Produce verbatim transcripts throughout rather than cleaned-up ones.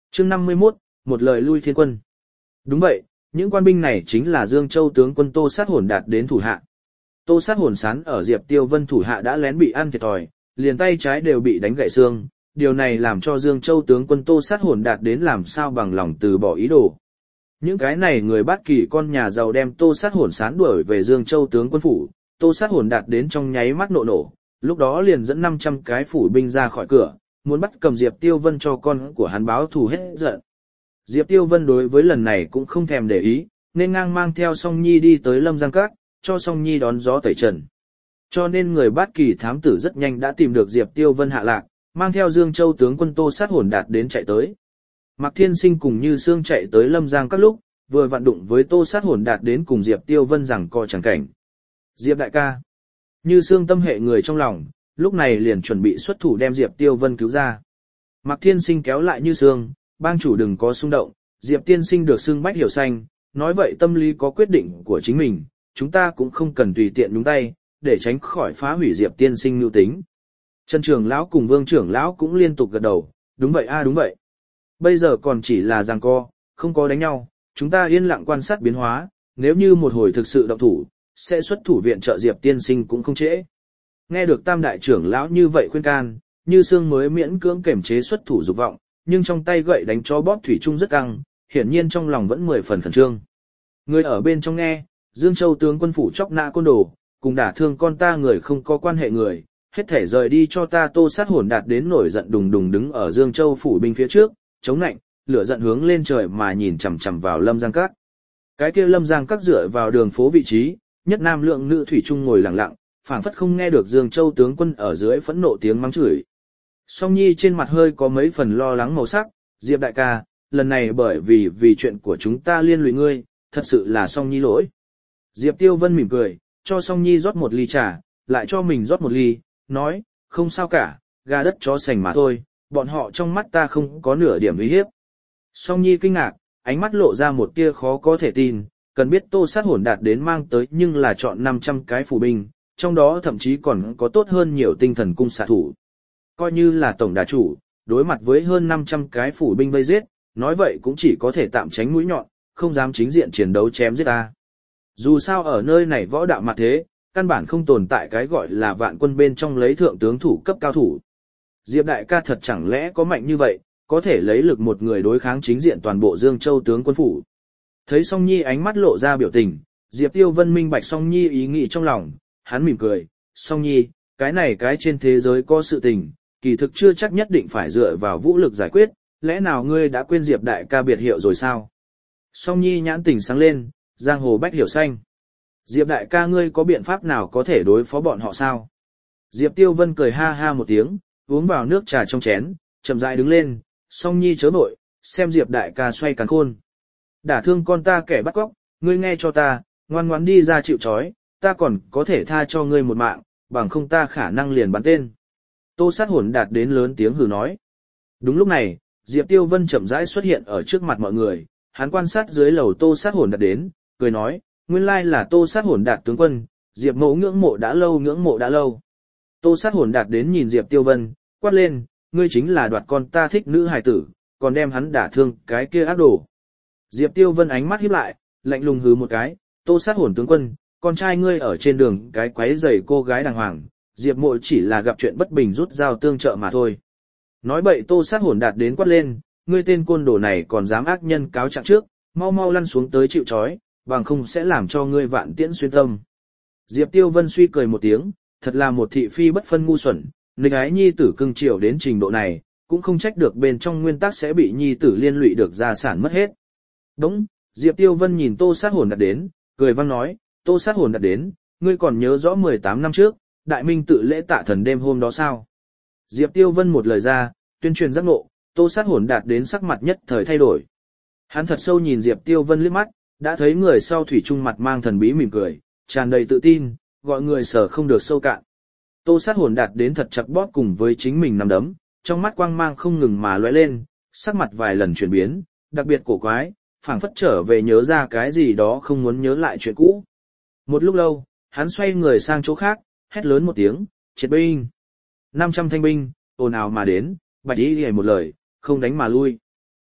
Chương năm mươi mốt, một lời lui thiên quân. Đúng vậy, những quan binh này chính là Dương Châu tướng quân Tô Sát Hồn đạt đến thủ hạ. Tô Sát Hồn sán ở Diệp Tiêu Vân thủ hạ đã lén bị ăn thiệt thòi, liền tay trái đều bị đánh gãy xương, điều này làm cho Dương Châu tướng quân Tô Sát Hồn đạt đến làm sao bằng lòng từ bỏ ý đồ. Những cái này người bắt kỳ con nhà giàu đem Tô Sát Hồn sán đuổi về Dương Châu tướng quân phủ, Tô Sát Hồn đạt đến trong nháy mắt nộ nổ, lúc đó liền dẫn năm trăm cái phủ binh ra khỏi cửa, muốn bắt cầm Diệp Tiêu Vân cho con của hắn báo thù hết giận. Diệp Tiêu Vân đối với lần này cũng không thèm để ý, nên ngang mang theo Song Nhi đi tới Lâm Giang Các, cho Song Nhi đón gió tẩy trần. Cho nên người bát kỳ thám tử rất nhanh đã tìm được Diệp Tiêu Vân hạ lạc, mang theo Dương Châu tướng quân Tô Sát Hồn đạt đến chạy tới. Mạc Thiên Sinh cùng Như Sương chạy tới Lâm Giang Các lúc, vừa vặn đụng với Tô Sát Hồn đạt đến cùng Diệp Tiêu Vân giằng co chẳng cảnh. Diệp đại ca. Như Sương tâm hệ người trong lòng, lúc này liền chuẩn bị xuất thủ đem Diệp Tiêu Vân cứu ra. Mạc Thiên Sinh kéo lại Như Sương, bang chủ đừng có xung động, Diệp tiên sinh được xưng bách hiểu xanh, nói vậy tâm lý có quyết định của chính mình, chúng ta cũng không cần tùy tiện nhúng tay, để tránh khỏi phá hủy Diệp tiên sinh mưu tính. Trần trưởng lão cùng Vương trưởng lão cũng liên tục gật đầu, đúng vậy a đúng vậy. Bây giờ còn chỉ là giằng co, không có đánh nhau, chúng ta yên lặng quan sát biến hóa, nếu như một hồi thực sự động thủ, sẽ xuất thủ viện trợ Diệp tiên sinh cũng không trễ. Nghe được Tam đại trưởng lão như vậy khuyên can, Như Sương mới miễn cưỡng kiềm chế xuất thủ dục vọng, nhưng trong tay gậy đánh chó bóp thủy chung rất căng, hiển nhiên trong lòng vẫn mười phần khẩn trương. Người ở bên trong nghe, Dương Châu tướng quân phủ chóc nã côn đồ, cùng đả thương con ta người không có quan hệ người, hết thể rời đi cho ta. Tô Sát Hồn đạt đến nổi giận đùng đùng đứng ở Dương Châu phủ binh phía trước, chống nạnh, lửa giận hướng lên trời mà nhìn chằm chằm vào Lâm Giang Các. Cái kia Lâm Giang Các dựa vào đường phố vị trí, nhất nam lượng nữ thủy chung ngồi lặng lặng, phảng phất không nghe được Dương Châu tướng quân ở dưới phẫn nộ tiếng mắng chửi. Song Nhi trên mặt hơi có mấy phần lo lắng màu sắc, Diệp đại ca, lần này bởi vì vì chuyện của chúng ta liên lụy ngươi, thật sự là Song Nhi lỗi. Diệp Tiêu Vân mỉm cười, cho Song Nhi rót một ly trà, lại cho mình rót một ly, nói, không sao cả, gà đất chó sành mà thôi, bọn họ trong mắt ta không có nửa điểm uy hiếp. Song Nhi kinh ngạc, ánh mắt lộ ra một tia khó có thể tin, cần biết Tô Sát Hồn đạt đến mang tới nhưng là chọn năm trăm cái phủ binh, trong đó thậm chí còn có tốt hơn nhiều tinh thần cung xạ thủ. Coi như là tổng đà chủ, đối mặt với hơn năm trăm cái phủ binh vây giết, nói vậy cũng chỉ có thể tạm tránh mũi nhọn, không dám chính diện chiến đấu chém giết ta. Dù sao ở nơi này võ đạo mặt thế, căn bản không tồn tại cái gọi là vạn quân bên trong lấy thượng tướng thủ cấp cao thủ. Diệp đại ca thật chẳng lẽ có mạnh như vậy, có thể lấy lực một người đối kháng chính diện toàn bộ Dương Châu tướng quân phủ. Thấy Song Nhi ánh mắt lộ ra biểu tình, Diệp Tiêu Vân minh bạch Song Nhi ý nghĩ trong lòng, hắn mỉm cười, Song Nhi, cái này cái trên thế giới có sự tình, kỳ thực chưa chắc nhất định phải dựa vào vũ lực giải quyết, lẽ nào ngươi đã quên Diệp đại ca biệt hiệu rồi sao? Song Nhi nhãn tình sáng lên, giang hồ bách hiểu xanh. Diệp đại ca ngươi có biện pháp nào có thể đối phó bọn họ sao? Diệp Tiêu Vân cười ha ha một tiếng, uống vào nước trà trong chén, chậm rãi đứng lên, Song Nhi chớ nội, xem Diệp đại ca xoay càn khôn. Đả thương con ta kẻ bắt cóc, ngươi nghe cho ta, ngoan ngoãn đi ra chịu trói, ta còn có thể tha cho ngươi một mạng, bằng không ta khả năng liền bắn tên. Tô Sát Hồn đạt đến lớn tiếng hừ nói. Đúng lúc này, Diệp Tiêu Vân chậm rãi xuất hiện ở trước mặt mọi người, hắn quan sát dưới lầu Tô Sát Hồn đạt đến, cười nói, nguyên lai là Tô Sát Hồn đạt tướng quân, Diệp mẫu ngưỡng mộ đã lâu ngưỡng mộ đã lâu. Tô Sát Hồn đạt đến nhìn Diệp Tiêu Vân, quát lên, ngươi chính là đoạt con ta thích nữ hài tử, còn đem hắn đả thương cái kia ác đồ. Diệp Tiêu Vân ánh mắt híp lại, lạnh lùng hừ một cái, Tô Sát Hồn tướng quân, con trai ngươi ở trên đường cái quấy rầy cô gái đàng hoàng, Diệp mộ chỉ là gặp chuyện bất bình rút dao tương trợ mà thôi. Nói bậy. Tô Sát Hồn đạt đến quát lên, ngươi tên côn đồ này còn dám ác nhân cáo trạng trước, mau mau lăn xuống tới chịu trói, bằng không sẽ làm cho ngươi vạn tiễn xuyên tâm. Diệp Tiêu Vân suy cười một tiếng, thật là một thị phi bất phân ngu xuẩn, nghịch ái nhi tử cưng chiều đến trình độ này, cũng không trách được bên trong nguyên tắc sẽ bị nhi tử liên lụy được gia sản mất hết. Đúng, Diệp Tiêu Vân nhìn Tô Sát Hồn đạt đến, cười vang nói, Tô Sát Hồn đạt đến, ngươi còn nhớ rõ mười tám năm trước, Đại Minh tự lễ tạ thần đêm hôm đó sao? Diệp Tiêu Vân một lời ra, tuyên truyền giác ngộ, Tô Sát Hồn đạt đến sắc mặt nhất thời thay đổi. Hắn thật sâu nhìn Diệp Tiêu Vân liếc mắt, đã thấy người sau thủy chung mặt mang thần bí mỉm cười, tràn đầy tự tin, gọi người sở không được sâu cạn. Tô Sát Hồn đạt đến thật chặt bóp cùng với chính mình nắm đấm, trong mắt quang mang không ngừng mà lóe lên, sắc mặt vài lần chuyển biến, đặc biệt cổ quái, phảng phất trở về nhớ ra cái gì đó không muốn nhớ lại chuyện cũ. Một lúc lâu, hắn xoay người sang chỗ khác, hét lớn một tiếng, triệt binh. năm trăm thanh binh, ồn ào mà đến, Bạch Y Liễu một lời, không đánh mà lui.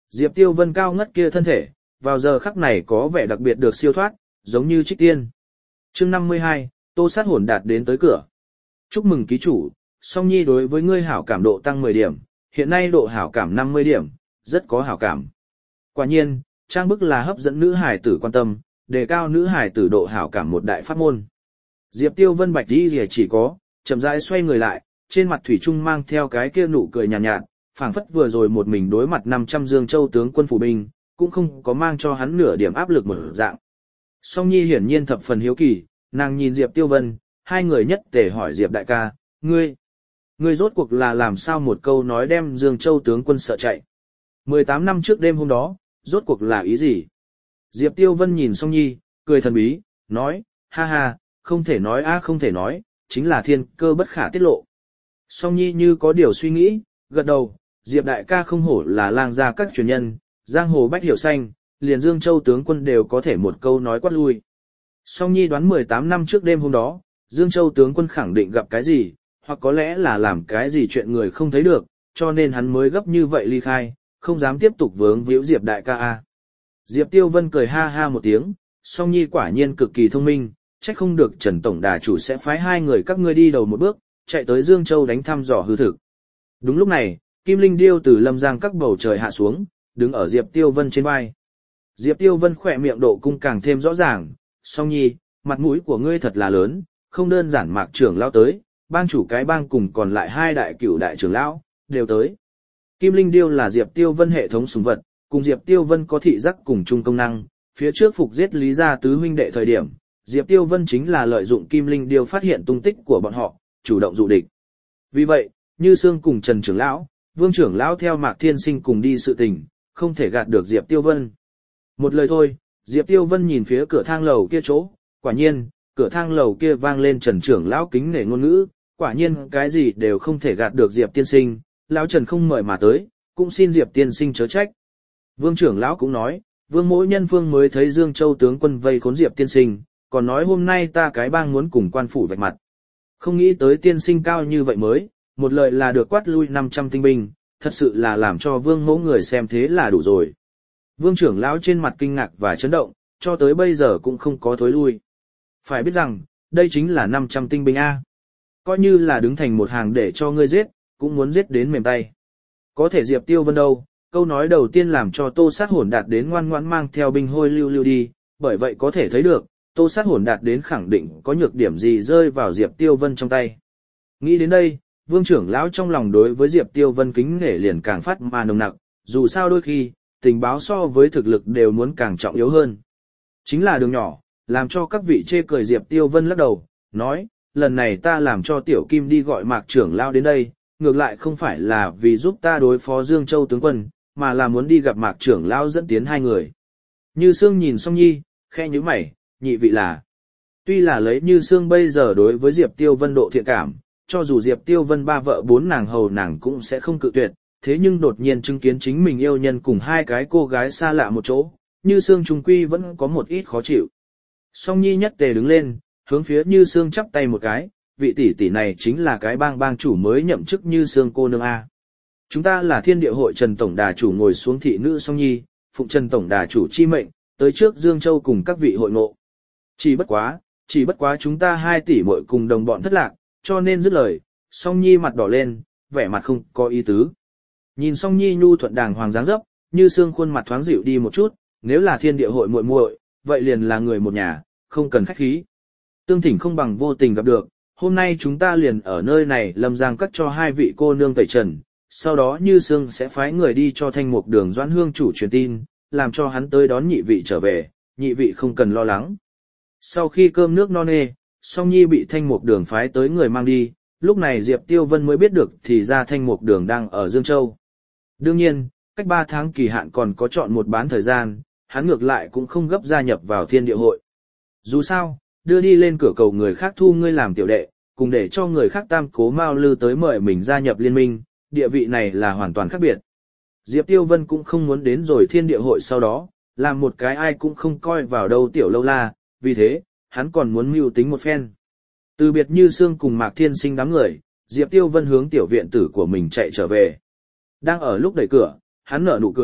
Diệp Tiêu Vân cao ngất kia thân thể, vào giờ khắc này có vẻ đặc biệt được siêu thoát, giống như trích tiên. Chương năm mươi hai, Tô Sát Hồn đạt đến tới cửa. Chúc mừng ký chủ, Song Nhi đối với ngươi hảo cảm độ tăng mười điểm, hiện nay độ hảo cảm năm mươi điểm, rất có hảo cảm. Quả nhiên, trang bức là hấp dẫn nữ hài tử quan tâm, đề cao nữ hài tử độ hảo cảm một đại pháp môn. Diệp Tiêu Vân bạch đi rìa chỉ có, chậm rãi xoay người lại, trên mặt thủy trung mang theo cái kia nụ cười nhàn nhạt, nhạt, phảng phất vừa rồi một mình đối mặt năm trăm Dương Châu tướng quân phủ binh, cũng không có mang cho hắn nửa điểm áp lực một dạng. Song Nhi hiển nhiên thập phần hiếu kỳ, nàng nhìn Diệp Tiêu Vân, hai người nhất tề hỏi Diệp đại ca, ngươi, ngươi rốt cuộc là làm sao một câu nói đem Dương Châu tướng quân sợ chạy. mười tám năm trước đêm hôm đó, rốt cuộc là ý gì? Diệp Tiêu Vân nhìn Song Nhi, cười thần bí, nói, ha ha, không thể nói a không thể nói, chính là thiên cơ bất khả tiết lộ. Song Nhi như có điều suy nghĩ, gật đầu, Diệp đại ca không hổ là lang gia các truyền nhân, giang hồ bách hiểu xanh, liền Dương Châu tướng quân đều có thể một câu nói quát lui. Song Nhi đoán mười tám năm trước đêm hôm đó, Dương Châu tướng quân khẳng định gặp cái gì, hoặc có lẽ là làm cái gì chuyện người không thấy được, cho nên hắn mới gấp như vậy ly khai, không dám tiếp tục vướng víu Diệp đại ca a. Diệp Tiêu Vân cười ha ha một tiếng, Song Nhi quả nhiên cực kỳ thông minh, trách không được Trần Tổng Đà chủ sẽ phái hai người các ngươi đi đầu một bước, chạy tới Dương Châu đánh thăm dò hư thực. Đúng lúc này, Kim Linh Điêu từ Lâm Giang các bầu trời hạ xuống, đứng ở Diệp Tiêu Vân trên vai. Diệp Tiêu Vân khỏe miệng độ cung càng thêm rõ ràng, Song Nhi, mặt mũi của ngươi thật là lớn, không đơn giản Mạc trưởng lão tới, bang chủ cái bang cùng còn lại hai đại cửu đại trưởng lão, đều tới. Kim Linh Điêu là Diệp Tiêu Vân hệ thống súng vật, cùng Diệp Tiêu Vân có thị giác cùng chung công năng, phía trước phục giết Lý gia tứ huynh đệ thời điểm, Diệp Tiêu Vân chính là lợi dụng Kim Linh Điêu phát hiện tung tích của bọn họ, chủ động dụ địch. Vì vậy, Như Sương cùng Trần trưởng lão, Vương trưởng lão theo Mạc Thiên Sinh cùng đi sự tình, không thể gạt được Diệp Tiêu Vân. Một lời thôi, Diệp Tiêu Vân nhìn phía cửa thang lầu kia chỗ, quả nhiên, cửa thang lầu kia vang lên Trần trưởng lão kính nể ngôn ngữ, quả nhiên cái gì đều không thể gạt được Diệp tiên sinh, lão Trần không mời mà tới, cũng xin Diệp tiên sinh chớ trách. Vương trưởng lão cũng nói, Vương mỗi nhân phương mới thấy Dương Châu tướng quân vây khốn Diệp tiên sinh, còn nói hôm nay ta cái bang muốn cùng quan phủ vạch mặt. Không nghĩ tới tiên sinh cao như vậy mới, một lời là được quát lui năm trăm tinh binh, thật sự là làm cho Vương mẫu người xem thế là đủ rồi. Vương trưởng lão trên mặt kinh ngạc và chấn động, cho tới bây giờ cũng không có thối lui. Phải biết rằng, đây chính là năm trăm tinh binh A. Coi như là đứng thành một hàng để cho ngươi giết, cũng muốn giết đến mềm tay. Có thể Diệp Tiêu Vân đâu, câu nói đầu tiên làm cho Tô Sát Hồn đạt đến ngoan ngoãn mang theo binh hôi lưu lưu đi, bởi vậy có thể thấy được, Tô Sát Hồn đạt đến khẳng định có nhược điểm gì rơi vào Diệp Tiêu Vân trong tay. Nghĩ đến đây, Vương trưởng lão trong lòng đối với Diệp Tiêu Vân kính nể liền càng phát mà nồng nặc, dù sao đôi khi, tình báo so với thực lực đều muốn càng trọng yếu hơn. Chính là đường nhỏ, làm cho các vị chê cười Diệp Tiêu Vân lắc đầu, nói, lần này ta làm cho Tiểu Kim đi gọi Mạc trưởng lão đến đây, ngược lại không phải là vì giúp ta đối phó Dương Châu tướng quân, mà là muốn đi gặp Mạc trưởng lão dẫn tiến hai người. Như Sương nhìn Song Nhi, khe nhíu mày, nhị vị là. Tuy là lấy Như Sương bây giờ đối với Diệp Tiêu Vân độ thiện cảm, cho dù Diệp Tiêu Vân ba vợ bốn nàng hầu nàng cũng sẽ không cự tuyệt, thế nhưng đột nhiên chứng kiến chính mình yêu nhân cùng hai cái cô gái xa lạ một chỗ, Như Sương trung quy vẫn có một ít khó chịu. Song Nhi nhất tề đứng lên, hướng phía Như Sương chắp tay một cái, vị tỷ tỷ này chính là cái bang bang chủ mới nhậm chức Như Sương cô nương A. Chúng ta là Thiên Địa hội Trần Tổng Đà chủ ngồi xuống thị nữ Song Nhi, phụng Trần Tổng Đà chủ chi mệnh, tới trước Dương Châu cùng các vị hội ngộ. Chỉ bất quá, chỉ bất quá chúng ta hai tỷ muội cùng đồng bọn thất lạc, cho nên dứt lời, Song Nhi mặt đỏ lên, vẻ mặt không có ý tứ. Nhìn Song Nhi nhu thuận đàng hoàng dáng dấp, Như Sương khuôn mặt thoáng dịu đi một chút, nếu là Thiên Địa hội muội muội, vậy liền là người một nhà, không cần khách khí. Tương thỉnh không bằng vô tình gặp được, hôm nay chúng ta liền ở nơi này Lâm Giang cắt cho hai vị cô nương tẩy trần, sau đó Như Sương sẽ phái người đi cho Thanh Mục Đường Doãn Hương chủ truyền tin, làm cho hắn tới đón nhị vị trở về, nhị vị không cần lo lắng. Sau khi cơm nước no nê, Song Nhi bị Thanh Mục Đường phái tới người mang đi, lúc này Diệp Tiêu Vân mới biết được thì ra Thanh Mục Đường đang ở Dương Châu. Đương nhiên, cách ba tháng kỳ hạn còn có chọn một bán thời gian, hắn ngược lại cũng không gấp gia nhập vào Thiên Địa hội. Dù sao, đưa đi lên cửa cầu người khác thu ngươi làm tiểu đệ, cùng để cho người khác tam cố Mao Lư tới mời mình gia nhập liên minh, địa vị này là hoàn toàn khác biệt. Diệp Tiêu Vân cũng không muốn đến rồi Thiên Địa hội sau đó, làm một cái ai cũng không coi vào đâu tiểu lâu la, vì thế, hắn còn muốn mưu tính một phen. Từ biệt Như Sương cùng Mạc Thiên Sinh đám người, Diệp Tiêu Vân hướng tiểu viện tử của mình chạy trở về. Đang ở lúc đẩy cửa, hắn nở nụ cười,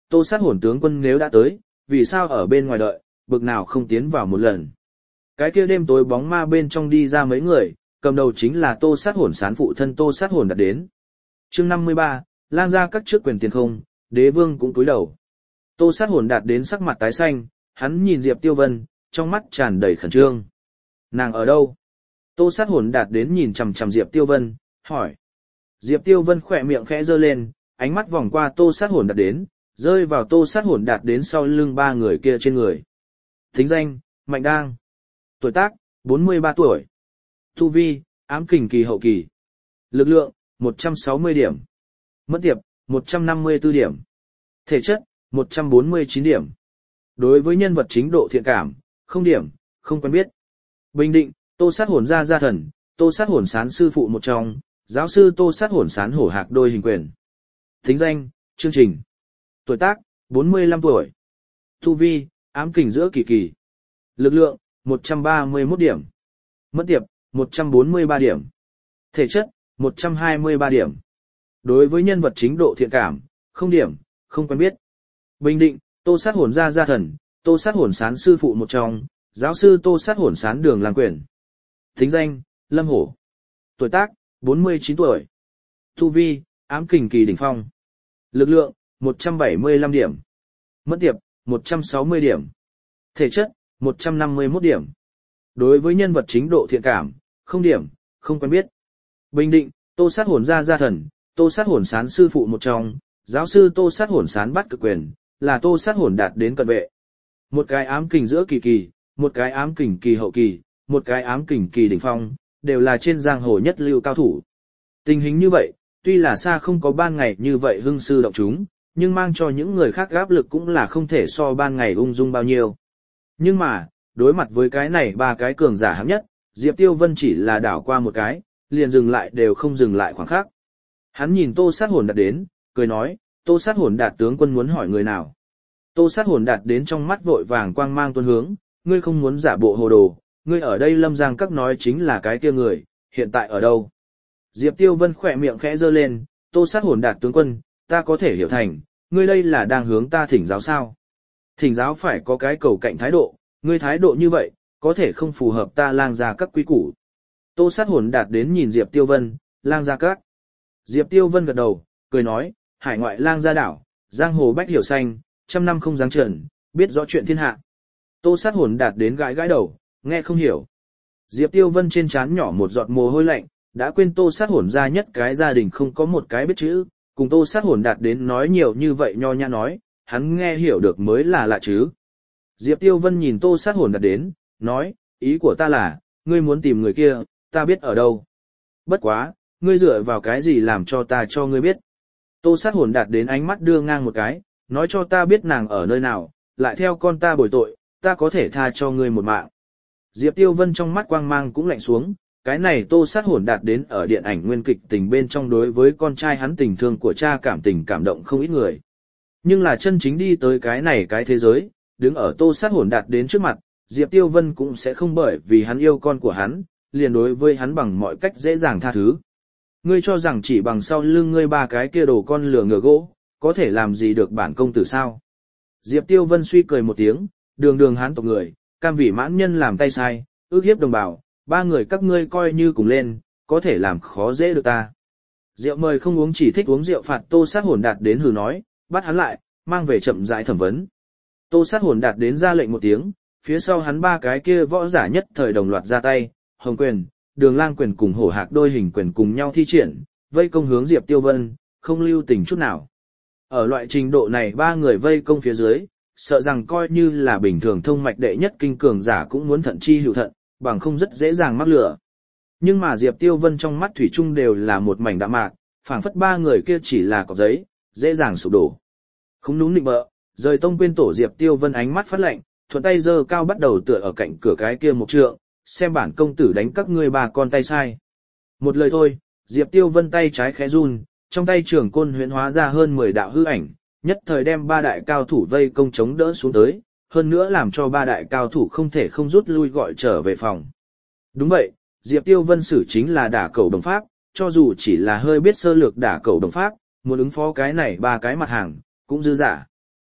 Tô Sát Hồn tướng quân nếu đã tới, vì sao ở bên ngoài đợi, bực nào không tiến vào một lần. Cái kia đêm tối bóng ma bên trong đi ra mấy người, cầm đầu chính là Tô Sát Hồn sán phụ thân Tô Sát Hồn đạt đến. Chương năm mươi ba, lang ra các trước quyền tiền không, đế vương cũng cúi đầu. Tô Sát Hồn đạt đến sắc mặt tái xanh, hắn nhìn Diệp Tiêu Vân, trong mắt tràn đầy khẩn trương. Nàng ở đâu? Tô Sát Hồn đạt đến nhìn chằm chằm Diệp Tiêu Vân, hỏi. Diệp Tiêu Vân khỏe miệng khẽ giơ lên, ánh mắt vòng qua Tô Sát Hồn đạt đến, rơi vào Tô Sát Hồn đạt đến sau lưng ba người kia trên người. Thính danh, Mạnh Đang. Tuổi tác, bốn mươi ba tuổi. Tu vi, ám kình kỳ hậu kỳ. Lực lượng, một trăm sáu mươi điểm. Mất tiệp, một trăm năm mươi tư điểm. Thể chất, một trăm bốn mươi chín điểm. Đối với nhân vật chính độ thiện cảm, không điểm, không quen biết. Bình định, Tô Sát Hồn gia gia thần, Tô Sát Hồn sán sư phụ một trong, giáo sư Tô Sát Hồn sán hổ hạc đôi hình quyền. Thính danh, chương trình. Tuổi tác, bốn mươi lăm tuổi. Tu vi, ám kình giữa kỳ kỳ. Lực lượng, một trăm ba mươi mốt điểm. Mất tiệp, một trăm bốn mươi ba điểm. Thể chất, một trăm hai mươi ba điểm. Đối với nhân vật chính độ thiện cảm, không điểm, không quen biết. Bình định, Tô Sát Hồn gia gia thần, Tô Sát Hồn sán sư phụ một trong, giáo sư Tô Sát Hồn sán đường lang quyền. Thính danh, Lâm Hổ. Tuổi tác, bốn mươi chín tuổi. Tu vi, ám kình kỳ đỉnh phong. Lực lượng, một trăm bảy mươi lăm điểm. Mất tiệp, một trăm sáu mươi điểm. Thể chất, một trăm năm mươi mốt điểm. Đối với nhân vật chính độ thiện cảm, không điểm, không quen biết. Bình định, Tô Sát Hồn gia gia thần, Tô Sát Hồn sán sư phụ một trong, giáo sư Tô Sát Hồn sán bắt cực quyền, là Tô Sát Hồn đạt đến cận vệ. Một cái ám kình giữa kỳ kỳ, một cái ám kình kỳ hậu kỳ, một cái ám kình kỳ đỉnh phong, đều là trên giang hồ nhất lưu cao thủ. Tình hình như vậy, tuy là xa không có ban ngày như vậy hưng sư động chúng, nhưng mang cho những người khác áp lực cũng là không thể so ban ngày ung dung bao nhiêu. Nhưng mà, đối mặt với cái này ba cái cường giả hạng nhất, Diệp Tiêu Vân chỉ là đảo qua một cái, liền dừng lại đều không dừng lại khoảng khắc. Hắn nhìn Tô Sát Hồn đạt đến, cười nói, Tô Sát Hồn đạt tướng quân muốn hỏi người nào. Tô Sát Hồn đạt đến trong mắt vội vàng quang mang tuôn hướng, ngươi không muốn giả bộ hồ đồ, ngươi ở đây Lâm Giang Các nói chính là cái kia người, hiện tại ở đâu? Diệp Tiêu Vân khỏe miệng khẽ giơ lên, Tô Sát Hồn đạt tướng quân, ta có thể hiểu thành, ngươi đây là đang hướng ta thỉnh giáo sao? Thỉnh giáo phải có cái cầu cạnh thái độ, ngươi thái độ như vậy, có thể không phù hợp ta lang gia các quy củ. Tô Sát Hồn đạt đến nhìn Diệp Tiêu Vân, lang gia các. Diệp Tiêu Vân gật đầu, cười nói, hải ngoại lang gia đảo, giang hồ bách hiểu xanh, trăm năm không giáng trần, biết rõ chuyện thiên hạ. Tô Sát Hồn đạt đến gãi gãi đầu, nghe không hiểu. Diệp Tiêu Vân trên trán nhỏ một giọt mồ hôi lạnh, đã quên Tô Sát Hồn gia nhất cái gia đình không có một cái biết chữ, cùng Tô Sát Hồn đạt đến nói nhiều như vậy nho nhã nói, hắn nghe hiểu được mới là lạ chứ. Diệp Tiêu Vân nhìn Tô Sát Hồn đạt đến, nói, ý của ta là, ngươi muốn tìm người kia, ta biết ở đâu. Bất quá, ngươi dựa vào cái gì làm cho ta cho ngươi biết. Tô Sát Hồn đạt đến ánh mắt đưa ngang một cái, nói cho ta biết nàng ở nơi nào, lại theo con ta bồi tội, ta có thể tha cho ngươi một mạng. Diệp Tiêu Vân trong mắt quang mang cũng lạnh xuống, cái này Tô Sát Hồn đạt đến ở điện ảnh nguyên kịch tình bên trong đối với con trai hắn tình thương của cha cảm tình cảm động không ít người. Nhưng là chân chính đi tới cái này cái thế giới, đứng ở Tô Sát Hồn đạt đến trước mặt, Diệp Tiêu Vân cũng sẽ không bởi vì hắn yêu con của hắn, liền đối với hắn bằng mọi cách dễ dàng tha thứ. Ngươi cho rằng chỉ bằng sau lưng ngươi ba cái kia đồ con lừa ngựa gỗ, có thể làm gì được bản công tử sao? Diệp Tiêu Vân suy cười một tiếng, đường đường hán tộc người, cam vì mãn nhân làm tay sai, ước hiếp đồng bào, ba người các ngươi coi như cùng lên, có thể làm khó dễ được ta. Rượu mời không uống chỉ thích uống rượu phạt Tô Sát Hồn đạt đến hừ nói, bắt hắn lại, mang về chậm rãi thẩm vấn. Tô Sát Hồn đạt đến ra lệnh một tiếng, phía sau hắn ba cái kia võ giả nhất thời đồng loạt ra tay, Hồng Quyền, Đường Lang Quyền cùng Hổ Hạc đôi hình quyền cùng nhau thi triển, vây công hướng Diệp Tiêu Vân, không lưu tình chút nào. Ở loại trình độ này ba người vây công phía dưới, sợ rằng coi như là bình thường thông mạch đệ nhất kinh cường giả cũng muốn thận chi hữu thận, bằng không rất dễ dàng mắc lửa. Nhưng mà Diệp Tiêu Vân trong mắt thủy chung đều là một mảnh đạm mạc, phảng phất ba người kia chỉ là cọc giấy, dễ dàng sụp đổ. Không đúng định bợ, rời tông quên tổ Diệp Tiêu Vân ánh mắt phát lạnh, thuận tay giơ cao bắt đầu tựa ở cạnh cửa cái kia một trượng, xem bản công tử đánh các ngươi ba con tay sai. Một lời thôi, Diệp Tiêu Vân tay trái khẽ run, trong tay trường côn huyễn hóa ra hơn mười đạo hư ảnh, nhất thời đem ba đại cao thủ vây công chống đỡ xuống tới, hơn nữa làm cho ba đại cao thủ không thể không rút lui gọi trở về phòng. Đúng vậy, Diệp Tiêu Vân sử chính là đả cẩu đồng pháp, cho dù chỉ là hơi biết sơ lược đả cẩu đồng pháp, muốn ứng phó cái này ba cái mặt hàng, cũng dư giả.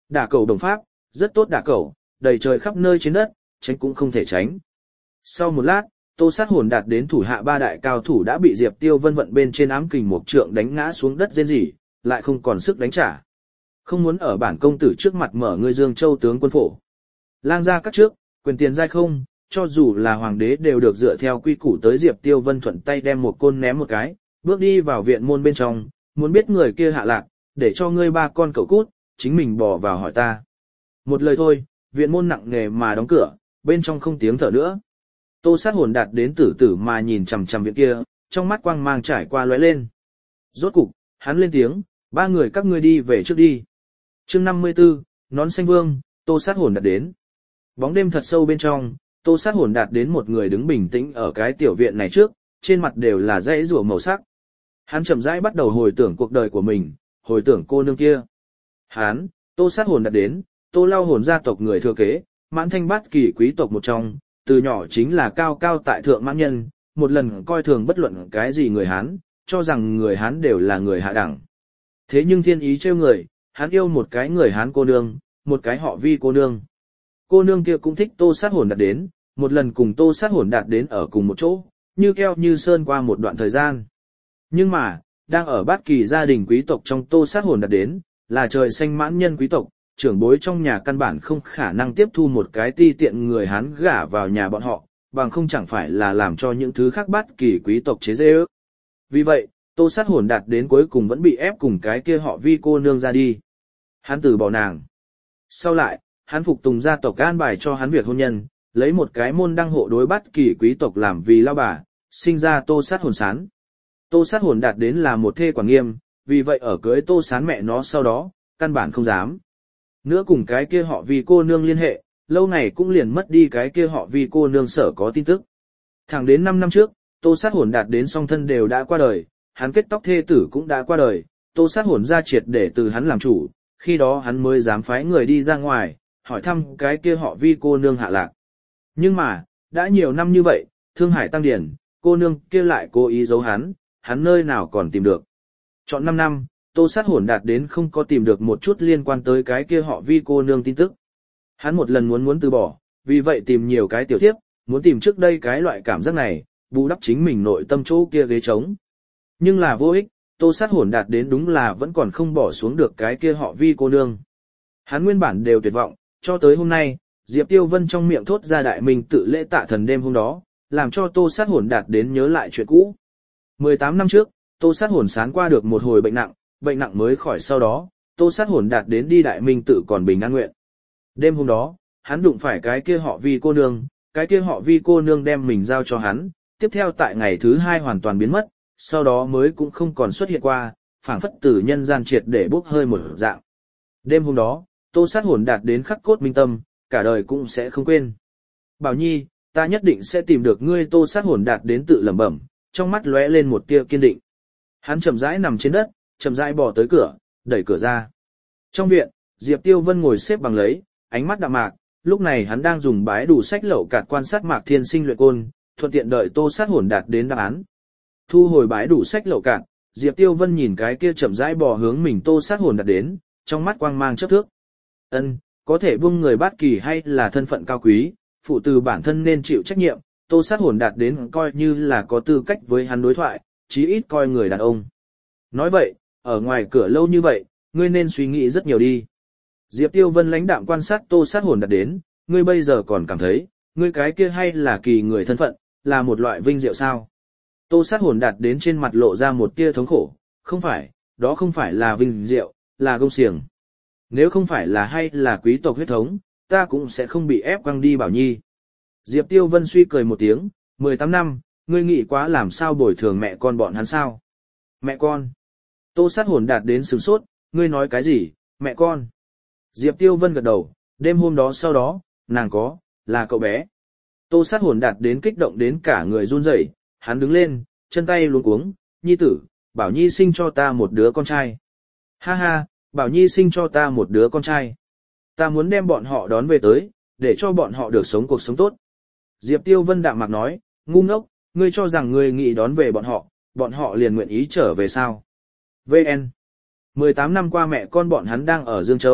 Đả cầu đồng pháp, rất tốt đả cầu, đầy trời khắp nơi trên đất, tránh cũng không thể tránh. Sau một lát, Tô Sát Hồn đạt đến thủ hạ ba đại cao thủ đã bị Diệp Tiêu Vân vận bên trên ám kình một trượng đánh ngã xuống đất rên rỉ, lại không còn sức đánh trả. Không muốn ở bản công tử trước mặt mở ngươi Dương Châu tướng quân phổ. Lang gia các trước, quyền tiền giai không, cho dù là hoàng đế đều được dựa theo quy củ tới Diệp Tiêu Vân thuận tay đem một côn ném một cái, bước đi vào viện môn bên trong, muốn biết người kia hạ lạc, để cho ngươi ba con cậu cút, chính mình bỏ vào hỏi ta. Một lời thôi, viện môn nặng nề mà đóng cửa, bên trong không tiếng thở nữa. Tô Sát Hồn đạt đến tử tử mà nhìn chằm chằm viện kia, trong mắt quang mang trải qua lóe lên. Rốt cục, hắn lên tiếng, ba người các ngươi đi về trước đi. Chương năm mươi tư, nón xanh vương, Tô Sát Hồn đạt đến. Bóng đêm thật sâu bên trong, Tô Sát Hồn đạt đến một người đứng bình tĩnh ở cái tiểu viện này trước, trên mặt đều là dãy rủa màu sắc. Hắn chậm rãi bắt đầu hồi tưởng cuộc đời của mình, hồi tưởng cô nương kia. Hắn, Tô Sát Hồn đạt đến, Tô Lao Hồn gia tộc người thừa kế, Mãn Thanh Bát Kỳ quý tộc một trong, từ nhỏ chính là cao cao tại thượng mãn nhân, một lần coi thường bất luận cái gì người Hán, cho rằng người Hán đều là người hạ đẳng. Thế nhưng thiên ý trêu người, hắn yêu một cái người Hán cô nương, một cái họ Vi cô nương. Cô nương kia cũng thích Tô Sát Hồn đạt đến, một lần cùng Tô Sát Hồn đạt đến ở cùng một chỗ, như keo như sơn qua một đoạn thời gian. Nhưng mà, đang ở Bát Kỳ gia đình quý tộc trong Tô Sát Hồn đạt đến, là trời xanh mãn nhân quý tộc, trưởng bối trong nhà căn bản không khả năng tiếp thu một cái ti tiện người Hán gả vào nhà bọn họ, bằng không chẳng phải là làm cho những thứ khác Bát Kỳ quý tộc chế giễu. Vì vậy, Tô Sát Hồn đạt đến cuối cùng vẫn bị ép cùng cái kia họ Vi cô nương ra đi. Hắn từ bỏ nàng. Sau lại, hắn phục tùng gia tộc an bài cho hắn việc hôn nhân, lấy một cái môn đăng hộ đối Bát Kỳ quý tộc làm vì lao bà, sinh ra Tô Sát Hồn Sán. Tô Sát Hồn đạt đến là một thê quản nghiêm, vì vậy ở cưới Tô Sán mẹ nó sau đó, căn bản không dám nữa cùng cái kia họ Vi cô nương liên hệ, lâu này cũng liền mất đi cái kia họ Vi cô nương sở có tin tức. Thẳng đến năm năm trước, Tô Sát Hồn đạt đến song thân đều đã qua đời, hắn kết tóc thê tử cũng đã qua đời, Tô Sát Hồn ra triệt để từ hắn làm chủ, khi đó hắn mới dám phái người đi ra ngoài, hỏi thăm cái kia họ Vi cô nương hạ lạc. Nhưng mà, đã nhiều năm như vậy, Thương Hải tăng điển, cô nương kia lại cố ý giấu hắn, hắn nơi nào còn tìm được. Chọn năm năm, Tô Sát Hồn đạt đến không có tìm được một chút liên quan tới cái kia họ Vi cô nương tin tức. Hắn một lần muốn muốn từ bỏ, vì vậy tìm nhiều cái tiểu thiếp, muốn tìm trước đây cái loại cảm giác này, bù đắp chính mình nội tâm chỗ kia ghế trống. Nhưng là vô ích, Tô Sát Hồn đạt đến đúng là vẫn còn không bỏ xuống được cái kia họ Vi cô nương. Hắn nguyên bản đều tuyệt vọng, cho tới hôm nay, Diệp Tiêu Vân trong miệng thốt ra đại minh tự lễ tạ thần đêm hôm đó, làm cho Tô Sát Hồn đạt đến nhớ lại chuyện cũ. mười tám năm trước, Tô Sát Hồn sán qua được một hồi bệnh nặng, bệnh nặng mới khỏi sau đó, Tô Sát Hồn đạt đến đi đại minh tự còn bình an nguyện. Đêm hôm đó, hắn đụng phải cái kia họ Vi cô nương, cái kia họ Vi cô nương đem mình giao cho hắn, tiếp theo tại ngày thứ hai hoàn toàn biến mất, sau đó mới cũng không còn xuất hiện qua, phảng phất từ nhân gian triệt để bốc hơi một dạng. Đêm hôm đó, Tô Sát Hồn đạt đến khắc cốt minh tâm, cả đời cũng sẽ không quên. Bảo Nhi, ta nhất định sẽ tìm được ngươi. Tô Sát Hồn đạt đến tự lẩm bẩm, trong mắt lóe lên một tia kiên định. Hắn chậm rãi nằm trên đất, chậm rãi bỏ tới cửa, đẩy cửa ra. Trong viện, Diệp Tiêu Vân ngồi xếp bằng lấy, ánh mắt đạm mạc, lúc này hắn đang dùng bái đủ sách lậu cạt quan sát Mạc Thiên Sinh luyện côn, thuận tiện đợi Tô Sát Hồn đạt đến đáp án. Thu hồi bái đủ sách lậu cạt, Diệp Tiêu Vân nhìn cái kia chậm rãi bò hướng mình Tô Sát Hồn đạt đến, trong mắt quang mang chớp thước. Ân, có thể buông người Bát Kỳ hay là thân phận cao quý, phụ từ bản thân nên chịu trách nhiệm, Tô Sát Hồn đạt đến coi như là có tư cách với hắn đối thoại, chí ít coi người đàn ông. Nói vậy, ở ngoài cửa lâu như vậy, ngươi nên suy nghĩ rất nhiều đi. Diệp Tiêu Vân lãnh đạm quan sát Tô Sát Hồn đạt đến, ngươi bây giờ còn cảm thấy, ngươi cái kia hay là kỳ người thân phận, là một loại vinh diệu sao? Tô Sát Hồn đạt đến trên mặt lộ ra một tia thống khổ, không phải, đó không phải là vinh diệu, là gông xiềng. Nếu không phải là hay là quý tộc huyết thống, ta cũng sẽ không bị ép quăng đi Bảo Nhi. Diệp Tiêu Vân suy cười một tiếng, mười tám năm, ngươi nghĩ quá làm sao bồi thường mẹ con bọn hắn sao? Mẹ con? Tô Sát Hồn đạt đến sửng sốt, ngươi nói cái gì, mẹ con? Diệp Tiêu Vân gật đầu, đêm hôm đó sau đó, nàng có, là cậu bé. Tô Sát Hồn đạt đến kích động đến cả người run rẩy, hắn đứng lên, chân tay luống cuống, Nhi tử, Bảo Nhi sinh cho ta một đứa con trai. Ha ha, Bảo Nhi sinh cho ta một đứa con trai. Ta muốn đem bọn họ đón về tới, để cho bọn họ được sống cuộc sống tốt. Diệp Tiêu Vân đạm mạc nói, ngu ngốc, ngươi cho rằng ngươi nghĩ đón về bọn họ, bọn họ liền nguyện ý trở về sao? vê en mười tám năm qua mẹ con bọn hắn đang ở Dương Châu,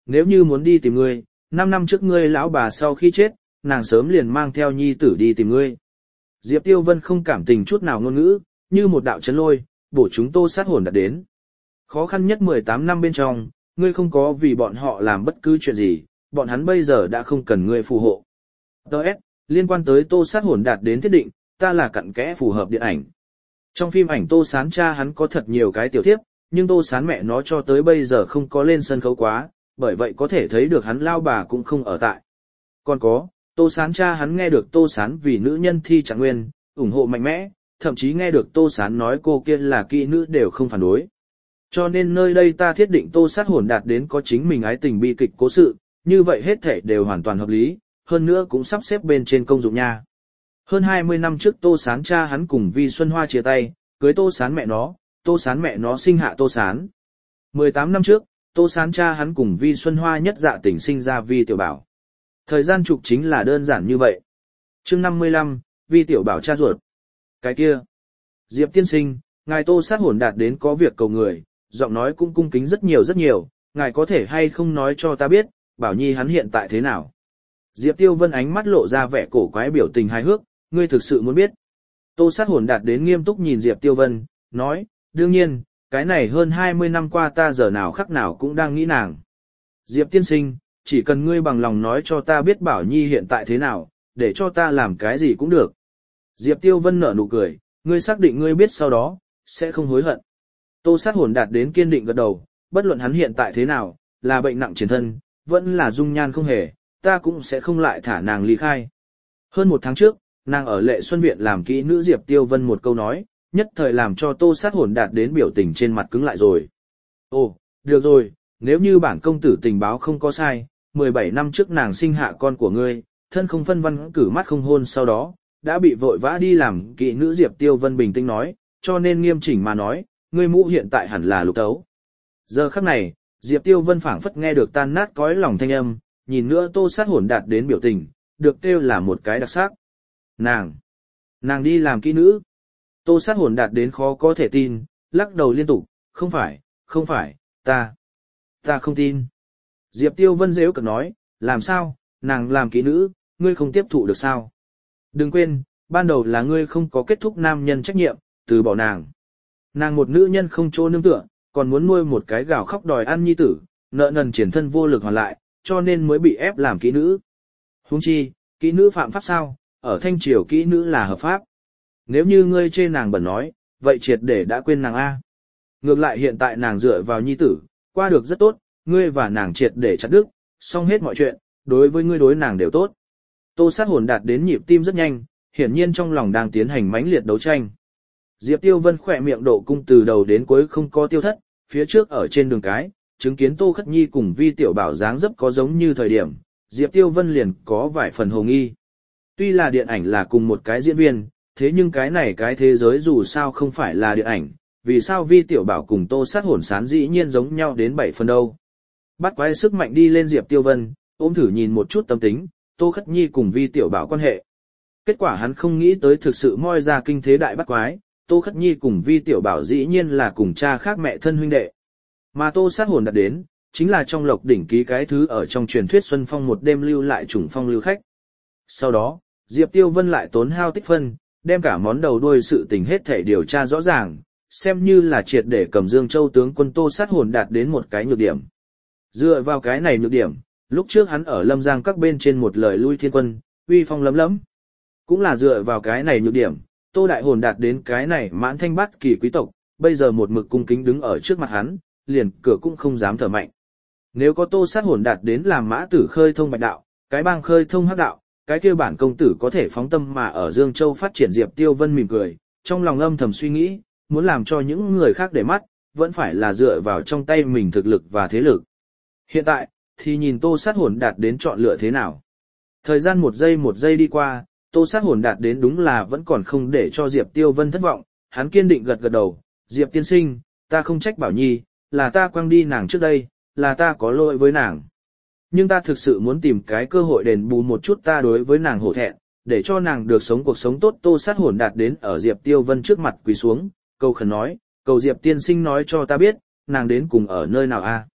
nếu như muốn đi tìm ngươi, năm năm trước ngươi lão bà sau khi chết, nàng sớm liền mang theo nhi tử đi tìm ngươi. Diệp Tiêu Vân không cảm tình chút nào ngôn ngữ, như một đạo chấn lôi, bổ chúng Tô Sát Hồn đạt đến. Khó khăn nhất mười tám năm bên trong, ngươi không có vì bọn họ làm bất cứ chuyện gì, bọn hắn bây giờ đã không cần ngươi phù hộ. Đợt, liên quan tới Tô Sát Hồn đạt đến thiết định, ta là cặn kẽ phù hợp điện ảnh. Trong phim ảnh Tô Sán cha hắn có thật nhiều cái tiểu thiếp, nhưng Tô Sán mẹ nó cho tới bây giờ không có lên sân khấu quá, bởi vậy có thể thấy được hắn lao bà cũng không ở tại. Còn có, Tô Sán cha hắn nghe được Tô Sán vì nữ nhân thi trạng nguyên, ủng hộ mạnh mẽ, thậm chí nghe được Tô Sán nói cô kia là kỹ nữ đều không phản đối. Cho nên nơi đây ta thiết định Tô Sát Hồn đạt đến có chính mình ái tình bi kịch cố sự, như vậy hết thể đều hoàn toàn hợp lý, hơn nữa cũng sắp xếp bên trên công dụng nha. Hơn hai mươi năm trước Tô Sán cha hắn cùng Vi Xuân Hoa chia tay, cưới Tô Sán mẹ nó, Tô Sán mẹ nó sinh hạ Tô Sán. mười tám năm trước, Tô Sán cha hắn cùng Vi Xuân Hoa nhất dạ tình sinh ra Vi Tiểu Bảo. Thời gian trục chính là đơn giản như vậy. Chương năm mươi lăm, Vi Tiểu Bảo cha ruột. Cái kia, Diệp tiên sinh, ngài Tô Sát Hồn đạt đến có việc cầu người, giọng nói cũng cung kính rất nhiều rất nhiều, ngài có thể hay không nói cho ta biết, Bảo Nhi hắn hiện tại thế nào. Diệp Tiêu Vân ánh mắt lộ ra vẻ cổ quái biểu tình hài hước, ngươi thực sự muốn biết. Tô Sát Hồn đạt đến nghiêm túc nhìn Diệp Tiêu Vân, nói, đương nhiên, cái này hơn hai mươi năm qua ta giờ nào khắc nào cũng đang nghĩ nàng. Diệp tiên sinh, chỉ cần ngươi bằng lòng nói cho ta biết Bảo Nhi hiện tại thế nào, để cho ta làm cái gì cũng được. Diệp Tiêu Vân nở nụ cười, ngươi xác định ngươi biết sau đó, sẽ không hối hận. Tô Sát Hồn đạt đến kiên định gật đầu, bất luận hắn hiện tại thế nào, là bệnh nặng chiến thân, vẫn là dung nhan không hề, ta cũng sẽ không lại thả nàng ly khai. Hơn một tháng trước, nàng ở Lệ Xuân Viện làm kỹ nữ Diệp Tiêu Vân một câu nói, nhất thời làm cho Tô Sát Hồn đạt đến biểu tình trên mặt cứng lại rồi. Ồ, được rồi, nếu như bản công tử tình báo không có sai, mười bảy năm trước nàng sinh hạ con của ngươi, thân không phân văn cử mắt không hôn sau đó, đã bị vội vã đi làm kỹ nữ Diệp Tiêu Vân bình tĩnh nói, cho nên nghiêm chỉnh mà nói, ngươi mũ hiện tại hẳn là Lục Tấu. Giờ khắc này, Diệp Tiêu Vân phảng phất nghe được tan nát cõi lòng thanh âm, nhìn nữa Tô Sát Hồn đạt đến biểu tình, được kêu là một cái đặc sắc. Nàng, nàng đi làm kỹ nữ. Tô Sát Hồn đạt đến khó có thể tin, lắc đầu liên tục, không phải, không phải, ta, ta không tin. Diệp Tiêu Vân giễu cợt nói, làm sao, nàng làm kỹ nữ, ngươi không tiếp thụ được sao? Đừng quên, ban đầu là ngươi không có kết thúc nam nhân trách nhiệm, từ bỏ nàng. Nàng một nữ nhân không chỗ nương tựa, còn muốn nuôi một cái gào khóc đòi ăn nhi tử, nợ nần triển thân vô lực hoàn lại, cho nên mới bị ép làm kỹ nữ. Huống chi, kỹ nữ phạm pháp sao, ở Thanh Triều kỹ nữ là hợp pháp. Nếu như ngươi chê nàng bẩn nói, vậy triệt để đã quên nàng A. Ngược lại hiện tại nàng dựa vào nhi tử, qua được rất tốt, ngươi và nàng triệt để chặt đứt, xong hết mọi chuyện, đối với ngươi đối nàng đều tốt. Tô Sát Hồn đạt đến nhịp tim rất nhanh, hiển nhiên trong lòng đang tiến hành mãnh liệt đấu tranh. Diệp Tiêu Vân khỏe miệng độ cung từ đầu đến cuối không có tiêu thất, phía trước ở trên đường cái, chứng kiến Tô Khất Nhi cùng Vi Tiểu Bảo dáng dấp có giống như thời điểm, Diệp Tiêu Vân liền có vài phần hồ nghi. Tuy là điện ảnh là cùng một cái diễn viên, thế nhưng cái này cái thế giới dù sao không phải là điện ảnh, vì sao Vi Tiểu Bảo cùng Tô Sát Hồn sán dĩ nhiên giống nhau đến bảy phần đâu. Bắt quái sức mạnh đi lên Diệp Tiêu Vân, ôm thử nhìn một chút tâm tính, Tô Khất Nhi cùng Vi Tiểu Bảo quan hệ. Kết quả hắn không nghĩ tới thực sự moi ra kinh thế đại bắt quái, Tô Khất Nhi cùng Vi Tiểu Bảo dĩ nhiên là cùng cha khác mẹ thân huynh đệ. Mà Tô Sát Hồn đạt đến, chính là trong Lộc Đỉnh ký cái thứ ở trong truyền thuyết Xuân Phong một đêm lưu lại trùng phong lưu khách. Sau đó, Diệp Tiêu Vân lại tốn hao tích phân, đem cả món đầu đuôi sự tình hết thể điều tra rõ ràng, xem như là triệt để cầm Dương Châu tướng quân Tô Sát Hồn đạt đến một cái nhược điểm. Dựa vào cái này nhược điểm, lúc trước hắn ở Lâm Giang các bên trên một lời lui thiên quân, uy phong lấm lấm. Cũng là dựa vào cái này nhược điểm, Tô Đại Hồn đạt đến cái này mãn thanh bát kỳ quý tộc, bây giờ một mực cung kính đứng ở trước mặt hắn, liền cửa cũng không dám thở mạnh. Nếu có Tô Sát Hồn đạt đến làm mã tử khơi thông bạch đạo, cái bang khơi thông hắc đạo, cái kia bản công tử có thể phóng tâm mà ở Dương Châu phát triển. Diệp Tiêu Vân mỉm cười, trong lòng âm thầm suy nghĩ, muốn làm cho những người khác để mắt, vẫn phải là dựa vào trong tay mình thực lực và thế lực. Hiện tại, thì nhìn Tô Sát Hồn đạt đến chọn lựa thế nào. Thời gian một giây một giây đi qua, Tô Sát Hồn đạt đến đúng là vẫn còn không để cho Diệp Tiêu Vân thất vọng, hắn kiên định gật gật đầu, Diệp tiên sinh, ta không trách Bảo Nhi, là ta quăng đi nàng trước đây, là ta có lỗi với nàng. Nhưng ta thực sự muốn tìm cái cơ hội đền bù một chút ta đối với nàng hổ thẹn, để cho nàng được sống cuộc sống tốt. Tô Sát Hồn đạt đến ở Diệp Tiêu Vân trước mặt quỳ xuống, cầu khẩn nói, cầu Diệp tiên sinh nói cho ta biết, nàng đến cùng ở nơi nào a?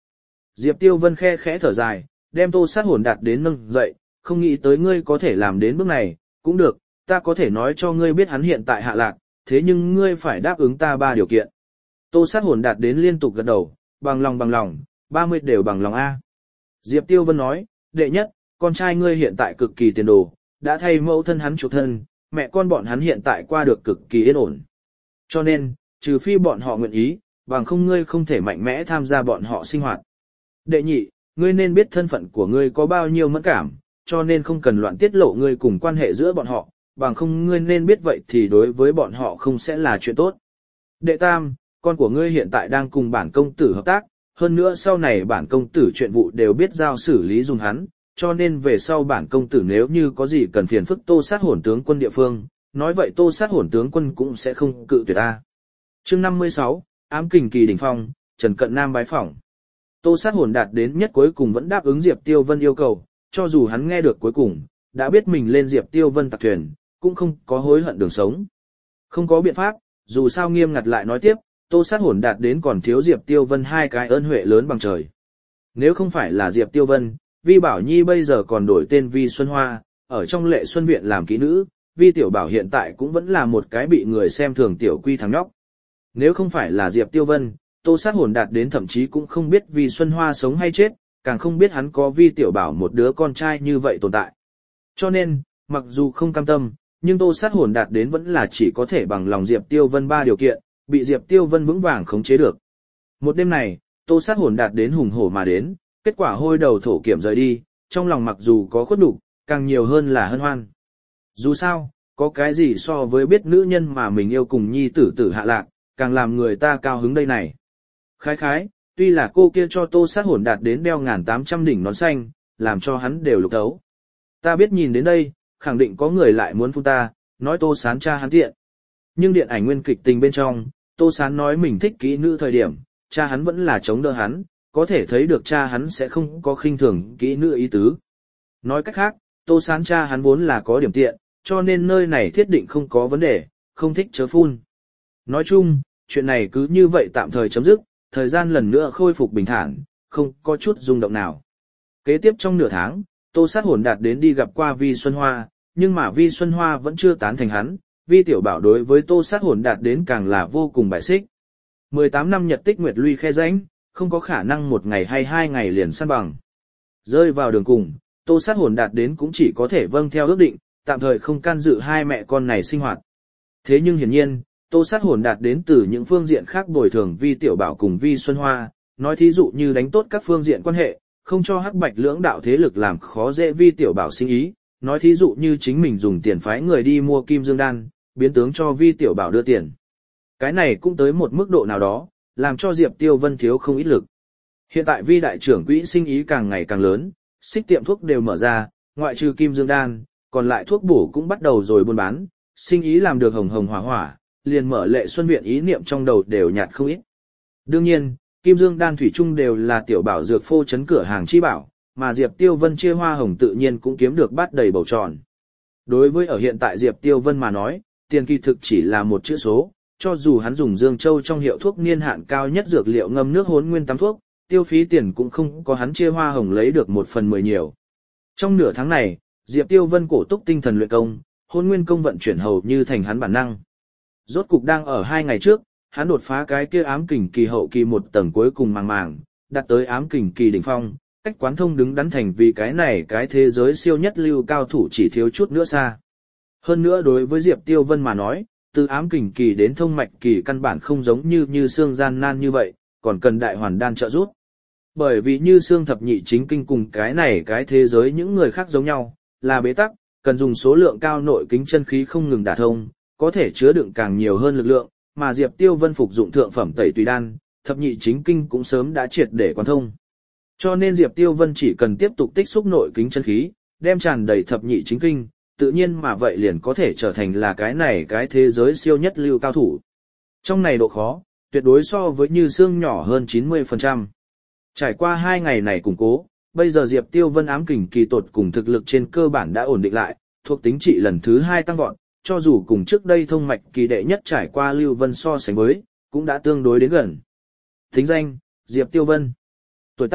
Diệp Tiêu Vân khe khẽ thở dài, đem Tô Sát Hồn đạt đến nâng dậy, không nghĩ tới ngươi có thể làm đến bước này, cũng được, ta có thể nói cho ngươi biết hắn hiện tại hạ lạc, thế nhưng ngươi phải đáp ứng ta ba điều kiện. Tô Sát Hồn đạt đến liên tục gật đầu, bằng lòng bằng lòng, ba mươi đều bằng lòng A. Diệp Tiêu Vân nói, đệ nhất, con trai ngươi hiện tại cực kỳ tiền đồ, đã thay mẫu thân hắn chuộc thân, mẹ con bọn hắn hiện tại qua được cực kỳ yên ổn. Cho nên, trừ phi bọn họ nguyện ý, bằng không ngươi không thể mạnh mẽ tham gia bọn họ sinh hoạt. Đệ nhị, ngươi nên biết thân phận của ngươi có bao nhiêu mẫn cảm, cho nên không cần loạn tiết lộ ngươi cùng quan hệ giữa bọn họ, bằng không ngươi nên biết vậy thì đối với bọn họ không sẽ là chuyện tốt. Đệ tam, con của ngươi hiện tại đang cùng bản công tử hợp tác, hơn nữa sau này bản công tử chuyện vụ đều biết giao xử lý dùng hắn, cho nên về sau bản công tử nếu như có gì cần phiền phức Tô Sát Hồn tướng quân địa phương, nói vậy Tô Sát Hồn tướng quân cũng sẽ không cự tuyệt ta. Chương năm mươi sáu, Ám Kình Kỳ đỉnh phong, Trần Cận Nam bái phỏng. Tô Sát Hồn đạt đến nhất cuối cùng vẫn đáp ứng Diệp Tiêu Vân yêu cầu, cho dù hắn nghe được cuối cùng, đã biết mình lên Diệp Tiêu Vân tặc thuyền, cũng không có hối hận đường sống. Không có biện pháp, dù sao nghiêm ngặt lại nói tiếp, Tô Sát Hồn đạt đến còn thiếu Diệp Tiêu Vân hai cái ơn huệ lớn bằng trời. Nếu không phải là Diệp Tiêu Vân, Vi Bảo Nhi bây giờ còn đổi tên Vi Xuân Hoa, ở trong Lệ Xuân Viện làm kỹ nữ, Vi Tiểu Bảo hiện tại cũng vẫn là một cái bị người xem thường tiểu quy thằng nhóc. Nếu không phải là Diệp Tiêu Vân, Tô Sát Hồn đạt đến thậm chí cũng không biết Vi Xuân Hoa sống hay chết, càng không biết hắn có Vi Tiểu Bảo một đứa con trai như vậy tồn tại. Cho nên, mặc dù không cam tâm, nhưng Tô Sát Hồn đạt đến vẫn là chỉ có thể bằng lòng Diệp Tiêu Vân ba điều kiện, bị Diệp Tiêu Vân vững vàng khống chế được. Một đêm này, Tô Sát Hồn đạt đến hùng hổ mà đến, kết quả hôi đầu thổ kiểm rời đi, trong lòng mặc dù có khuất nhục, càng nhiều hơn là hân hoan. Dù sao, có cái gì so với biết nữ nhân mà mình yêu cùng nhi tử tử hạ lạc, càng làm người ta cao hứng đây này. Khái khái, tuy là cô kia cho Tô Sát Hồn đạt đến đeo ngàn tám trăm đỉnh nón xanh, làm cho hắn đều lục thấu. Ta biết nhìn đến đây, khẳng định có người lại muốn phun ta, nói Tô Sán cha hắn tiện. Nhưng điện ảnh nguyên kịch tình bên trong, Tô Sán nói mình thích kỹ nữ thời điểm, cha hắn vẫn là chống đỡ hắn, có thể thấy được cha hắn sẽ không có khinh thường kỹ nữ ý tứ. Nói cách khác, Tô Sán cha hắn vốn là có điểm tiện, cho nên nơi này thiết định không có vấn đề, không thích chớ phun. Nói chung, chuyện này cứ như vậy tạm thời chấm dứt, thời gian lần nữa khôi phục bình thản, không có chút rung động nào. Kế tiếp trong nửa tháng, Tô Sát Hồn đạt đến đi gặp qua Vi Xuân Hoa, nhưng mà Vi Xuân Hoa vẫn chưa tán thành hắn, Vi Tiểu Bảo đối với Tô Sát Hồn đạt đến càng là vô cùng bài xích. mười tám năm nhật tích nguyệt luy khe rãnh, không có khả năng một ngày hay hai ngày liền săn bằng. Rơi vào đường cùng, Tô Sát Hồn đạt đến cũng chỉ có thể vâng theo ước định, tạm thời không can dự hai mẹ con này sinh hoạt. Thế nhưng hiển nhiên, Tô Sát Hồn đạt đến từ những phương diện khác bồi thường Vi Tiểu Bảo cùng Vi Xuân Hoa, nói thí dụ như đánh tốt các phương diện quan hệ, không cho hắc bạch lưỡng đạo thế lực làm khó dễ Vi Tiểu Bảo sinh ý, nói thí dụ như chính mình dùng tiền phái người đi mua kim dương đan, biến tướng cho Vi Tiểu Bảo đưa tiền. Cái này cũng tới một mức độ nào đó, làm cho Diệp Tiêu Vân thiếu không ít lực. Hiện tại Vi đại trưởng quỹ sinh ý càng ngày càng lớn, xích tiệm thuốc đều mở ra, ngoại trừ kim dương đan, còn lại thuốc bổ cũng bắt đầu rồi buôn bán, sinh ý làm được hồng hồng hỏa hỏa, liền mở Lệ Xuân Viện ý niệm trong đầu đều nhạt không ít. Đương nhiên, kim dương đan thủy chung đều là tiểu bảo dược phô chấn cửa hàng chi bảo, mà Diệp Tiêu Vân chia hoa hồng tự nhiên cũng kiếm được bát đầy bầu tròn. Đối với ở hiện tại Diệp Tiêu Vân mà nói, tiền kỳ thực chỉ là một chữ số, cho dù hắn dùng Dương Châu trong hiệu thuốc niên hạn cao nhất dược liệu ngâm nước hỗn nguyên tắm thuốc, tiêu phí tiền cũng không có hắn chia hoa hồng lấy được một phần mười nhiều. Trong nửa tháng này, Diệp Tiêu Vân cổ túc tinh thần luyện công, hỗn nguyên công vận chuyển hầu như thành hắn bản năng. Rốt cục đang ở hai ngày trước, hắn đột phá cái kia ám kình kỳ hậu kỳ một tầng cuối cùng màng màng, đạt tới ám kình kỳ đỉnh phong, cách quán thông đứng đắn thành vì cái này cái thế giới siêu nhất lưu cao thủ chỉ thiếu chút nữa xa. Hơn nữa đối với Diệp Tiêu Vân mà nói, từ ám kình kỳ đến thông mạch kỳ căn bản không giống như như xương gian nan như vậy, còn cần đại hoàn đan trợ giúp. Bởi vì như xương thập nhị chính kinh cùng cái này cái thế giới những người khác giống nhau, là bế tắc, cần dùng số lượng cao nội kính chân khí không ngừng đả thông, có thể chứa đựng càng nhiều hơn lực lượng, mà Diệp Tiêu Vân phục dụng thượng phẩm tẩy tùy đan, thập nhị chính kinh cũng sớm đã triệt để quán thông. Cho nên Diệp Tiêu Vân chỉ cần tiếp tục tích xúc nội kính chân khí, đem tràn đầy thập nhị chính kinh, tự nhiên mà vậy liền có thể trở thành là cái này cái thế giới siêu nhất lưu cao thủ. Trong này độ khó, tuyệt đối so với như xương nhỏ hơn chín mươi phần trăm. Trải qua hai ngày này củng cố, bây giờ Diệp Tiêu Vân ám kình kỳ tột cùng thực lực trên cơ bản đã ổn định lại, thuộc tính trị lần thứ hai tăng vọt, cho dù cùng trước đây thông mạch kỳ đệ nhất trải qua Lưu Vân so sánh với, cũng đã tương đối đến gần. Tính danh, Diệp Tiêu Vân. Tuổi tác,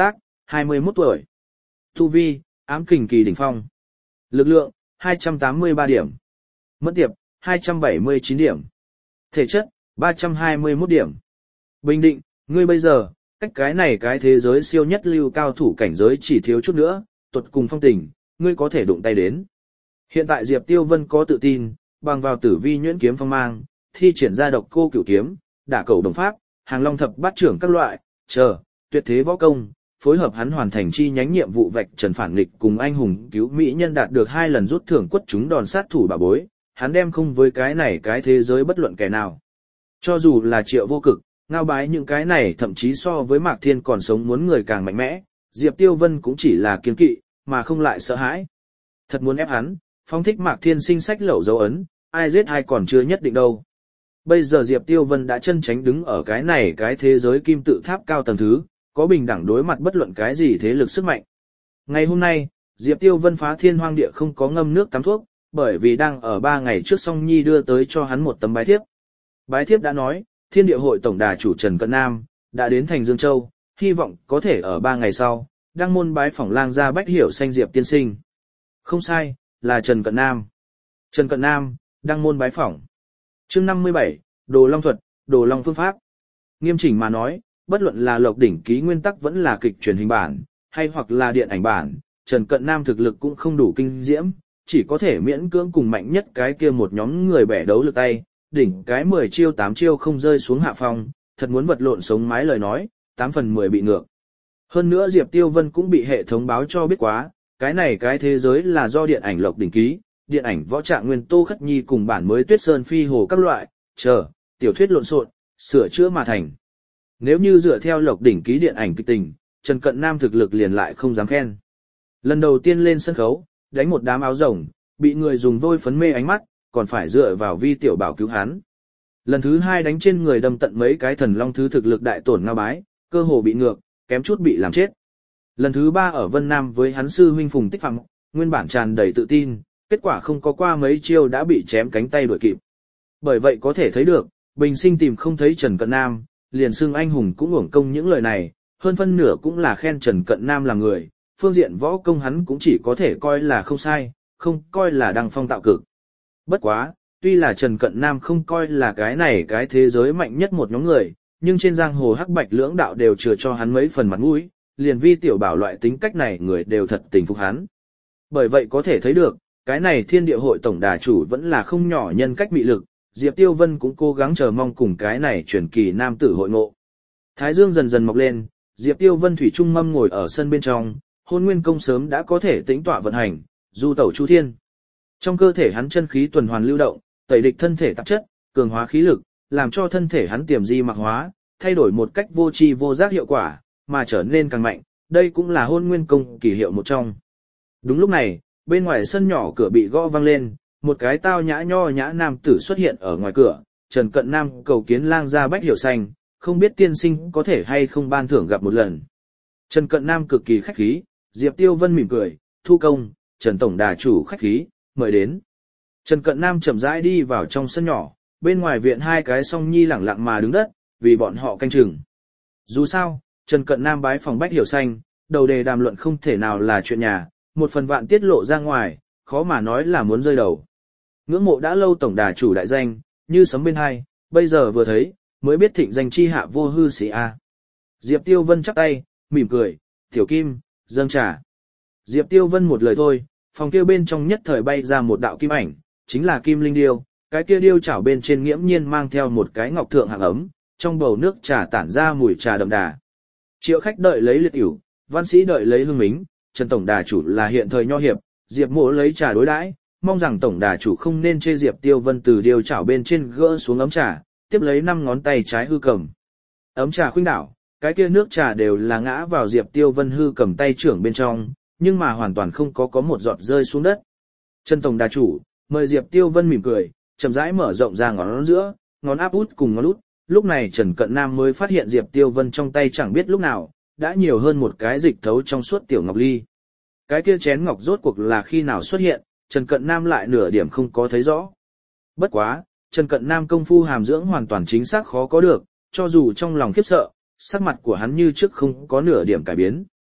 hai mươi mốt tuổi. Tu vi, ám kình kỳ đỉnh phong. Lực lượng, hai trăm tám mươi ba điểm. Mẫn tiệp, hai trăm bảy mươi chín điểm. Thể chất, ba trăm hai mươi mốt điểm. Bình định, ngươi bây giờ, cách cái này cái thế giới siêu nhất lưu cao thủ cảnh giới chỉ thiếu chút nữa, tuột cùng phong tình, ngươi có thể đụng tay đến. Hiện tại Diệp Tiêu Vân có tự tin, bằng vào tử vi nhuyễn kiếm phong mang, thi triển ra độc cô cửu kiếm, đả cầu đồng pháp, hàng long thập bát trưởng các loại, chờ, tuyệt thế võ công, phối hợp hắn hoàn thành chi nhánh nhiệm vụ vạch trần phản nghịch cùng anh hùng cứu mỹ nhân đạt được hai lần rút thưởng quất chúng đòn sát thủ bà bối, hắn đem không với cái này cái thế giới bất luận kẻ nào. Cho dù là Triệu Vô Cực, ngao bái những cái này thậm chí so với Mạc Thiên còn sống muốn người càng mạnh mẽ, Diệp Tiêu Vân cũng chỉ là kiêng kỵ, mà không lại sợ hãi. Thật muốn ép hắn, phong thích Mạc Thiên sinh sách lậu dấu ấn, ai giết ai còn chưa nhất định đâu. Bây giờ Diệp Tiêu Vân đã chân tránh đứng ở cái này cái thế giới kim tự tháp cao tầng thứ, có bình đẳng đối mặt bất luận cái gì thế lực sức mạnh. Ngày hôm nay, Diệp Tiêu Vân phá thiên hoang địa không có ngâm nước tắm thuốc, bởi vì đang ở ba ngày trước Song Nhi đưa tới cho hắn một tấm bái thiếp. Bái thiếp đã nói, Thiên Địa Hội tổng đà chủ Trần Cận Nam đã đến thành Dương Châu, hy vọng có thể ở ba ngày sau đăng môn bái phỏng lang gia Bách Hiểu Xanh Diệp tiên sinh. Không sai, là Trần Cận Nam. Trần Cận Nam đăng môn bái phỏng. Chương năm mươi bảy, Đồ Long thuật, Đồ Long phương pháp. Nghiêm chỉnh mà nói, bất luận là Lộc đỉnh ký nguyên tắc vẫn là kịch truyền hình bản, hay hoặc là điện ảnh bản, Trần Cận Nam thực lực cũng không đủ kinh diễm, chỉ có thể miễn cưỡng cùng mạnh nhất cái kia một nhóm người bẻ đấu lực tay, đỉnh cái mười chiêu tám chiêu không rơi xuống hạ phong, thật muốn vật lộn sống mái lời nói, tám phần mười bị ngược. Hơn nữa Diệp Tiêu Vân cũng bị hệ thống báo cho biết quá, cái này cái thế giới là do điện ảnh Lộc đỉnh ký, điện ảnh võ trạng nguyên Tô Khất Nhi cùng bản mới Tuyết Sơn Phi Hồ các loại, chờ, tiểu thuyết lộn xộn, sửa chữa mà thành. Nếu như dựa theo Lộc đỉnh ký điện ảnh kịch tình, Trần Cận Nam thực lực liền lại không dám khen. Lần đầu tiên lên sân khấu, đánh một đám áo rồng, bị người dùng vôi phấn mê ánh mắt, còn phải dựa vào Vi Tiểu Bảo cứu hắn. Lần thứ hai đánh trên người đâm tận mấy cái thần long thứ thực lực đại tổn ngao bái, cơ hồ bị ngược, kém chút bị làm chết. Lần thứ ba ở Vân Nam với hắn sư huynh Phùng Tích Phạm, nguyên bản tràn đầy tự tin, kết quả không có qua mấy chiêu đã bị chém cánh tay đuổi kịp. Bởi vậy có thể thấy được, bình sinh tìm không thấy Trần Cận Nam, liền xưng anh hùng cũng uổng công những lời này, hơn phân nửa cũng là khen Trần Cận Nam là người, phương diện võ công hắn cũng chỉ có thể coi là không sai, không coi là đăng phong tạo cực. Bất quá, tuy là Trần Cận Nam không coi là cái này cái thế giới mạnh nhất một nhóm người, nhưng trên giang hồ hắc bạch lưỡng đạo đều chừa cho hắn mấy phần mặt mũi, liền Vi Tiểu Bảo loại tính cách này người đều thật tình phục hắn. Bởi vậy có thể thấy được, cái này Thiên Địa Hội tổng đà chủ vẫn là không nhỏ nhân cách mị lực, Diệp Tiêu Vân cũng cố gắng chờ mong cùng cái này truyền kỳ nam tử hội ngộ. Thái dương dần dần mọc lên, Diệp Tiêu Vân thủy trung mâm ngồi ở sân bên trong, Hôn Nguyên công sớm đã có thể tĩnh tọa vận hành, du tẩu chu thiên. Trong cơ thể hắn chân khí tuần hoàn lưu động, tẩy địch thân thể tạp chất, cường hóa khí lực, làm cho thân thể hắn tiềm di mạc hóa, thay đổi một cách vô tri vô giác hiệu quả, mà trở nên càng mạnh, đây cũng là Hôn Nguyên công kỳ hiệu một trong. Đúng lúc này, bên ngoài sân nhỏ cửa bị gõ vang lên, một cái tao nhã nho nhã nam tử xuất hiện ở ngoài cửa, Trần Cận Nam cầu kiến lang gia Bách Hiểu Xanh, không biết tiên sinh có thể hay không ban thưởng gặp một lần. Trần Cận Nam cực kỳ khách khí, Diệp Tiêu Vân mỉm cười, thu công, Trần tổng đà chủ khách khí, mời đến. Trần Cận Nam chậm rãi đi vào trong sân nhỏ, bên ngoài viện hai cái song nhi lẳng lặng mà đứng đất, vì bọn họ canh chừng. Dù sao, Trần Cận Nam bái phòng Bách Hiểu Xanh, đầu đề đàm luận không thể nào là chuyện nhà, một phần vạn tiết lộ ra ngoài, khó mà nói là muốn rơi đầu. Ngưỡng mộ đã lâu tổng đà chủ đại danh, như sấm bên hai, bây giờ vừa thấy, mới biết thịnh danh chi hạ vô hư sĩ a. Diệp Tiêu Vân chắp tay, mỉm cười, tiểu kim, dâng trà. Diệp Tiêu Vân một lời thôi, phòng kia bên trong nhất thời bay ra một đạo kim ảnh, chính là kim linh điêu, cái kia điêu chảo bên trên nghiễm nhiên mang theo một cái ngọc thượng hạng ấm, trong bầu nước trà tản ra mùi trà đậm đà. Triệu khách đợi lấy liệt ỉu, văn sĩ đợi lấy hương mính, Trần tổng đà chủ là hiện thời nho hiệp, Diệp Mộ lấy trà đối đãi, mong rằng tổng đà chủ không nên chê Diệp Tiêu Vân từ điêu chảo bên trên gỡ xuống ấm trà, tiếp lấy năm ngón tay trái hư cầm. Ấm trà khuynh đảo, cái kia nước trà đều là ngã vào Diệp Tiêu Vân hư cầm tay trưởng bên trong, nhưng mà hoàn toàn không có có một giọt rơi xuống đất. Trần tổng đà chủ, mời Diệp Tiêu Vân mỉm cười, chậm rãi mở rộng ra ngón giữa, ngón áp út cùng ngón út, lúc này Trần Cận Nam mới phát hiện Diệp Tiêu Vân trong tay chẳng biết lúc nào đã nhiều hơn một cái dịch thấu trong suốt tiểu ngọc ly. Cái kia chén ngọc rốt cuộc là khi nào xuất hiện, Trần Cận Nam lại nửa điểm không có thấy rõ. Bất quá, Trần Cận Nam công phu hàm dưỡng hoàn toàn chính xác khó có được, cho dù trong lòng khiếp sợ, sắc mặt của hắn như trước không có nửa điểm cải biến.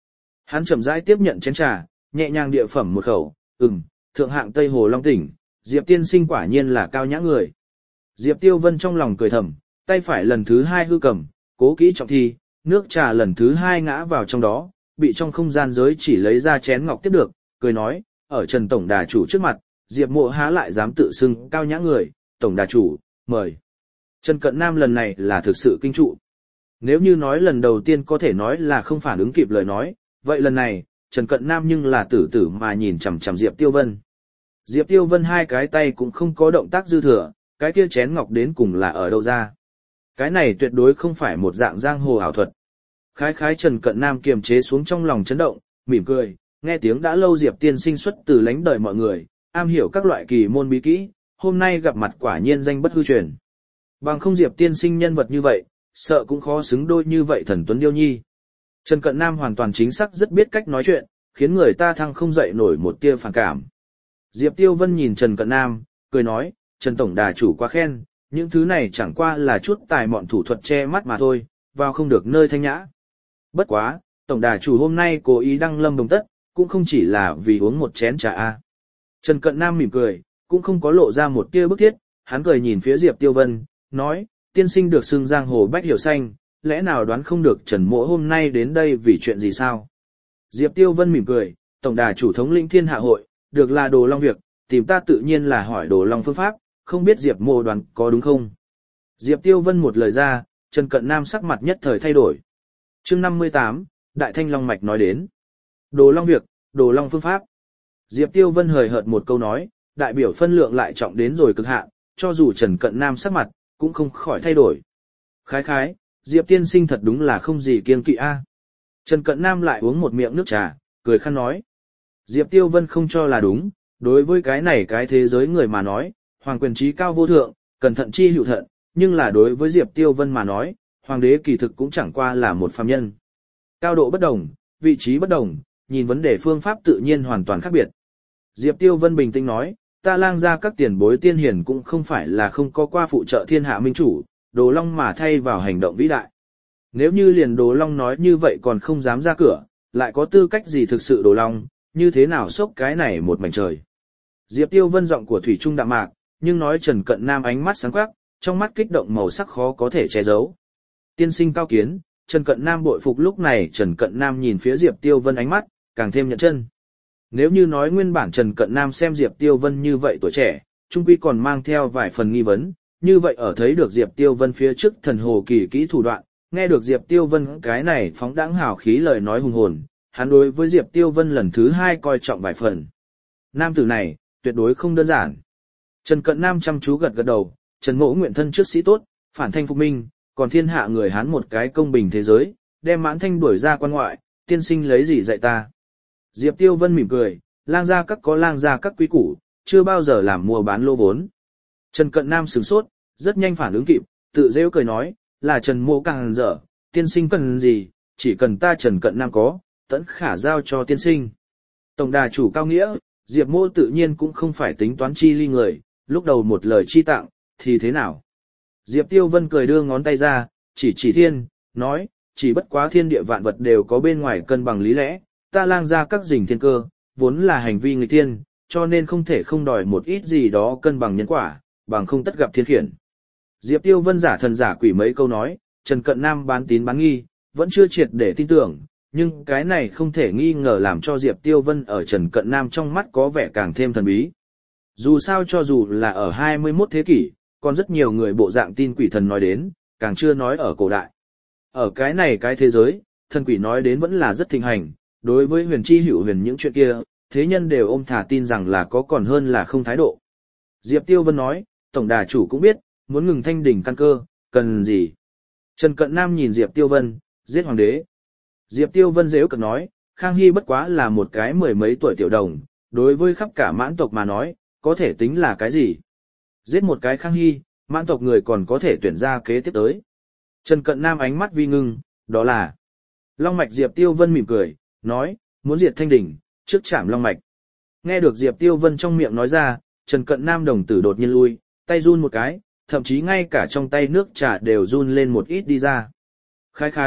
Hắn chậm rãi tiếp nhận chén trà, nhẹ nhàng địa phẩm một khẩu, ừm, thượng hạng Tây Hồ Long tỉnh, Diệp tiên sinh quả nhiên là cao nhã người. Diệp Tiêu Vân trong lòng cười thầm, tay phải lần thứ hai hư cầm, cố kỹ trọng thi, nước trà lần thứ hai ngã vào trong đó, bị trong không gian giới chỉ lấy ra chén ngọc tiếp được, cười nói, ở Trần Tổng Đà Chủ trước mặt, Diệp Mộ há lại dám tự xưng cao nhã người, Tổng Đà Chủ, mời. Trần Cận Nam lần này là thực sự kinh trụ. Nếu như nói lần đầu tiên có thể nói là không phản ứng kịp lời nói, vậy lần này, Trần Cận Nam nhưng là tử tử mà nhìn chằm chằm Diệp Tiêu Vân. Diệp Tiêu Vân hai cái tay cũng không có động tác dư thừa, cái kia chén ngọc đến cùng là ở đâu ra. Cái này tuyệt đối không phải một dạng giang hồ ảo thuật. Khái khái Trần Cận Nam kiềm chế xuống trong lòng chấn động, mỉm cười, nghe tiếng đã lâu Diệp tiên sinh xuất từ lãnh đời mọi người, am hiểu các loại kỳ môn bí kỹ, hôm nay gặp mặt quả nhiên danh bất hư truyền. Bằng không Diệp tiên sinh nhân vật như vậy, sợ cũng khó xứng đôi như vậy thần tuấn điêu nhi. Trần Cận Nam hoàn toàn chính xác rất biết cách nói chuyện, khiến người ta thăng không dậy nổi một tia phản cảm. Diệp Tiêu Vân nhìn Trần Cận Nam, cười nói, Trần Tổng Đà Chủ quá khen, những thứ này chẳng qua là chút tài mọn thủ thuật che mắt mà thôi, vào không được nơi thanh nhã. Bất quá, Tổng Đà Chủ hôm nay cố ý đăng lâm đồng tất, cũng không chỉ là vì uống một chén trà a. Trần Cận Nam mỉm cười, cũng không có lộ ra một tia bức thiết, hắn cười nhìn phía Diệp Tiêu Vân, nói, tiên sinh được xưng giang hồ bách hiểu xanh, lẽ nào đoán không được Trần Mỗ hôm nay đến đây vì chuyện gì sao? Diệp Tiêu Vân mỉm cười, Tổng Đà Chủ thống lĩnh thiên hạ hội, được là Đồ Long việc, tìm ta tự nhiên là hỏi Đồ Long phương pháp, không biết Diệp Mộ đoán có đúng không? Diệp Tiêu Vân một lời ra, Trần Cận Nam sắc mặt nhất thời thay đổi. Chương năm mươi tám, Đại Thanh Long Mạch nói đến. Đồ Long việc, Đồ Long phương pháp. Diệp Tiêu Vân hời hợt một câu nói, đại biểu phân lượng lại trọng đến rồi cực hạn, cho dù Trần Cận Nam sắc mặt, cũng không khỏi thay đổi. Khái khái, Diệp tiên sinh thật đúng là không gì kiêng kỵ a. Trần Cận Nam lại uống một miệng nước trà, cười khăn nói. Diệp Tiêu Vân không cho là đúng, đối với cái này cái thế giới người mà nói, hoàng quyền trí cao vô thượng, cẩn thận chi hữu thận, nhưng là đối với Diệp Tiêu Vân mà nói, hoàng đế kỳ thực cũng chẳng qua là một phàm nhân. Cao độ bất đồng, vị trí bất đồng, nhìn vấn đề phương pháp tự nhiên hoàn toàn khác biệt. Diệp Tiêu Vân bình tĩnh nói, ta lang ra các tiền bối tiên hiển cũng không phải là không có qua phụ trợ thiên hạ minh chủ, Đồ Long mà thay vào hành động vĩ đại. Nếu như liền Đồ Long nói như vậy còn không dám ra cửa, lại có tư cách gì thực sự Đồ Long, như thế nào sốc cái này một mảnh trời. Diệp Tiêu Vân giọng của thủy trung đạm mạc, nhưng nói Trần Cận Nam ánh mắt sáng quắc, trong mắt kích động màu sắc khó có thể che giấu. Tiên sinh cao kiến, Trần Cận Nam bội phục. Lúc này Trần Cận Nam nhìn phía Diệp Tiêu Vân ánh mắt, càng thêm nhận chân. Nếu như nói nguyên bản Trần Cận Nam xem Diệp Tiêu Vân như vậy tuổi trẻ, trung quy còn mang theo vài phần nghi vấn, như vậy ở thấy được Diệp Tiêu Vân phía trước thần hồ kỳ kỹ thủ đoạn, nghe được Diệp Tiêu Vân cái này phóng đãng hào khí lời nói hùng hồn, hắn đối với Diệp Tiêu Vân lần thứ hai coi trọng vài phần. Nam tử này, tuyệt đối không đơn giản. Trần Cận Nam chăm chú gật gật đầu, Trần Mỗ nguyện thân trước sĩ tốt, phản thanh phục minh, còn thiên hạ người Hán một cái công bình thế giới, đem Mãn Thanh đuổi ra quan ngoại, tiên sinh lấy gì dạy ta. Diệp Tiêu Vân mỉm cười, lang gia các có lang gia các quý củ, chưa bao giờ làm mua bán lô vốn. Trần Cận Nam sửng sốt, rất nhanh phản ứng kịp, tự rêu cười nói, là Trần Mỗ càng dở, tiên sinh cần gì, chỉ cần ta Trần Cận Nam có, tẫn khả giao cho tiên sinh. Tổng Đà Chủ cao nghĩa, Diệp Mỗ tự nhiên cũng không phải tính toán chi ly người, lúc đầu một lời chi tặng, thì thế nào? Diệp Tiêu Vân cười đưa ngón tay ra, chỉ chỉ thiên, nói, chỉ bất quá thiên địa vạn vật đều có bên ngoài cân bằng lý lẽ, ta lang ra các dình thiên cơ, vốn là hành vi nghịch thiên, cho nên không thể không đòi một ít gì đó cân bằng nhân quả, bằng không tất gặp thiên khiển. Diệp Tiêu Vân giả thần giả quỷ mấy câu nói, Trần Cận Nam bán tín bán nghi, vẫn chưa triệt để tin tưởng, nhưng cái này không thể nghi ngờ làm cho Diệp Tiêu Vân ở Trần Cận Nam trong mắt có vẻ càng thêm thần bí. Dù sao cho dù là ở hai mươi mốt thế kỷ, còn rất nhiều người bộ dạng tin quỷ thần nói đến, càng chưa nói ở cổ đại. Ở cái này cái thế giới, thần quỷ nói đến vẫn là rất thịnh hành, đối với huyền chi hữu huyền những chuyện kia, thế nhân đều ôm thả tin rằng là có còn hơn là không thái độ. Diệp Tiêu Vân nói, Tổng Đà Chủ cũng biết, muốn ngừng thanh đỉnh căn cơ, cần gì? Trần Cận Nam nhìn Diệp Tiêu Vân, giết hoàng đế. Diệp Tiêu Vân dễu cợt nói, Khang Hy bất quá là một cái mười mấy tuổi tiểu đồng, đối với khắp cả mãn tộc mà nói, có thể tính là cái gì? Giết một cái Khang Hy, mãn tộc người còn có thể tuyển ra kế tiếp tới. Trần Cận Nam ánh mắt vi ngưng, đó là Long Mạch. Diệp Tiêu Vân mỉm cười, nói, muốn diệt thanh đỉnh, trước chạm Long Mạch. Nghe được Diệp Tiêu Vân trong miệng nói ra, Trần Cận Nam đồng tử đột nhiên lui, tay run một cái, thậm chí ngay cả trong tay nước trà đều run lên một ít đi ra. Khái khái,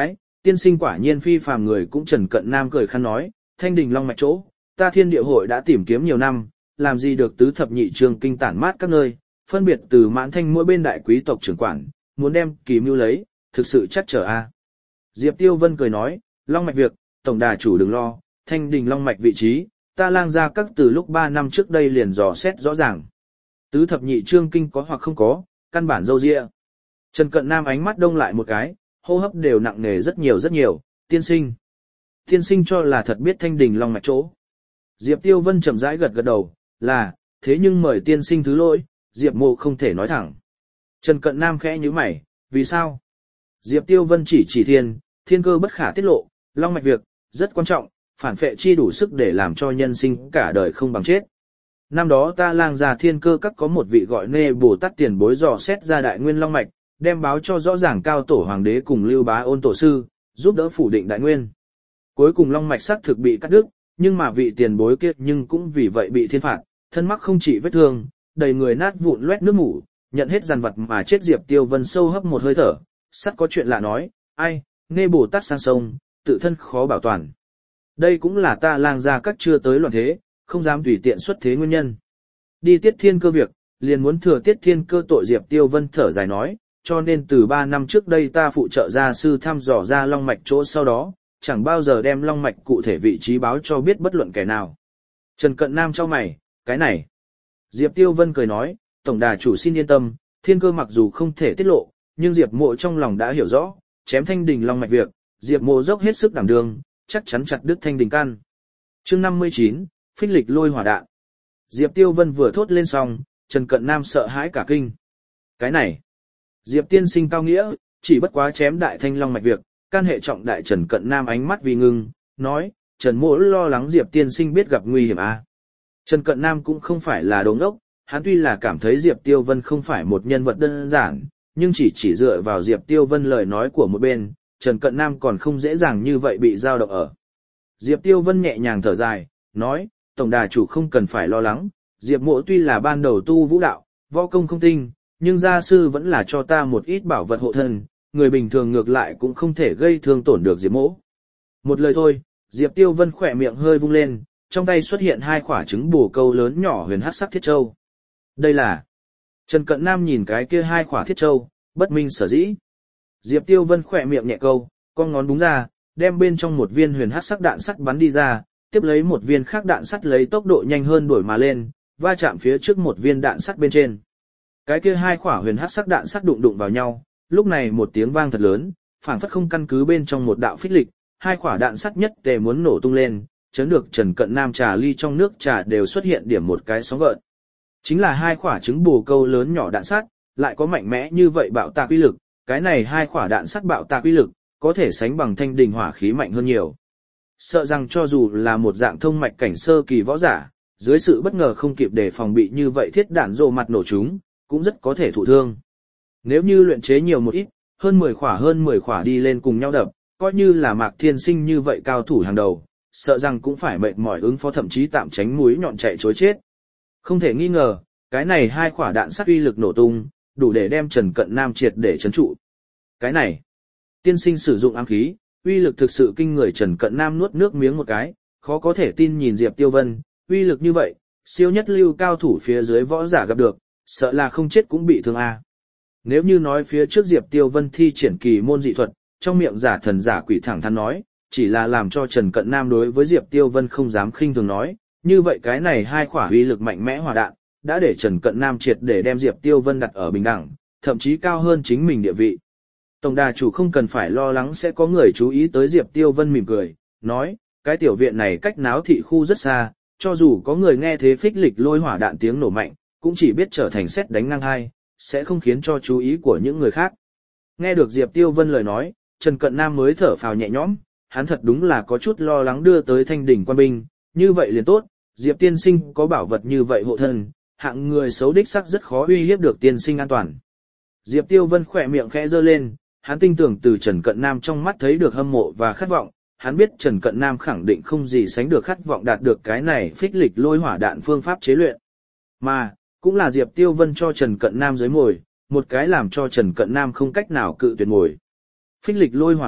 Tiên sinh quả nhiên phi phàm người cũng Trần Cận Nam cười khăn nói, Thanh Đình Long mạch chỗ, ta Thiên Địa hội đã tìm kiếm nhiều năm, làm gì được tứ thập nhị trường kinh tản mát các nơi, phân biệt từ Mãn Thanh mỗi bên đại quý tộc trưởng quản, muốn đem kỳ mưu lấy, thực sự chắc trở a. Diệp Tiêu Vân cười nói, Long mạch việc, tổng đà chủ đừng lo, Thanh Đình Long mạch vị trí, ta lang ra các từ lúc ba năm trước đây liền dò xét rõ ràng. Tứ thập nhị chương kinh có hoặc không có, căn bản dâu dịa. Trần Cận Nam ánh mắt đông lại một cái, hô hấp đều nặng nề rất nhiều rất nhiều, tiên sinh. Tiên sinh cho là thật biết Thanh Đình Long mạch chỗ. Diệp Tiêu Vân chậm rãi gật gật đầu, là, thế nhưng mời tiên sinh thứ lỗi, Diệp Mộ không thể nói thẳng. Trần Cận Nam khẽ nhíu mày, vì sao? Diệp Tiêu Vân chỉ chỉ thiên, thiên cơ bất khả tiết lộ, Long mạch việc, rất quan trọng, phản phệ chi đủ sức để làm cho nhân sinh cả đời không bằng chết. Năm đó ta lang gia thiên cơ các có một vị gọi nê Bồ Tát tiền bối dò xét ra đại nguyên Long mạch, đem báo cho rõ ràng cao tổ hoàng đế cùng Lưu Bá Ôn tổ sư, giúp đỡ phủ định đại nguyên. Cuối cùng Long mạch xác thực bị cắt đứt, nhưng mà vị tiền bối kia nhưng cũng vì vậy bị thiên phạt, thân mắc không chỉ vết thương, đầy người nát vụn loét nước mủ, nhận hết dằn vặt mà chết. Diệp Tiêu Vân sâu hấp một hơi thở, sắt có chuyện lạ nói, ai, nê Bồ Tát sang sông, tự thân khó bảo toàn. Đây cũng là ta lang gia các chưa tới loạn thế, không dám tùy tiện xuất thế nguyên nhân. Đi tiết thiên cơ việc, liền muốn thừa tiết thiên cơ tội. Diệp Tiêu Vân thở dài nói, cho nên từ ba năm trước đây ta phụ trợ gia sư thăm dò ra long mạch chỗ, sau đó, chẳng bao giờ đem long mạch cụ thể vị trí báo cho biết bất luận kẻ nào. Trần Cận Nam chau mày, cái này. Diệp Tiêu Vân cười nói, tổng đà chủ xin yên tâm, thiên cơ mặc dù không thể tiết lộ, nhưng Diệp Mộ trong lòng đã hiểu rõ, chém Thanh Đình Long mạch việc, Diệp Mộ dốc hết sức đảm đương, chắc chắn chặt đứt Thanh Đình căn. Chương năm mươi chín, phích lịch lôi hỏa đạn. Diệp Tiêu Vân vừa thốt lên xong, Trần Cận Nam sợ hãi cả kinh. Cái này, Diệp tiên sinh cao nghĩa, chỉ bất quá chém đại thanh long mạch việc, can hệ trọng đại. Trần Cận Nam ánh mắt vì ngưng, nói, Trần Mỗ lo lắng Diệp tiên sinh biết gặp nguy hiểm à. Trần Cận Nam cũng không phải là đồ ngốc, hắn tuy là cảm thấy Diệp Tiêu Vân không phải một nhân vật đơn giản, nhưng chỉ chỉ dựa vào Diệp Tiêu Vân lời nói của một bên, Trần Cận Nam còn không dễ dàng như vậy bị dao động ở. Diệp Tiêu Vân nhẹ nhàng thở dài, nói, tổng đà chủ không cần phải lo lắng, Diệp Mộ tuy là ban đầu tu vũ đạo, võ công không tinh, nhưng gia sư vẫn là cho ta một ít bảo vật hộ thân, người bình thường ngược lại cũng không thể gây thương tổn được Diệp Mộ. Một lời thôi, Diệp Tiêu Vân khỏe miệng hơi vung lên, trong tay xuất hiện hai quả trứng bồ câu lớn nhỏ huyền hắc sắc thiết châu. Đây là... Trần Cận Nam nhìn cái kia hai quả thiết châu, bất minh sở dĩ. Diệp Tiêu Vân khỏe miệng nhẹ câu, con ngón búng ra, đem bên trong một viên huyền hắc sắc đạn sắt bắn đi ra, tiếp lấy một viên khác đạn sắt lấy tốc độ nhanh hơn đuổi mà lên, va chạm phía trước một viên đạn sắt bên trên. Cái kia hai quả huyền hắc sắc đạn sắt đụng đụng vào nhau, lúc này một tiếng vang thật lớn, phảng phất không căn cứ bên trong một đạo phích lịch, hai quả đạn sắt nhất tề muốn nổ tung lên, chấn được Trần Cận Nam trà ly trong nước trà đều xuất hiện điểm một cái sóng gợn. Chính là hai quả trứng bồ câu lớn nhỏ đạn sắt, lại có mạnh mẽ như vậy bạo tạc uy lực, cái này hai quả đạn sắt bạo tạc uy lực, có thể sánh bằng Thanh Đình hỏa khí mạnh hơn nhiều. Sợ rằng cho dù là một dạng thông mạch cảnh sơ kỳ võ giả, dưới sự bất ngờ không kịp để phòng bị như vậy thiết đạn rồ mặt nổ chúng, cũng rất có thể thụ thương. Nếu như luyện chế nhiều một ít, hơn mười khỏa hơn mười khỏa đi lên cùng nhau đập, coi như là Mạc Thiên Sinh như vậy cao thủ hàng đầu, sợ rằng cũng phải mệt mỏi ứng phó, thậm chí tạm tránh mũi nhọn chạy chối chết. Không thể nghi ngờ, cái này hai quả đạn sắt uy lực nổ tung, đủ để đem Trần Cận Nam triệt để trấn trụ. Cái này, tiên sinh sử dụng ám khí, uy lực thực sự kinh người. Trần Cận Nam nuốt nước miếng một cái, khó có thể tin nhìn Diệp Tiêu Vân, uy lực như vậy, siêu nhất lưu cao thủ phía dưới võ giả gặp được, sợ là không chết cũng bị thương a. Nếu như nói phía trước Diệp Tiêu Vân thi triển kỳ môn dị thuật, trong miệng giả thần giả quỷ thẳng thắn nói, chỉ là làm cho Trần Cận Nam đối với Diệp Tiêu Vân không dám khinh thường nói, như vậy cái này hai quả uy lực mạnh mẽ hỏa đạn, đã để Trần Cận Nam triệt để đem Diệp Tiêu Vân đặt ở bình đẳng, thậm chí cao hơn chính mình địa vị. Tổng đà chủ không cần phải lo lắng sẽ có người chú ý tới. Diệp Tiêu Vân mỉm cười, nói, cái tiểu viện này cách náo thị khu rất xa, cho dù có người nghe thế phích lịch lôi hỏa đạn tiếng nổ mạnh, cũng chỉ biết trở thành sét đánh ngang hai, sẽ không khiến cho chú ý của những người khác. Nghe được Diệp Tiêu Vân lời nói, Trần Cận Nam mới thở phào nhẹ nhõm, hắn thật đúng là có chút lo lắng đưa tới Thanh Đình quan binh, như vậy liền tốt, Diệp tiên sinh có bảo vật như vậy hộ thân, hạng người xấu đích sắc rất khó uy hiếp được tiên sinh an toàn. Diệp Tiêu Vân khỏe miệng khẽ giơ lên, hắn tin tưởng từ Trần Cận Nam trong mắt thấy được hâm mộ và khát vọng, hắn biết Trần Cận Nam khẳng định không gì sánh được khát vọng đạt được cái này phích lịch lôi hỏa đạn phương pháp chế luyện. Mà, cũng là Diệp Tiêu Vân cho Trần Cận Nam dưới mồi, một cái làm cho Trần Cận Nam không cách nào cự tuyệt mồi. Phích lịch lôi hỏa đạn,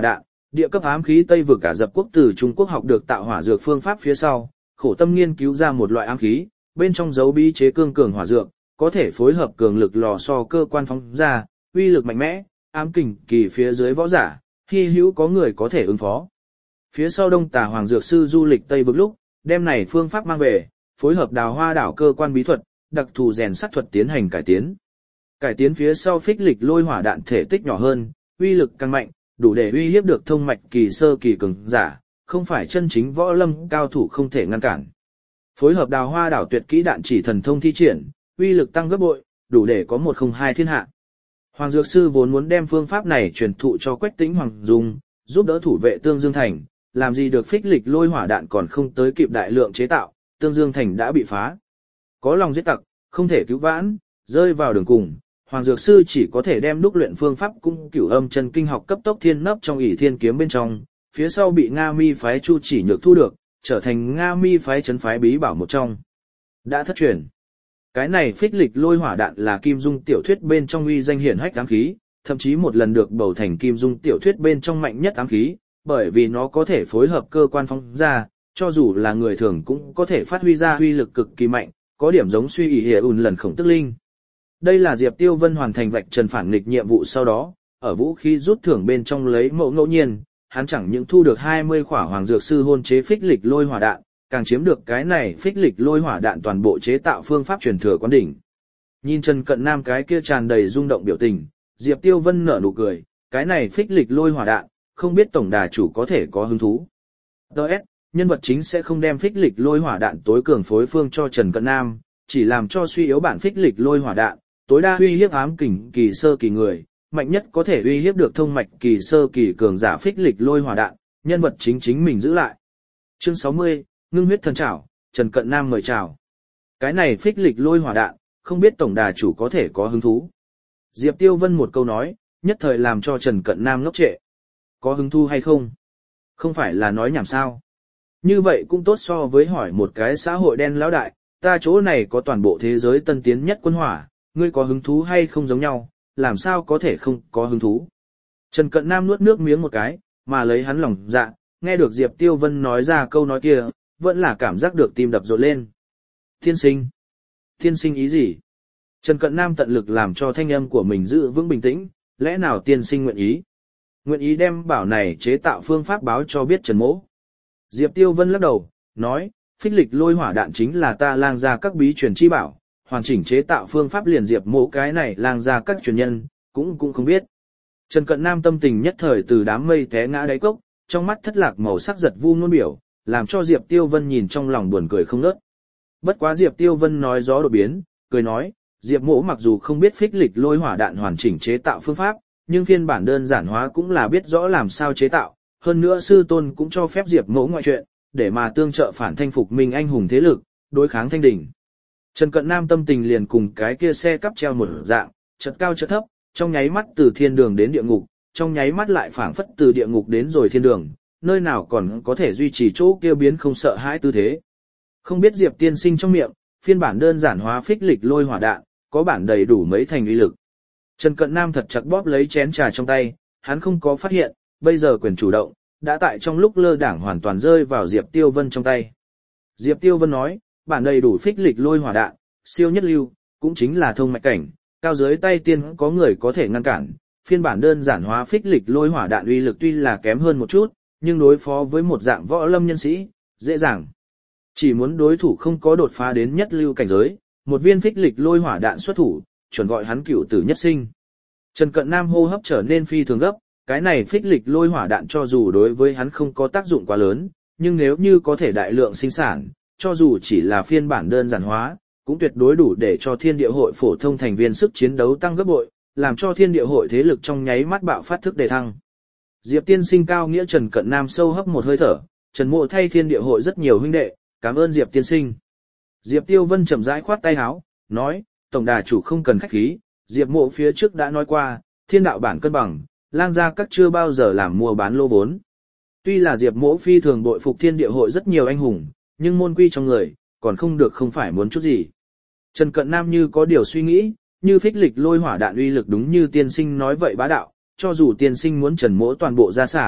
địa cấp ám khí Tây vực Ả Rập quốc từ Trung Quốc học được tạo hỏa dược phương pháp phía sau, khổ tâm nghiên cứu ra một loại ám khí, bên trong giấu bí chế cương cường hỏa dược, có thể phối hợp cường lực lò xo cơ quan phóng ra, uy lực mạnh mẽ, ám kình kỳ phía dưới võ giả, hy hữu có người có thể ứng phó. Phía sau Đông Tà Hoàng Dược Sư du lịch Tây vực lúc, đem này phương pháp mang về, phối hợp Đào Hoa đảo cơ quan bí thuật, đặc thù rèn sắt thuật tiến hành cải tiến. Cải tiến phía sau phích lịch lôi hỏa đạn thể tích nhỏ hơn, uy lực càng mạnh, đủ để uy hiếp được thông mạch kỳ sơ kỳ cường giả, không phải chân chính võ lâm cao thủ không thể ngăn cản. Phối hợp Đào Hoa đảo tuyệt kỹ đạn chỉ thần thông thi triển, uy lực tăng gấp bội, đủ để có một không hai thiên hạ. Hoàng Dược Sư vốn muốn đem phương pháp này truyền thụ cho Quách Tĩnh Hoàng dùng, giúp đỡ thủ vệ Tương Dương Thành, làm gì được phích lịch lôi hỏa đạn còn không tới kịp đại lượng chế tạo, Tương Dương Thành đã bị phá. Có lòng giết tặc, không thể cứu vãn, rơi vào đường cùng, Hoàng Dược Sư chỉ có thể đem đúc luyện phương pháp cung cửu âm chân kinh học cấp tốc thiên nấp trong ỷ thiên kiếm bên trong, phía sau bị Nga Mi phái Chu Chỉ Nhược thu được, trở thành Nga Mi phái trấn phái bí bảo một trong. Đã thất truyền. Cái này phích lịch lôi hỏa đạn là Kim Dung tiểu thuyết bên trong uy danh hiển hách ám khí, thậm chí một lần được bầu thành Kim Dung tiểu thuyết bên trong mạnh nhất ám khí, bởi vì nó có thể phối hợp cơ quan phóng ra, cho dù là người thường cũng có thể phát huy ra uy lực cực kỳ mạnh, có điểm giống suy ỷ hệ ùn lần khổng tức linh. Đây là Diệp Tiêu Vân hoàn thành vạch trần phản nghịch nhiệm vụ sau đó, ở vũ khí rút thưởng bên trong lấy mẫu ngẫu nhiên, hắn chẳng những thu được hai mươi khỏa Hoàng Dược Sư hôn chế phích lịch lôi hỏa đạn, càng chiếm được cái này phích lịch lôi hỏa đạn toàn bộ chế tạo phương pháp truyền thừa quán đỉnh. Nhìn Trần Cận Nam cái kia tràn đầy rung động biểu tình, Diệp Tiêu Vân nở nụ cười, cái này phích lịch lôi hỏa đạn, không biết tổng đà chủ có thể có hứng thú. đê ét, nhân vật chính sẽ không đem phích lịch lôi hỏa đạn tối cường phối phương cho Trần Cận Nam, chỉ làm cho suy yếu bản phích lịch lôi hỏa đạn, tối đa uy hiếp ám kình kỳ sơ kỳ người, mạnh nhất có thể uy hiếp được thông mạch kỳ sơ kỳ cường giả phích lịch lôi hỏa đạn, nhân vật chính chính mình giữ lại. Chương sáu mươi, ngưng huyết thần trảo, Trần Cận Nam mời chào. Cái này phích lịch lôi hỏa đạn, không biết tổng đà chủ có thể có hứng thú. Diệp Tiêu Vân một câu nói, nhất thời làm cho Trần Cận Nam ngốc trệ. Có hứng thú hay không? Không phải là nói nhảm sao? Như vậy cũng tốt so với hỏi một cái xã hội đen lão đại, ta chỗ này có toàn bộ thế giới tân tiến nhất quân hỏa, ngươi có hứng thú hay không giống nhau, làm sao có thể không có hứng thú. Trần Cận Nam nuốt nước miếng một cái, mà lấy hắn lòng dạ, nghe được Diệp Tiêu Vân nói ra câu nói kia, vẫn là cảm giác được tim đập rộn lên. Tiên sinh. Tiên sinh ý gì? Trần Cận Nam tận lực làm cho thanh âm của mình giữ vững bình tĩnh, lẽ nào tiên sinh nguyện ý? Nguyện ý đem bảo này chế tạo phương pháp báo cho biết Trần Mỗ. Diệp Tiêu Vân lắc đầu, nói, phích lịch lôi hỏa đạn chính là ta lang ra các bí truyền chi bảo, hoàn chỉnh chế tạo phương pháp liền Diệp Mỗ cái này lang ra các truyền nhân, cũng cũng không biết. Trần Cận Nam tâm tình nhất thời từ đám mây té ngã đáy cốc, trong mắt thất lạc màu sắc giật vu ngôn biểu, làm cho Diệp Tiêu Vân nhìn trong lòng buồn cười không ngớt. Bất quá Diệp Tiêu Vân nói gió đột biến, cười nói, Diệp Mỗ mặc dù không biết phích lịch lôi hỏa đạn hoàn chỉnh chế tạo phương pháp, nhưng phiên bản đơn giản hóa cũng là biết rõ làm sao chế tạo, hơn nữa sư tôn cũng cho phép Diệp Mỗ ngoại chuyện, để mà tương trợ phản thanh phục minh anh hùng thế lực, đối kháng thanh đỉnh. Trần Cận Nam tâm tình liền cùng cái kia xe cắp treo một dạng, chợt cao chợt thấp, trong nháy mắt từ thiên đường đến địa ngục, trong nháy mắt lại phảng phất từ địa ngục đến rồi thiên đường, nơi nào còn có thể duy trì chỗ kia biến không sợ hãi tư thế. Không biết Diệp tiên sinh trong miệng, phiên bản đơn giản hóa phích lịch lôi hỏa đạn, có bản đầy đủ mấy thành uy lực. Trần Cận Nam thật chặt bóp lấy chén trà trong tay, hắn không có phát hiện, bây giờ quyền chủ động, đã tại trong lúc lơ đảng hoàn toàn rơi vào Diệp Tiêu Vân trong tay. Diệp Tiêu Vân nói, bản đầy đủ phích lịch lôi hỏa đạn, siêu nhất lưu, cũng chính là thông mạch cảnh, cao dưới tay tiên có người có thể ngăn cản, phiên bản đơn giản hóa phích lịch lôi hỏa đạn uy lực tuy là kém hơn một chút, nhưng đối phó với một dạng võ lâm nhân sĩ, dễ dàng. Chỉ muốn đối thủ không có đột phá đến nhất lưu cảnh giới, một viên phích lịch lôi hỏa đạn xuất thủ, chuẩn gọi hắn cửu tử nhất sinh. Trần Cận Nam hô hấp trở nên phi thường gấp, cái này phích lịch lôi hỏa đạn cho dù đối với hắn không có tác dụng quá lớn, nhưng nếu như có thể đại lượng sinh sản, cho dù chỉ là phiên bản đơn giản hóa, cũng tuyệt đối đủ để cho Thiên Địa hội phổ thông thành viên sức chiến đấu tăng gấp bội, làm cho Thiên Địa hội thế lực trong nháy mắt bạo phát thức đề thăng. Diệp tiên sinh cao nghĩa Trần Cận Nam sâu hấp một hơi thở, Trần Mộ thay Thiên Địa hội rất nhiều huynh đệ, cảm ơn Diệp tiên sinh. Diệp Tiêu Vân chậm rãi khoát tay áo, nói, tổng đà chủ không cần khách khí, Diệp Mộ phía trước đã nói qua, thiên đạo bản cân bằng, lang gia các chưa bao giờ làm mua bán lô vốn. Tuy là Diệp Mộ phi thường bội phục Thiên Địa hội rất nhiều anh hùng, nhưng môn quy trong người, còn không được không phải muốn chút gì. Trần Cận Nam như có điều suy nghĩ, như phích lịch lôi hỏa đạn uy lực đúng như tiên sinh nói vậy bá đạo, cho dù tiên sinh muốn Trần Mỗ toàn bộ gia sản,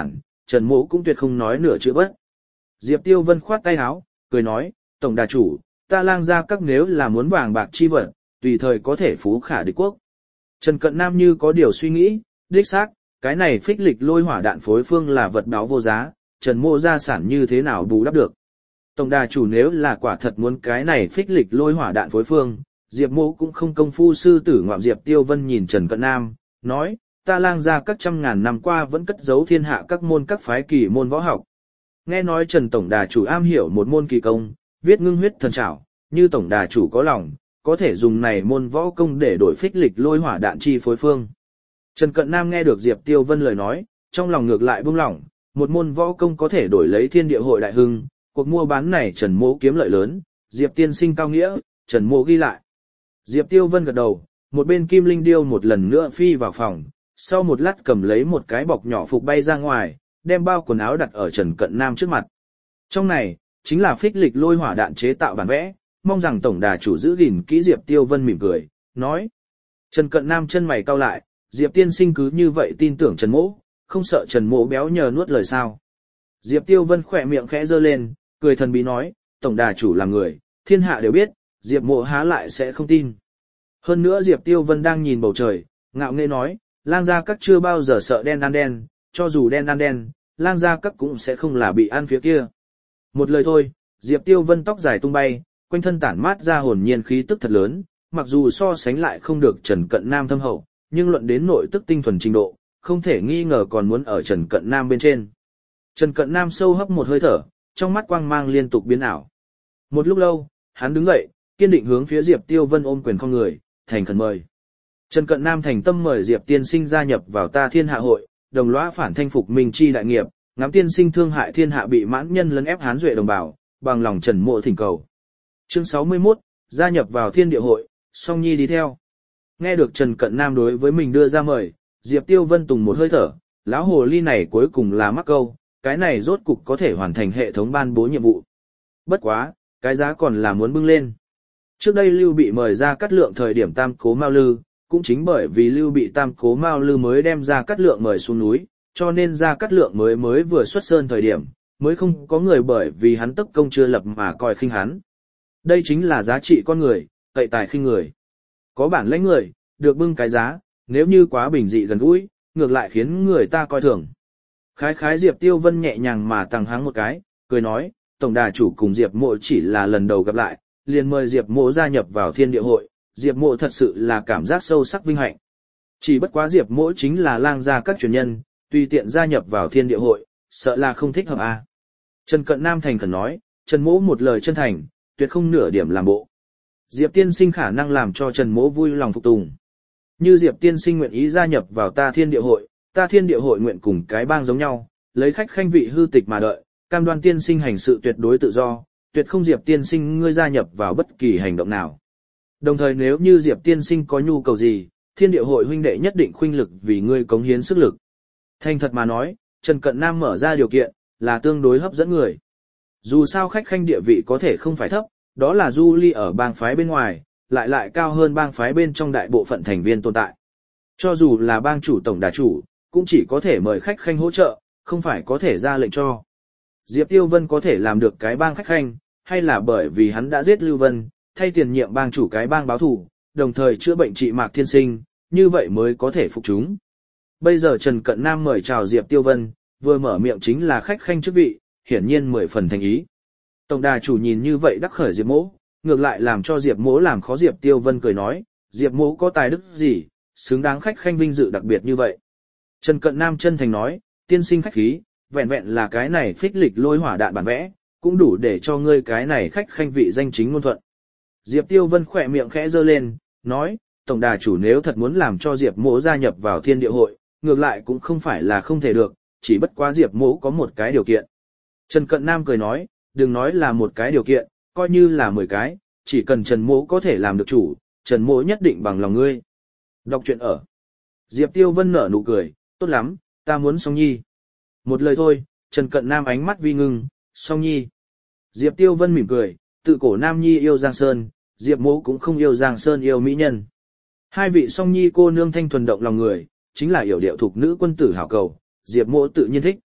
Trần Mỗ cũng tuyệt không nói nửa chữ bất. Diệp Tiêu Vân khoát tay áo, cười nói, tổng đà chủ, ta Lang gia các nếu là muốn vàng bạc chi vật, tùy thời có thể phú khả địch quốc. Trần Cận Nam như có điều suy nghĩ, đích xác, cái này phích lịch lôi hỏa đạn phối phương là vật báo vô giá, Trần Mỗ gia sản như thế nào bù đắp được. Tổng đà chủ nếu là quả thật muốn cái này phích lịch lôi hỏa đạn phối phương, Diệp Mỗ cũng không công phu sư tử ngoạm. Diệp Tiêu Vân nhìn Trần Cận Nam, nói, ta Lang gia các trăm ngàn năm qua vẫn cất giấu thiên hạ các môn các phái kỳ môn võ học. Nghe nói Trần tổng đà chủ am hiểu một môn kỳ công, viết ngưng huyết thần trảo, như tổng đà chủ có lòng, có thể dùng này môn võ công để đổi phích lịch lôi hỏa đạn chi phối phương. Trần Cận Nam nghe được Diệp Tiêu Vân lời nói, trong lòng ngược lại buông lỏng, một môn võ công có thể đổi lấy thiên địa hội đại hưng, cuộc mua bán này Trần Mỗ kiếm lợi lớn, Diệp tiên sinh cao nghĩa, Trần Mỗ ghi lại. Diệp Tiêu Vân gật đầu, một bên Kim Linh Điêu một lần nữa phi vào phòng, sau một lát cầm lấy một cái bọc nhỏ phục bay ra ngoài, đem bao quần áo đặt ở Trần Cận Nam trước mặt. Trong này, chính là phích lịch lôi hỏa đạn chế tạo bản vẽ, mong rằng tổng đà chủ giữ gìn kỹ. Diệp Tiêu Vân mỉm cười, nói. Trần Cận Nam chân mày cau lại, Diệp tiên sinh cứ như vậy tin tưởng Trần Mỗ, không sợ Trần Mỗ béo nhờ nuốt lời sao. Diệp Tiêu Vân khỏe miệng khẽ giơ lên, cười thần bí nói, tổng đà chủ là người, thiên hạ đều biết, Diệp Mỗ há lại sẽ không tin. Hơn nữa Diệp Tiêu Vân đang nhìn bầu trời, ngạo nghễ nói, Lang gia các chưa bao giờ sợ đen ăn đen, cho dù đen ăn đen, Lang gia các cũng sẽ không là bị ăn phía kia. Một lời thôi, Diệp Tiêu Vân tóc dài tung bay, quanh thân tản mát ra hồn nhiên khí tức thật lớn, mặc dù so sánh lại không được Trần Cận Nam thâm hậu, nhưng luận đến nội tức tinh thuần trình độ, không thể nghi ngờ còn muốn ở Trần Cận Nam bên trên. Trần Cận Nam sâu hấp một hơi thở, trong mắt quang mang liên tục biến ảo. Một lúc lâu, hắn đứng dậy, kiên định hướng phía Diệp Tiêu Vân ôm quyền không người, thành khẩn mời. Trần Cận Nam thành tâm mời Diệp tiên sinh gia nhập vào ta Thiên Hạ hội, đồng lõa phản thanh phục minh chi đại nghiệp, ngắm tiên sinh thương hại thiên hạ bị mãn nhân lấn ép hán duệ đồng bào, bằng lòng Trần Mộ thỉnh cầu. Chương sáu mươi mốt, gia nhập vào Thiên Địa hội, Song Nhi đi theo. Nghe được Trần Cận Nam đối với mình đưa ra mời, Diệp Tiêu Vân tùng một hơi thở, lão hồ ly này cuối cùng là mắc câu, cái này rốt cục có thể hoàn thành hệ thống ban bố nhiệm vụ. Bất quá, cái giá còn là muốn bưng lên. Trước đây Lưu Bị mời ra cắt lượng thời điểm Tam Cố Mao Lư, cũng chính bởi vì Lưu Bị Tam Cố Mao Lư mới đem ra cắt lượng mời xuống núi, cho nên ra cắt lượng mới mới vừa xuất sơn thời điểm, mới không có người bởi vì hắn tất công chưa lập mà coi khinh hắn. Đây chính là giá trị con người, cậy tài khinh người. Có bản lĩnh người, được bưng cái giá, nếu như quá bình dị gần gũi, ngược lại khiến người ta coi thường. Khái khái Diệp Tiêu Vân nhẹ nhàng mà tăng háng một cái, cười nói, tổng đà chủ cùng Diệp Mộ chỉ là lần đầu gặp lại, liền mời Diệp Mộ gia nhập vào Thiên Địa hội, Diệp Mộ thật sự là cảm giác sâu sắc vinh hạnh. Chỉ bất quá Diệp Mộ chính là Lang gia các truyền nhân, tùy tiện gia nhập vào Thiên Địa hội, sợ là không thích hợp a. À. Trần Cận Nam thành khẩn nói, Trần Mộ một lời chân thành, tuyệt không nửa điểm làm bộ. Diệp tiên sinh khả năng làm cho Trần Mộ vui lòng phục tùng. Như Diệp tiên sinh nguyện ý gia nhập vào ta Thiên Địa hội, ta Thiên Địa hội nguyện cùng cái bang giống nhau, lấy khách khanh vị hư tịch mà đợi, cam đoan tiên sinh hành sự tuyệt đối tự do, tuyệt không Diệp tiên sinh ngươi gia nhập vào bất kỳ hành động nào. Đồng thời nếu như Diệp tiên sinh có nhu cầu gì, Thiên Địa hội huynh đệ nhất định khuynh lực vì ngươi cống hiến sức lực. Thành thật mà nói, Trần Cận Nam mở ra điều kiện, là tương đối hấp dẫn người. Dù sao khách khanh địa vị có thể không phải thấp, đó là du ly ở bang phái bên ngoài, lại lại cao hơn bang phái bên trong đại bộ phận thành viên tồn tại. Cho dù là bang chủ tổng đà chủ, cũng chỉ có thể mời khách khanh hỗ trợ, không phải có thể ra lệnh cho. Diệp Tiêu Vân có thể làm được cái bang khách khanh, hay là bởi vì hắn đã giết Lưu Vân, thay tiền nhiệm bang chủ cái bang báo thù, đồng thời chữa bệnh trị Mạc Thiên Sinh, như vậy mới có thể phục chúng. Bây giờ Trần Cận Nam mời chào Diệp Tiêu Vân, vừa mở miệng chính là khách khanh chức vị, hiển nhiên mười phần thành ý. Tổng đà chủ nhìn như vậy đắc khởi Diệp Mỗ, ngược lại làm cho Diệp Mỗ làm khó. Diệp Tiêu Vân cười nói, Diệp Mỗ có tài đức gì, xứng đáng khách khanh vinh dự đặc biệt như vậy. Trần Cận Nam chân thành nói, tiên sinh khách khí, vẹn vẹn là cái này phích lịch lôi hỏa đạn bản vẽ, cũng đủ để cho ngươi cái này khách khanh vị danh chính ngôn thuận. Diệp Tiêu Vân khỏe miệng khẽ giơ lên, nói, tổng đà chủ nếu thật muốn làm cho Diệp Mỗ gia nhập vào Thiên Địa hội, ngược lại cũng không phải là không thể được, chỉ bất quá Diệp Mỗ có một cái điều kiện. Trần Cận Nam cười nói, đừng nói là một cái điều kiện, coi như là mười cái, chỉ cần Trần Mỗ có thể làm được chủ, Trần Mỗ nhất định bằng lòng ngươi. Đọc truyện ở. Diệp Tiêu Vân nở nụ cười, tốt lắm, ta muốn Song Nhi. Một lời thôi, Trần Cận Nam ánh mắt vi ngưng, Song Nhi. Diệp Tiêu Vân mỉm cười, tự cổ Nam Nhi yêu Giang Sơn, Diệp Mỗ cũng không yêu Giang Sơn yêu mỹ nhân. Hai vị Song Nhi cô nương thanh thuần động lòng người, chính là yểu điệu thục nữ quân tử hảo cầu, Diệp Mỗ tự nhiên thích.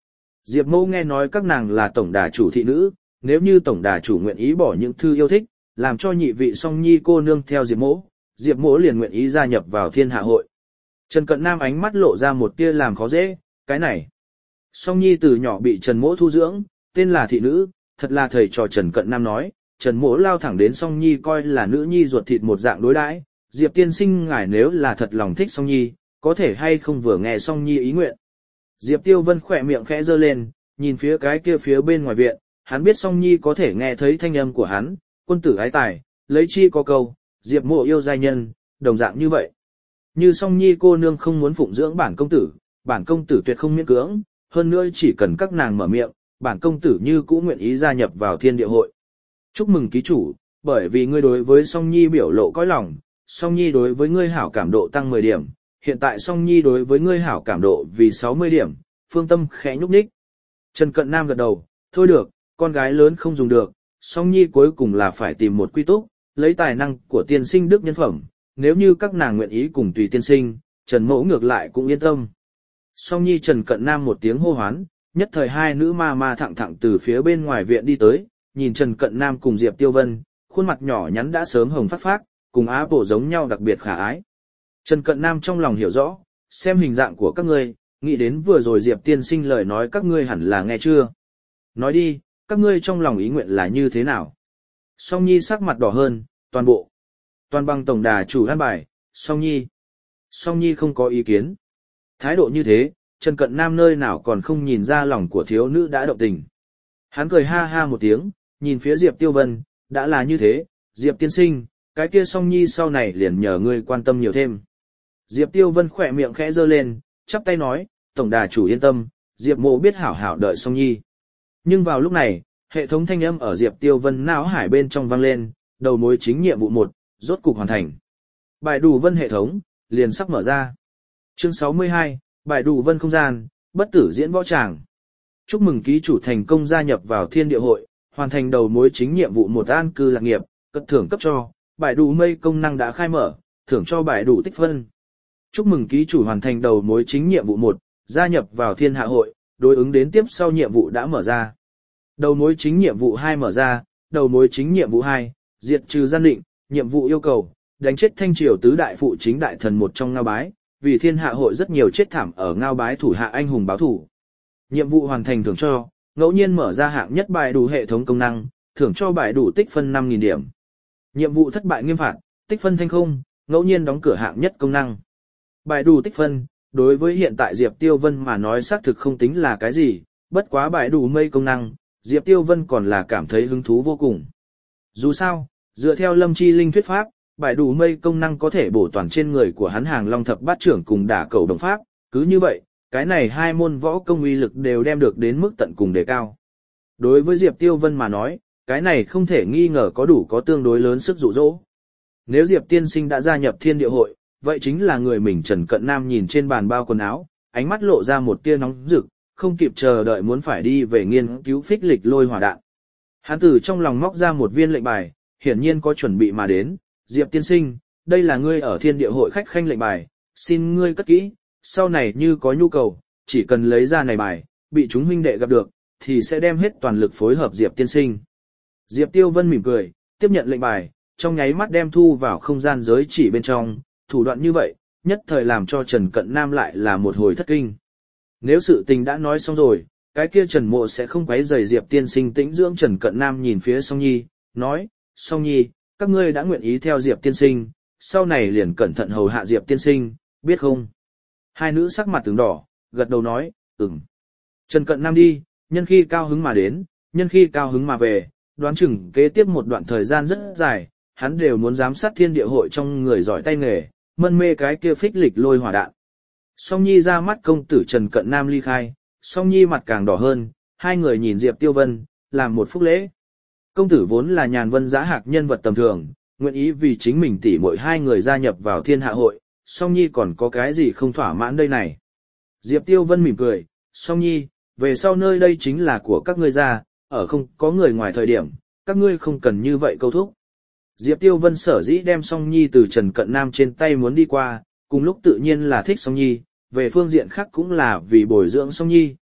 Diệp Mẫu nghe nói các nàng là tổng đà chủ thị nữ, nếu như tổng đà chủ nguyện ý bỏ những thư yêu thích, làm cho nhị vị Song Nhi cô nương theo Diệp Mẫu, Diệp Mẫu liền nguyện ý gia nhập vào Thiên Hạ hội. Trần Cận Nam ánh mắt lộ ra một tia làm khó dễ, cái này. Song Nhi từ nhỏ bị Trần Mỗ thu dưỡng, tên là thị nữ, thật là thầy trò Trần Cận Nam nói, Trần Mỗ lao thẳng đến Song Nhi coi là nữ nhi ruột thịt một dạng đối đãi, Diệp tiên sinh ngài nếu là thật lòng thích Song Nhi, có thể hay không vừa nghe Song Nhi ý nguyện. Diệp Tiêu Vân khỏe miệng khẽ giơ lên, nhìn phía cái kia phía bên ngoài viện, hắn biết Song Nhi có thể nghe thấy thanh âm của hắn, quân tử ái tài, lấy chi có câu, Diệp Mộ yêu giai nhân, đồng dạng như vậy. Như Song Nhi cô nương không muốn phụng dưỡng bản công tử, bản công tử tuyệt không miễn cưỡng, hơn nữa chỉ cần các nàng mở miệng, bản công tử như cũ nguyện ý gia nhập vào Thiên Địa hội. Chúc mừng ký chủ, bởi vì ngươi đối với Song Nhi biểu lộ cõi lòng, Song Nhi đối với ngươi hảo cảm độ tăng mười điểm, hiện tại Song Nhi đối với ngươi hảo cảm độ vì sáu mươi điểm, Phương Tâm khẽ nhúc nhích. Trần Cận Nam gật đầu, thôi được, con gái lớn không dùng được, Song Nhi cuối cùng là phải tìm một quy túc, lấy tài năng của tiên sinh đức nhân phẩm, nếu như các nàng nguyện ý cùng tùy tiên sinh, Trần Mẫu ngược lại cũng yên tâm. Song Nhi Trần Cận Nam một tiếng hô hoán, nhất thời hai nữ ma ma thẳng thẳng từ phía bên ngoài viện đi tới, nhìn Trần Cận Nam cùng Diệp Tiêu Vân, khuôn mặt nhỏ nhắn đã sớm hồng phát phát, cùng á bộ giống nhau đặc biệt khả ái. Trần Cận Nam trong lòng hiểu rõ, xem hình dạng của các ngươi, nghĩ đến vừa rồi Diệp tiên sinh lời nói các ngươi hẳn là nghe chưa. Nói đi, các ngươi trong lòng ý nguyện là như thế nào? Song Nhi sắc mặt đỏ hơn, toàn bộ. Toàn bằng tổng đà chủ an bài, Song Nhi. Song Nhi không có ý kiến. Thái độ như thế, Trần Cận Nam nơi nào còn không nhìn ra lòng của thiếu nữ đã động tình. Hắn cười ha ha một tiếng, nhìn phía Diệp Tiêu Vân, đã là như thế, Diệp tiên sinh, cái kia Song Nhi sau này liền nhờ ngươi quan tâm nhiều thêm. Diệp Tiêu Vân khỏe miệng khẽ giơ lên, chắp tay nói, tổng đà chủ yên tâm, Diệp mộ biết hảo hảo đợi Song Nhi. Nhưng vào lúc này, hệ thống thanh âm ở Diệp Tiêu Vân não hải bên trong vang lên, đầu mối chính nhiệm vụ một, rốt cục hoàn thành. Bài đủ vân hệ thống, liền sắp mở ra. Chương sáu mươi hai, bài đủ vân không gian, bất tử diễn võ tràng. Chúc mừng ký chủ thành công gia nhập vào Thiên Địa hội, hoàn thành đầu mối chính nhiệm vụ một an cư lạc nghiệp, cất thưởng cấp cho, bài đủ mây công năng đã khai mở, thưởng cho bài đủ tích phân. Chúc mừng ký chủ hoàn thành đầu mối chính nhiệm vụ một, gia nhập vào Thiên Hạ hội, đối ứng đến tiếp sau nhiệm vụ đã mở ra. Đầu mối chính nhiệm vụ hai mở ra, đầu mối chính nhiệm vụ hai, diệt trừ gian định, nhiệm vụ yêu cầu, đánh chết Thanh Triều tứ đại phụ chính đại thần một trong Ngao Bái, vì Thiên Hạ hội rất nhiều chết thảm ở Ngao Bái thủ hạ anh hùng báo thủ. Nhiệm vụ hoàn thành thưởng cho, ngẫu nhiên mở ra hạng nhất bài đủ hệ thống công năng, thưởng cho bài đủ tích phân năm nghìn điểm. Nhiệm vụ thất bại nghiêm phạt, tích phân thanh không, ngẫu nhiên đóng cửa hạng nhất công năng. Bài đủ tích phân, đối với hiện tại Diệp Tiêu Vân mà nói xác thực không tính là cái gì, bất quá bài đủ mây công năng, Diệp Tiêu Vân còn là cảm thấy hứng thú vô cùng. Dù sao, dựa theo Lâm Chi Linh thuyết pháp, bài đủ mây công năng có thể bổ toàn trên người của hắn hàng long thập bát trưởng cùng đả cầu đồng pháp, cứ như vậy, cái này hai môn võ công uy lực đều đem được đến mức tận cùng đề cao. Đối với Diệp Tiêu Vân mà nói, cái này không thể nghi ngờ có đủ có tương đối lớn sức dụ dỗ. Nếu Diệp tiên sinh đã gia nhập Thiên Địa hội, vậy chính là người mình Trần Cận Nam nhìn trên bàn bao quần áo, ánh mắt lộ ra một tia nóng rực, không kịp chờ đợi muốn phải đi về nghiên cứu phích lịch lôi hỏa đạn. Hắn từ trong lòng móc ra một viên lệnh bài, hiển nhiên có chuẩn bị mà đến, Diệp tiên sinh, đây là ngươi ở Thiên Địa hội khách khanh lệnh bài, xin ngươi cất kỹ, sau này như có nhu cầu, chỉ cần lấy ra này bài, bị chúng huynh đệ gặp được, thì sẽ đem hết toàn lực phối hợp Diệp tiên sinh. Diệp Tiêu Vân mỉm cười, tiếp nhận lệnh bài, trong nháy mắt đem thu vào không gian giới chỉ bên trong, thủ đoạn như vậy, nhất thời làm cho Trần Cận Nam lại là một hồi thất kinh. Nếu sự tình đã nói xong rồi, cái kia Trần Mộ sẽ không quấy rầy Diệp tiên sinh tĩnh dưỡng. Trần Cận Nam nhìn phía Song Nhi, nói, Song Nhi, các ngươi đã nguyện ý theo Diệp tiên sinh, sau này liền cẩn thận hầu hạ Diệp tiên sinh, biết không? Hai nữ sắc mặt tướng đỏ, gật đầu nói, ừm. Trần Cận Nam đi, nhân khi cao hứng mà đến, nhân khi cao hứng mà về, đoán chừng kế tiếp một đoạn thời gian rất dài, hắn đều muốn giám sát Thiên Địa hội trong người giỏi tay nghề, mân mê cái kia phích lịch lôi hỏa đạn. Song Nhi ra mắt công tử Trần Cận Nam ly khai, Song Nhi mặt càng đỏ hơn, hai người nhìn Diệp Tiêu Vân, làm một phúc lễ. Công tử vốn là nhàn vân giá hạc nhân vật tầm thường, nguyện ý vì chính mình tỉ mỗi hai người gia nhập vào Thiên Hạ hội, Song Nhi còn có cái gì không thỏa mãn đây này. Diệp Tiêu Vân mỉm cười, Song Nhi, về sau nơi đây chính là của các ngươi ra, ở không có người ngoài thời điểm, các ngươi không cần như vậy câu thúc. Diệp Tiêu Vân sở dĩ đem Song Nhi từ Trần Cận Nam trên tay muốn đi qua, cùng lúc tự nhiên là thích Song Nhi, về phương diện khác cũng là vì bồi dưỡng Song Nhi,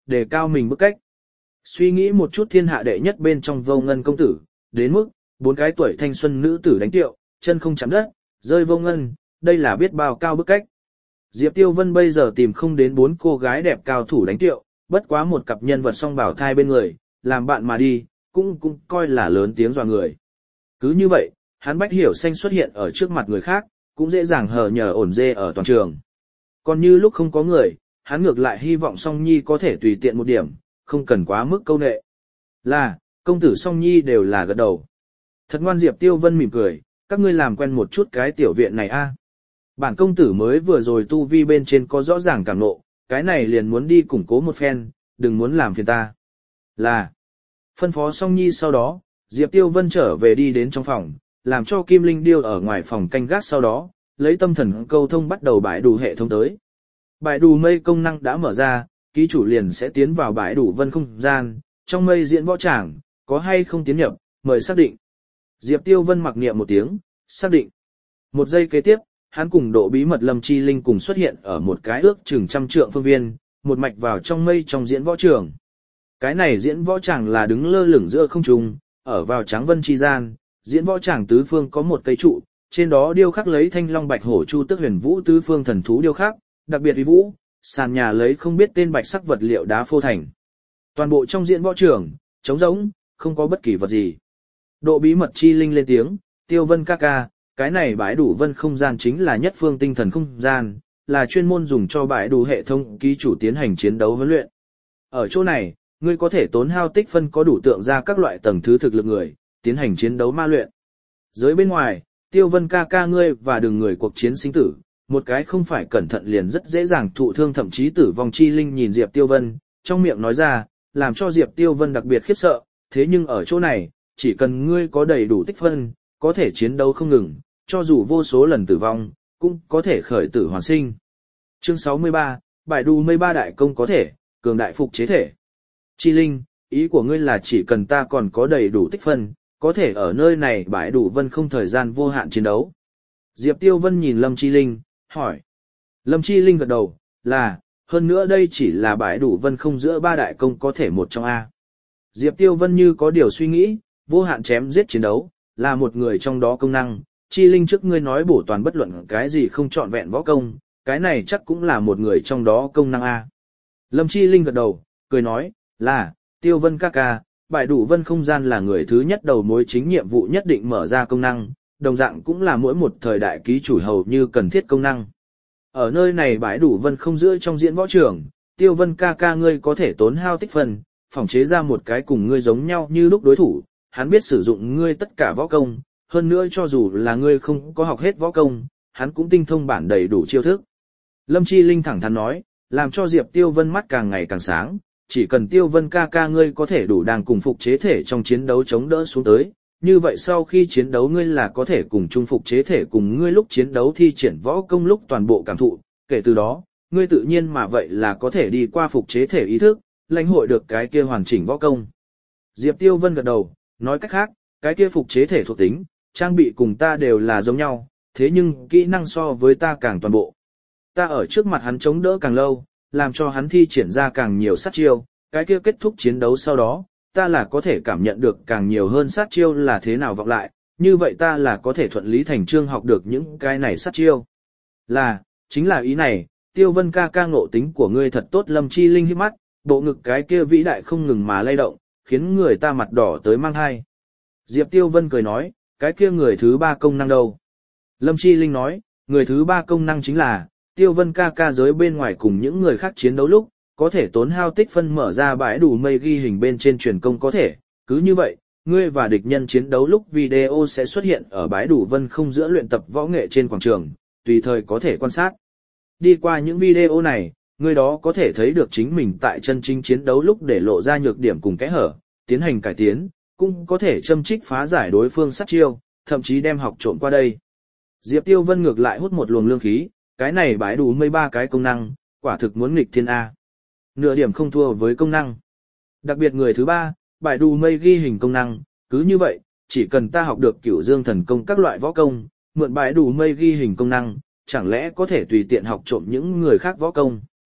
đề cao mình bức cách. Suy nghĩ một chút thiên hạ đệ nhất bên trong Vô Ngân công tử, đến mức, bốn cái tuổi thanh xuân nữ tử đánh tiệu, chân không chạm đất, rơi Vô Ngân, đây là biết bao cao bức cách. Diệp Tiêu Vân bây giờ tìm không đến bốn cô gái đẹp cao thủ đánh tiệu, bất quá một cặp nhân vật song bảo thai bên người, làm bạn mà đi, cũng cũng coi là lớn tiếng dọa người. Cứ như vậy, hắn Bách Hiểu Xanh xuất hiện ở trước mặt người khác, cũng dễ dàng hờ nhờ ổn dê ở toàn trường. Còn như lúc không có người, hắn ngược lại hy vọng Song Nhi có thể tùy tiện một điểm, không cần quá mức câu nệ. Là, công tử Song Nhi đều là gật đầu. Thật ngoan. Diệp Tiêu Vân mỉm cười, các ngươi làm quen một chút cái tiểu viện này a. Bản công tử mới vừa rồi tu vi bên trên có rõ ràng cảm nộ, cái này liền muốn đi củng cố một phen, đừng muốn làm phiền ta. Là, phân phó Song Nhi sau đó, Diệp Tiêu Vân trở về đi đến trong phòng, làm cho Kim Linh Điêu ở ngoài phòng canh gác sau đó, lấy tâm thần câu thông bắt đầu bãi đủ hệ thống tới. Bãi đủ mây công năng đã mở ra, ký chủ liền sẽ tiến vào bãi đủ vân không gian, trong mây diễn võ tràng, có hay không tiến nhập, mời xác định. Diệp Tiêu Vân mặc niệm một tiếng, xác định. Một giây kế tiếp, hắn cùng độ bí mật Lâm Chi Linh cùng xuất hiện ở một cái ước chừng trăm trượng phương viên, một mạch vào trong mây trong diễn võ trường. Cái này diễn võ tràng là đứng lơ lửng giữa không trung, ở vào trắng vân chi gian, diễn võ tràng tứ phương có một cây trụ, trên đó điêu khắc lấy thanh long bạch hổ chu tước huyền vũ tứ phương thần thú điêu khắc, đặc biệt uy vũ, sàn nhà lấy không biết tên bạch sắc vật liệu đá phô thành. Toàn bộ trong diễn võ trường, trống rỗng, không có bất kỳ vật gì. Độ bí mật Chi Linh lên tiếng, Tiêu Vân ca ca, cái này bãi đủ vân không gian chính là nhất phương tinh thần không gian, là chuyên môn dùng cho bãi đủ hệ thống ký chủ tiến hành chiến đấu huấn luyện. Ở chỗ này, ngươi có thể tốn hao tích phân có đủ tượng ra các loại tầng thứ thực lực người, tiến hành chiến đấu ma luyện. Dưới bên ngoài, Tiêu Vân ca ca ngươi và đừng người cuộc chiến sinh tử, một cái không phải cẩn thận liền rất dễ dàng thụ thương thậm chí tử vong. Chi Linh nhìn Diệp Tiêu Vân, trong miệng nói ra, làm cho Diệp Tiêu Vân đặc biệt khiếp sợ, thế nhưng ở chỗ này, chỉ cần ngươi có đầy đủ tích phân, có thể chiến đấu không ngừng, cho dù vô số lần tử vong, cũng có thể khởi tử hoàn sinh. Chương sáu mươi ba, Bãi đủ mây ba đại công có thể, cường đại phục chế thể. Chi Linh, ý của ngươi là chỉ cần ta còn có đầy đủ tích phân, có thể ở nơi này bãi đủ vân không thời gian vô hạn chiến đấu. Diệp Tiêu Vân nhìn Lâm Chi Linh, hỏi. Lâm Chi Linh gật đầu, là, hơn nữa đây chỉ là bãi đủ vân không giữa ba đại công có thể một trong A. Diệp Tiêu Vân như có điều suy nghĩ, vô hạn chém giết chiến đấu, là một người trong đó công năng. Chi Linh trước ngươi nói bổ toàn bất luận cái gì không trọn vẹn võ công, cái này chắc cũng là một người trong đó công năng A. Lâm Chi Linh gật đầu, cười nói, là, Tiêu Vân ca ca, bãi đủ vân không gian là người thứ nhất đầu mối chính nhiệm vụ nhất định mở ra công năng, đồng dạng cũng là mỗi một thời đại ký chủ hầu như cần thiết công năng. Ở nơi này bãi đủ vân không giữa trong diễn võ trường, Tiêu Vân ca ca ngươi có thể tốn hao tích phân, phỏng chế ra một cái cùng ngươi giống nhau như lúc đối thủ, hắn biết sử dụng ngươi tất cả võ công, hơn nữa cho dù là ngươi không có học hết võ công, hắn cũng tinh thông bản đầy đủ chiêu thức. Lâm Chi Linh thẳng thắn nói, làm cho Diệp Tiêu Vân mắt càng ngày càng sáng, chỉ cần Tiêu Vân ca ca ngươi có thể đủ đang cùng phục chế thể trong chiến đấu chống đỡ xuống tới, như vậy sau khi chiến đấu ngươi là có thể cùng chung phục chế thể cùng ngươi lúc chiến đấu thi triển võ công lúc toàn bộ cảm thụ, kể từ đó, ngươi tự nhiên mà vậy là có thể đi qua phục chế thể ý thức, lãnh hội được cái kia hoàn chỉnh võ công. Diệp Tiêu Vân gật đầu, nói cách khác, cái kia phục chế thể thuộc tính, trang bị cùng ta đều là giống nhau, thế nhưng kỹ năng so với ta càng toàn bộ. Ta ở trước mặt hắn chống đỡ càng lâu, làm cho hắn thi triển ra càng nhiều sát chiêu, cái kia kết thúc chiến đấu sau đó, ta là có thể cảm nhận được càng nhiều hơn sát chiêu là thế nào vọng lại, như vậy ta là có thể thuận lý thành chương học được những cái này sát chiêu. Là, chính là ý này, Tiêu Vân ca ca ngộ tính của ngươi thật tốt. Lâm Chi Linh hít mắt, bộ ngực cái kia vĩ đại không ngừng mà lay động, khiến người ta mặt đỏ tới mang hai. Diệp Tiêu Vân cười nói, cái kia người thứ ba công năng đâu? Lâm Chi Linh nói, người thứ ba công năng chính là, Tiêu Vân ca ca giới bên ngoài cùng những người khác chiến đấu lúc, có thể tốn hao tích phân mở ra bãi đủ mây ghi hình bên trên truyền công có thể, cứ như vậy, ngươi và địch nhân chiến đấu lúc video sẽ xuất hiện ở bãi đủ vân không giữa luyện tập võ nghệ trên quảng trường, tùy thời có thể quan sát. Đi qua những video này, ngươi đó có thể thấy được chính mình tại chân chính chiến đấu lúc để lộ ra nhược điểm cùng kẽ hở, tiến hành cải tiến, cũng có thể châm trích phá giải đối phương sát chiêu, thậm chí đem học trộm qua đây. Diệp Tiêu Vân ngược lại hút một luồng lương khí, cái này bãi đủ mây ba cái công năng, quả thực muốn nghịch thiên A. Nửa điểm không thua với công năng. Đặc biệt người thứ ba, bãi đủ mây ghi hình công năng, cứ như vậy, chỉ cần ta học được Cửu Dương thần công các loại võ công, mượn bãi đủ mây ghi hình công năng, chẳng lẽ có thể tùy tiện học trộm những người khác võ công.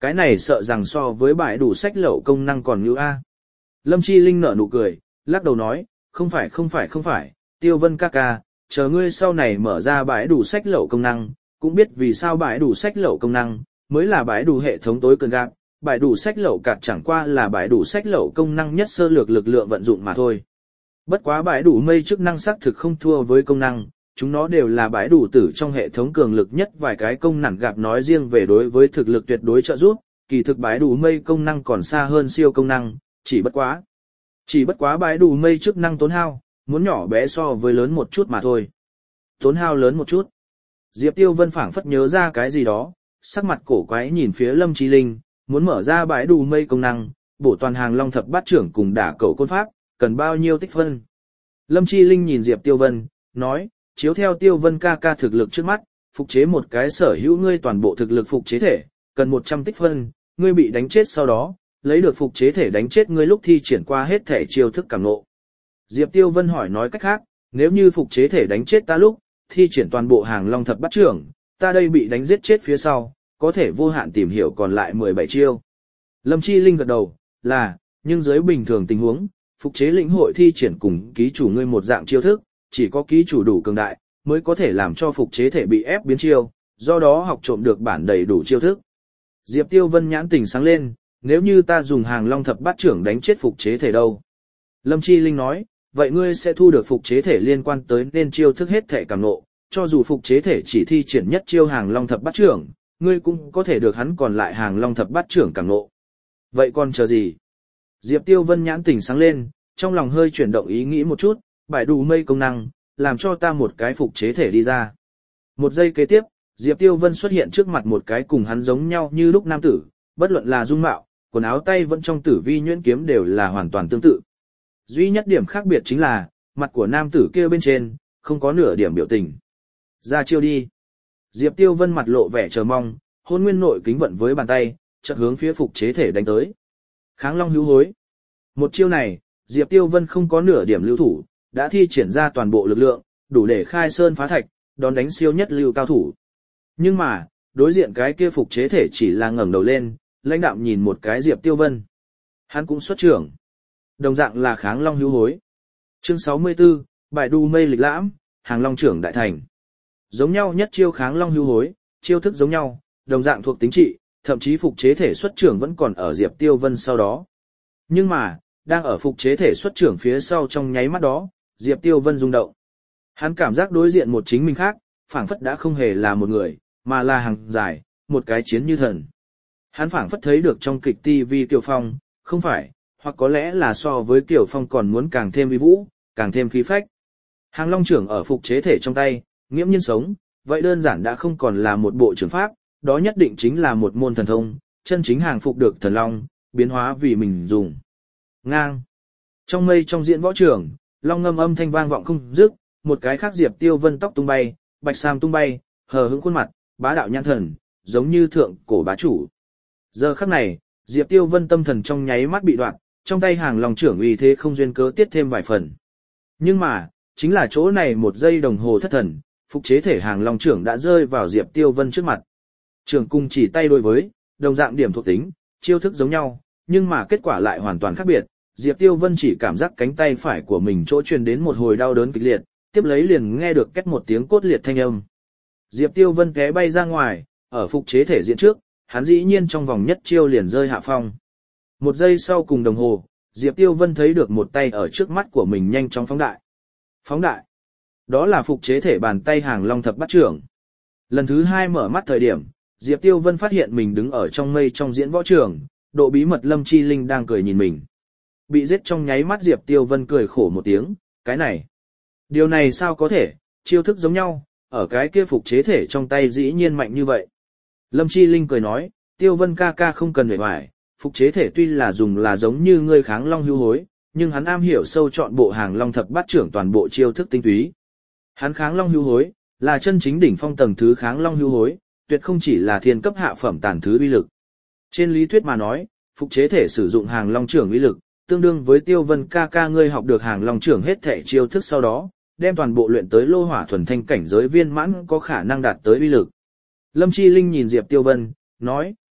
Cái này sợ rằng so với bãi đủ sách lậu công năng còn như A. Lâm Chi Linh nở nụ cười, lắc đầu nói, không phải không phải không phải, Tiêu Vân ca ca, chờ ngươi sau này mở ra bãi đủ sách lậu công năng, cũng biết vì sao bãi đủ sách lậu công năng, mới là bãi đủ hệ thống tối cần gạp, bãi đủ sách lậu cạt chẳng qua là bãi đủ sách lậu công năng nhất sơ lược lực lượng vận dụng mà thôi. Bất quá bãi đủ mây chức năng xác thực không thua với công năng, chúng nó đều là bãi đủ tử trong hệ thống cường lực nhất vài cái công năng gạp nói riêng về đối với thực lực tuyệt đối trợ giúp, kỳ thực bãi đủ mây công năng còn xa hơn siêu công năng, chỉ bất quá. Chỉ bất quá bãi đủ mây chức năng tốn hao, muốn nhỏ bé so với lớn một chút mà thôi. Tốn hao lớn một chút. Diệp Tiêu Vân phảng phất nhớ ra cái gì đó, sắc mặt cổ quái nhìn phía Lâm Chi Linh, muốn mở ra bãi đủ mây công năng, bổ toàn hàng long thập bát trưởng cùng đả cầu côn pháp, cần bao nhiêu tích phân. Lâm Chi Linh nhìn Diệp Tiêu Vân, nói, chiếu theo Tiêu Vân ca ca thực lực trước mắt, phục chế một cái sở hữu ngươi toàn bộ thực lực phục chế thể, cần một trăm tích phân, ngươi bị đánh chết sau đó, lấy được phục chế thể đánh chết ngươi lúc thi triển qua hết thể chiêu thức cảm ngộ. Diệp Tiêu Vân hỏi nói cách khác, nếu như phục chế thể đánh chết ta lúc, thi triển toàn bộ hàng long thập bát trưởng, ta đây bị đánh giết chết phía sau, có thể vô hạn tìm hiểu còn lại mười bảy chiêu. Lâm Chi Linh gật đầu, là, nhưng dưới bình thường tình huống, phục chế lĩnh hội thi triển cùng ký chủ ngươi một dạng chiêu thức, chỉ có ký chủ đủ cường đại, mới có thể làm cho phục chế thể bị ép biến chiêu, do đó học trộm được bản đầy đủ chiêu thức. Diệp Tiêu Vân nhãn tình sáng lên, nếu như ta dùng hàng long thập bát trưởng đánh chết phục chế thể đâu? Lâm Chi Linh nói, vậy ngươi sẽ thu được phục chế thể liên quan tới nên chiêu thức hết thể cảm nộ, cho dù phục chế thể chỉ thi triển nhất chiêu hàng long thập bát trưởng, ngươi cũng có thể được hắn còn lại hàng long thập bát trưởng cảm nộ. Vậy còn chờ gì? Diệp Tiêu Vân nhãn tình sáng lên, trong lòng hơi chuyển động ý nghĩ một chút, bãi đủ mây công năng, làm cho ta một cái phục chế thể đi ra. Một giây kế tiếp, Diệp Tiêu Vân xuất hiện trước mặt một cái cùng hắn giống nhau như lúc nam tử, bất luận là dung mạo, quần áo tay vẫn trong tử vi nhuyễn kiếm đều là hoàn toàn tương tự. Duy nhất điểm khác biệt chính là, mặt của nam tử kia bên trên, không có nửa điểm biểu tình. Ra chiêu đi. Diệp Tiêu Vân mặt lộ vẻ chờ mong, hôn nguyên nội kính vận với bàn tay, chợt hướng phía phục chế thể đánh tới. Kháng long hữu hối. Một chiêu này, Diệp Tiêu Vân không có nửa điểm lưu thủ, đã thi triển ra toàn bộ lực lượng, đủ để khai sơn phá thạch, đón đánh siêu nhất lưu cao thủ. Nhưng mà, đối diện cái kia phục chế thể chỉ là ngẩng đầu lên, lãnh đạm nhìn một cái Diệp Tiêu Vân. Hắn cũng xuất trưởng. Đồng dạng là kháng long hữu hối. Chương sáu mươi tư, bài đu mây lịch lãm, hàng long trưởng đại thành. Giống nhau nhất chiêu kháng long hữu hối, chiêu thức giống nhau, đồng dạng thuộc tính trị, thậm chí phục chế thể xuất trưởng vẫn còn ở Diệp Tiêu Vân sau đó. Nhưng mà, đang ở phục chế thể xuất trưởng phía sau trong nháy mắt đó, Diệp Tiêu Vân rung động. Hắn cảm giác đối diện một chính mình khác, phảng phất đã không hề là một người, mà là hàng dài, một cái chiến như thần. Hắn phảng phất thấy được trong kịch ti vi Kiều Phong, không phải, hoặc có lẽ là so với Kiều Phong còn muốn càng thêm uy vũ, càng thêm khí phách. Hàng long trưởng ở phục chế thể trong tay, nghiễm nhiên sống, vậy đơn giản đã không còn là một bộ trưởng pháp, đó nhất định chính là một môn thần thông, chân chính hàng phục được thần long, biến hóa vì mình dùng. Ngang. Trong mây trong diễn võ trường, long ngâm âm thanh vang vọng không dứt, một cái khác Diệp Tiêu Vân tóc tung bay, bạch sam tung bay, hờ hững khuôn mặt, bá đạo nhãn thần, giống như thượng cổ bá chủ. Giờ khắc này, Diệp Tiêu Vân tâm thần trong nháy mắt bị đoạn, trong tay hàng long trưởng uy thế không duyên cớ tiết thêm vài phần. Nhưng mà, chính là chỗ này một giây đồng hồ thất thần, phục chế thể hàng long trưởng đã rơi vào Diệp Tiêu Vân trước mặt. Trưởng cung chỉ tay đối với, đồng dạng điểm thuộc tính, chiêu thức giống nhau, nhưng mà kết quả lại hoàn toàn khác biệt. Diệp Tiêu Vân chỉ cảm giác cánh tay phải của mình chỗ truyền đến một hồi đau đớn kịch liệt, tiếp lấy liền nghe được két một tiếng cốt liệt thanh âm. Diệp Tiêu Vân té bay ra ngoài, ở phục chế thể diện trước, hắn dĩ nhiên trong vòng nhất chiêu liền rơi hạ phong. Một giây sau cùng đồng hồ, Diệp Tiêu Vân thấy được một tay ở trước mắt của mình nhanh chóng phóng đại. Phóng đại. Đó là phục chế thể bàn tay hàng long thập bát trưởng. Lần thứ hai mở mắt thời điểm, Diệp Tiêu Vân phát hiện mình đứng ở trong mây trong diễn võ trường, độ bí mật Lâm Chi Linh đang cười nhìn mình. Bị giết trong nháy mắt Diệp Tiêu Vân cười khổ một tiếng, cái này. Điều này sao có thể, chiêu thức giống nhau, ở cái kia phục chế thể trong tay dĩ nhiên mạnh như vậy. Lâm Chi Linh cười nói, Tiêu Vân ca ca không cần phải hoài, phục chế thể tuy là dùng là giống như ngươi kháng long hưu hối, nhưng hắn am hiểu sâu chọn bộ hàng long thập bát trưởng toàn bộ chiêu thức tinh túy. Hắn kháng long hưu hối, là chân chính đỉnh phong tầng thứ kháng long hưu hối, tuyệt không chỉ là thiên cấp hạ phẩm tàn thứ uy lực. Trên lý thuyết mà nói, phục chế thể sử dụng hàng long trưởng uy lực, tương đương với Tiêu Vân ca ca ngươi học được hàng long trưởng hết thể chiêu thức sau đó, đem toàn bộ luyện tới lô hỏa thuần thanh cảnh giới viên mãn có khả năng đạt tới uy lực. Lâm Chi Linh nhìn Diệp Tiêu Vân, nói,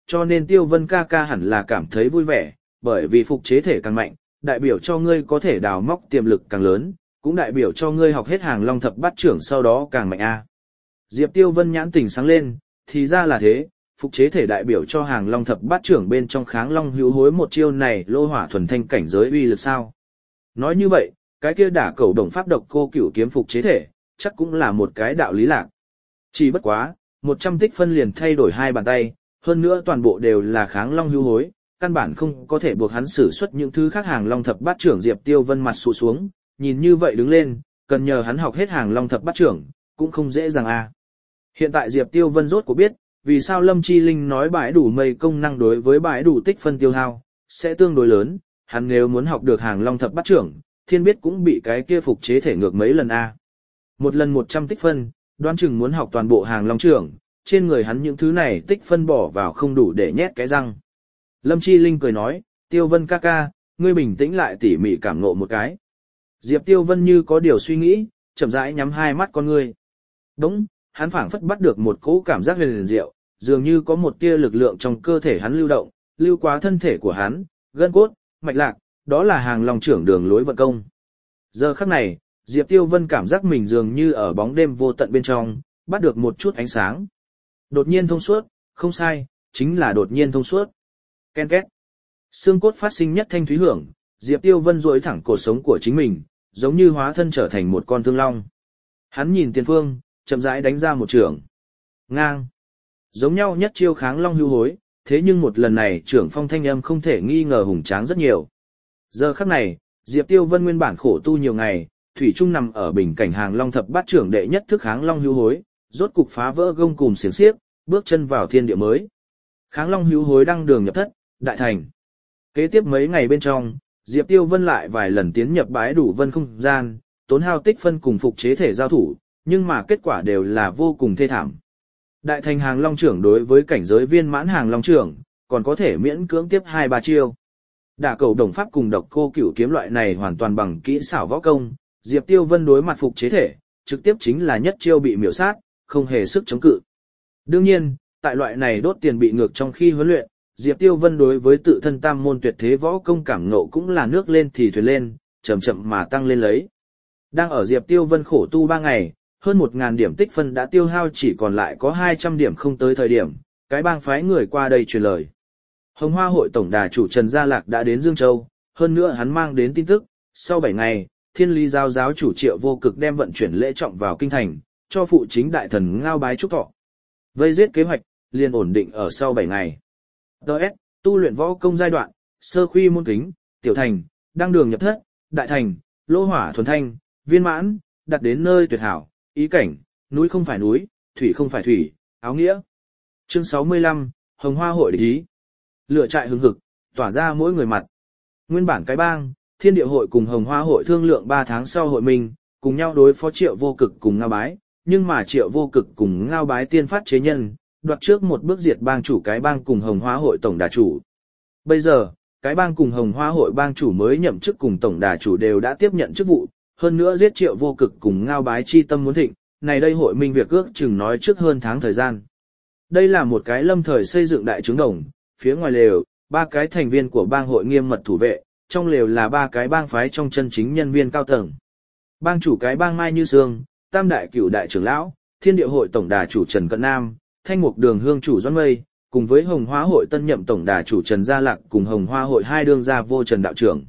cho nên Tiêu Vân ca ca hẳn là cảm thấy vui vẻ, bởi vì phục chế thể càng mạnh, đại biểu cho ngươi có thể đào móc tiềm lực càng lớn, cũng đại biểu cho ngươi học hết hàng long thập bát trưởng sau đó càng mạnh a. Diệp Tiêu Vân nhãn tỉnh sáng lên, thì ra là thế, phục chế thể đại biểu cho hàng long thập bát trưởng bên trong kháng long hữu hối một chiêu này lô hỏa thuần thanh cảnh giới uy lực sao. Nói như vậy, cái kia đả cầu đồng pháp độc cô cửu kiếm phục chế thể, chắc cũng là một cái đạo lý lạc. Chỉ bất quá, một trăm tích phân liền thay đổi hai bàn tay, hơn nữa toàn bộ đều là kháng long hữu hối, căn bản không có thể buộc hắn sử xuất những thứ khác hàng long thập bát trưởng. Diệp Tiêu Vân mặt sụ xuống, nhìn như vậy đứng lên, cần nhờ hắn học hết hàng long thập bát trưởng, cũng không dễ dàng a. Hiện tại Diệp Tiêu Vân rốt cuộc biết, vì sao Lâm Chi Linh nói bãi đủ mây công năng đối với bãi đủ tích phân tiêu hao, sẽ tương đối lớn, hắn nếu muốn học được hàng long thập bát trưởng, thiên biết cũng bị cái kia phục chế thể ngược mấy lần a. Một lần một trăm tích phân, đoán chừng muốn học toàn bộ hàng long trưởng, trên người hắn những thứ này tích phân bỏ vào không đủ để nhét cái răng. Lâm Chi Linh cười nói, Tiêu Vân ca ca, ngươi bình tĩnh lại tỉ mỉ cảm ngộ một cái. Diệp Tiêu Vân như có điều suy nghĩ, chậm rãi nhắm hai mắt con ngươi. Đúng, hắn phảng phất bắt được một cỗ cảm giác huyền diệu, dường như có một tia lực lượng trong cơ thể hắn lưu động, lưu qua thân thể của hắn, gân cốt, mạch lạc, đó là hàng long trưởng đường lối vận công. Giờ khắc này, Diệp Tiêu Vân cảm giác mình dường như ở bóng đêm vô tận bên trong, bắt được một chút ánh sáng. Đột nhiên thông suốt, không sai, chính là đột nhiên thông suốt. Ken két. Xương cốt phát sinh nhất thanh thúy hưởng, Diệp Tiêu Vân duỗi thẳng cột sống của chính mình, giống như hóa thân trở thành một con thương long. Hắn nhìn tiền phương, chậm rãi đánh ra một trường. Ngang. Giống nhau nhất chiêu kháng long hưu hối, thế nhưng một lần này trưởng phong thanh âm không thể nghi ngờ hùng tráng rất nhiều. Giờ khắc này, Diệp Tiêu Vân nguyên bản khổ tu nhiều ngày, thủy chung nằm ở bình cảnh hàng long thập bát trưởng đệ nhất thức kháng long hưu hối, rốt cục phá vỡ gông cùm xiềng xiếc, bước chân vào thiên địa mới. Kháng long hưu hối đăng đường nhập thất, đại thành. Kế tiếp mấy ngày bên trong, Diệp Tiêu Vân lại vài lần tiến nhập bái đủ vân không gian, tốn hao tích phân cùng phục chế thể giao thủ, nhưng mà kết quả đều là vô cùng thê thảm. Đại thành hàng long trưởng đối với cảnh giới viên mãn hàng long trưởng, còn có thể miễn cưỡng tiếp hai ba chiêu. Đả cầu đồng pháp cùng độc cô cửu kiếm loại này hoàn toàn bằng kỹ xảo võ công, Diệp Tiêu Vân đối mặt phục chế thể, trực tiếp chính là nhất chiêu bị miểu sát, không hề sức chống cự. Đương nhiên, tại loại này đốt tiền bị ngược trong khi huấn luyện, Diệp Tiêu Vân đối với tự thân tam môn tuyệt thế võ công cảm ngộ cũng là nước lên thì thuyền lên, chậm chậm mà tăng lên lấy. Đang ở Diệp Tiêu Vân khổ tu ba ngày, hơn một ngàn điểm tích phân đã tiêu hao chỉ còn lại có hai trăm điểm không tới thời điểm, cái bang phái người qua đây truyền lời. Hồng Hoa hội tổng đà chủ Trần Gia Lạc đã đến Dương Châu, hơn nữa hắn mang đến tin tức, sau bảy ngày, Thiên Lý giáo giáo chủ Triệu Vô Cực đem vận chuyển lễ trọng vào kinh thành, cho phụ chính đại thần ngao bái chúc thọ. Vây giết kế hoạch, liền ổn định ở sau bảy ngày. đê ét, tu luyện võ công giai đoạn, sơ khuy môn kính, tiểu thành, đăng đường nhập thất, đại thành, lô hỏa thuần thanh, viên mãn, đặt đến nơi tuyệt hảo, ý cảnh, núi không phải núi, thủy không phải thủy, áo nghĩa. Chương sáu mươi lăm, Hồng Hoa hội địch ý. Lửa trại hừng hực, tỏa ra mỗi người mặt. Nguyên bản cái bang, Thiên Địa hội cùng Hồng Hoa hội thương lượng ba tháng sau hội mình, cùng nhau đối phó Triệu Vô Cực cùng Ngao Bái, nhưng mà Triệu Vô Cực cùng Ngao Bái tiên phát chế nhân, đoạt trước một bước diệt bang chủ cái bang cùng Hồng Hoa hội tổng đà chủ. Bây giờ, cái bang cùng Hồng Hoa hội bang chủ mới nhậm chức cùng tổng đà chủ đều đã tiếp nhận chức vụ, hơn nữa giết Triệu Vô Cực cùng Ngao Bái chi tâm muốn thịnh, này đây hội minh việc ước chừng nói trước hơn tháng thời gian. Đây là một cái lâm thời xây dựng đại trướng đồng, phía ngoài lều, ba cái thành viên của bang hội nghiêm mật thủ vệ, trong lều là ba cái bang phái trong chân chính nhân viên cao tầng. Bang chủ cái bang Mai Như Sương, Tam đại cửu đại trưởng lão, Thiên Địa hội tổng đà chủ Trần Cận Nam, Thanh Mục Đường hương chủ Doãn Mây, cùng với Hồng Hoa hội tân nhậm tổng đà chủ Trần Gia Lạc cùng Hồng Hoa hội hai đương gia vô Trần đạo trưởng.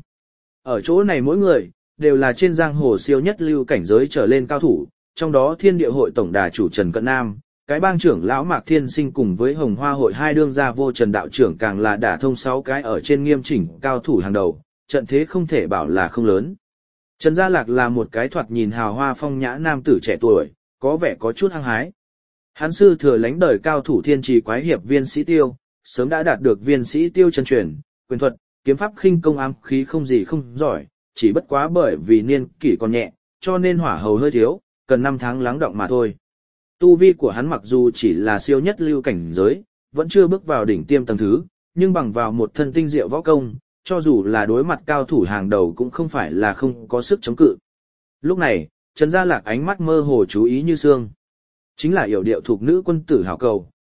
Ở chỗ này mỗi người đều là trên giang hồ siêu nhất lưu cảnh giới trở lên cao thủ, trong đó Thiên Địa hội tổng đà chủ Trần Cận Nam, cái bang trưởng lão Mạc Thiên Sinh cùng với Hồng Hoa hội hai đương gia vô Trần đạo trưởng càng là đả thông sáu cái ở trên nghiêm chỉnh cao thủ hàng đầu, trận thế không thể bảo là không lớn. Trần Gia Lạc là một cái thoạt nhìn hào hoa phong nhã nam tử trẻ tuổi, có vẻ có chút hăng hái. Hắn sư thừa lãnh đời cao thủ thiên trì quái hiệp Viên Sĩ Tiêu, sớm đã đạt được Viên Sĩ Tiêu chân truyền, quyền thuật, kiếm pháp khinh công ám khí không gì không giỏi, chỉ bất quá bởi vì niên kỷ còn nhẹ, cho nên hỏa hầu hơi thiếu, cần năm tháng lắng đọng mà thôi. Tu vi của hắn mặc dù chỉ là siêu nhất lưu cảnh giới, vẫn chưa bước vào đỉnh tiêm tầng thứ, nhưng bằng vào một thân tinh diệu võ công, cho dù là đối mặt cao thủ hàng đầu cũng không phải là không có sức chống cự. Lúc này, Trần Gia Lạc ánh mắt mơ hồ chú ý như sương. Chính là yểu điệu thuộc nữ quân tử hảo cầu,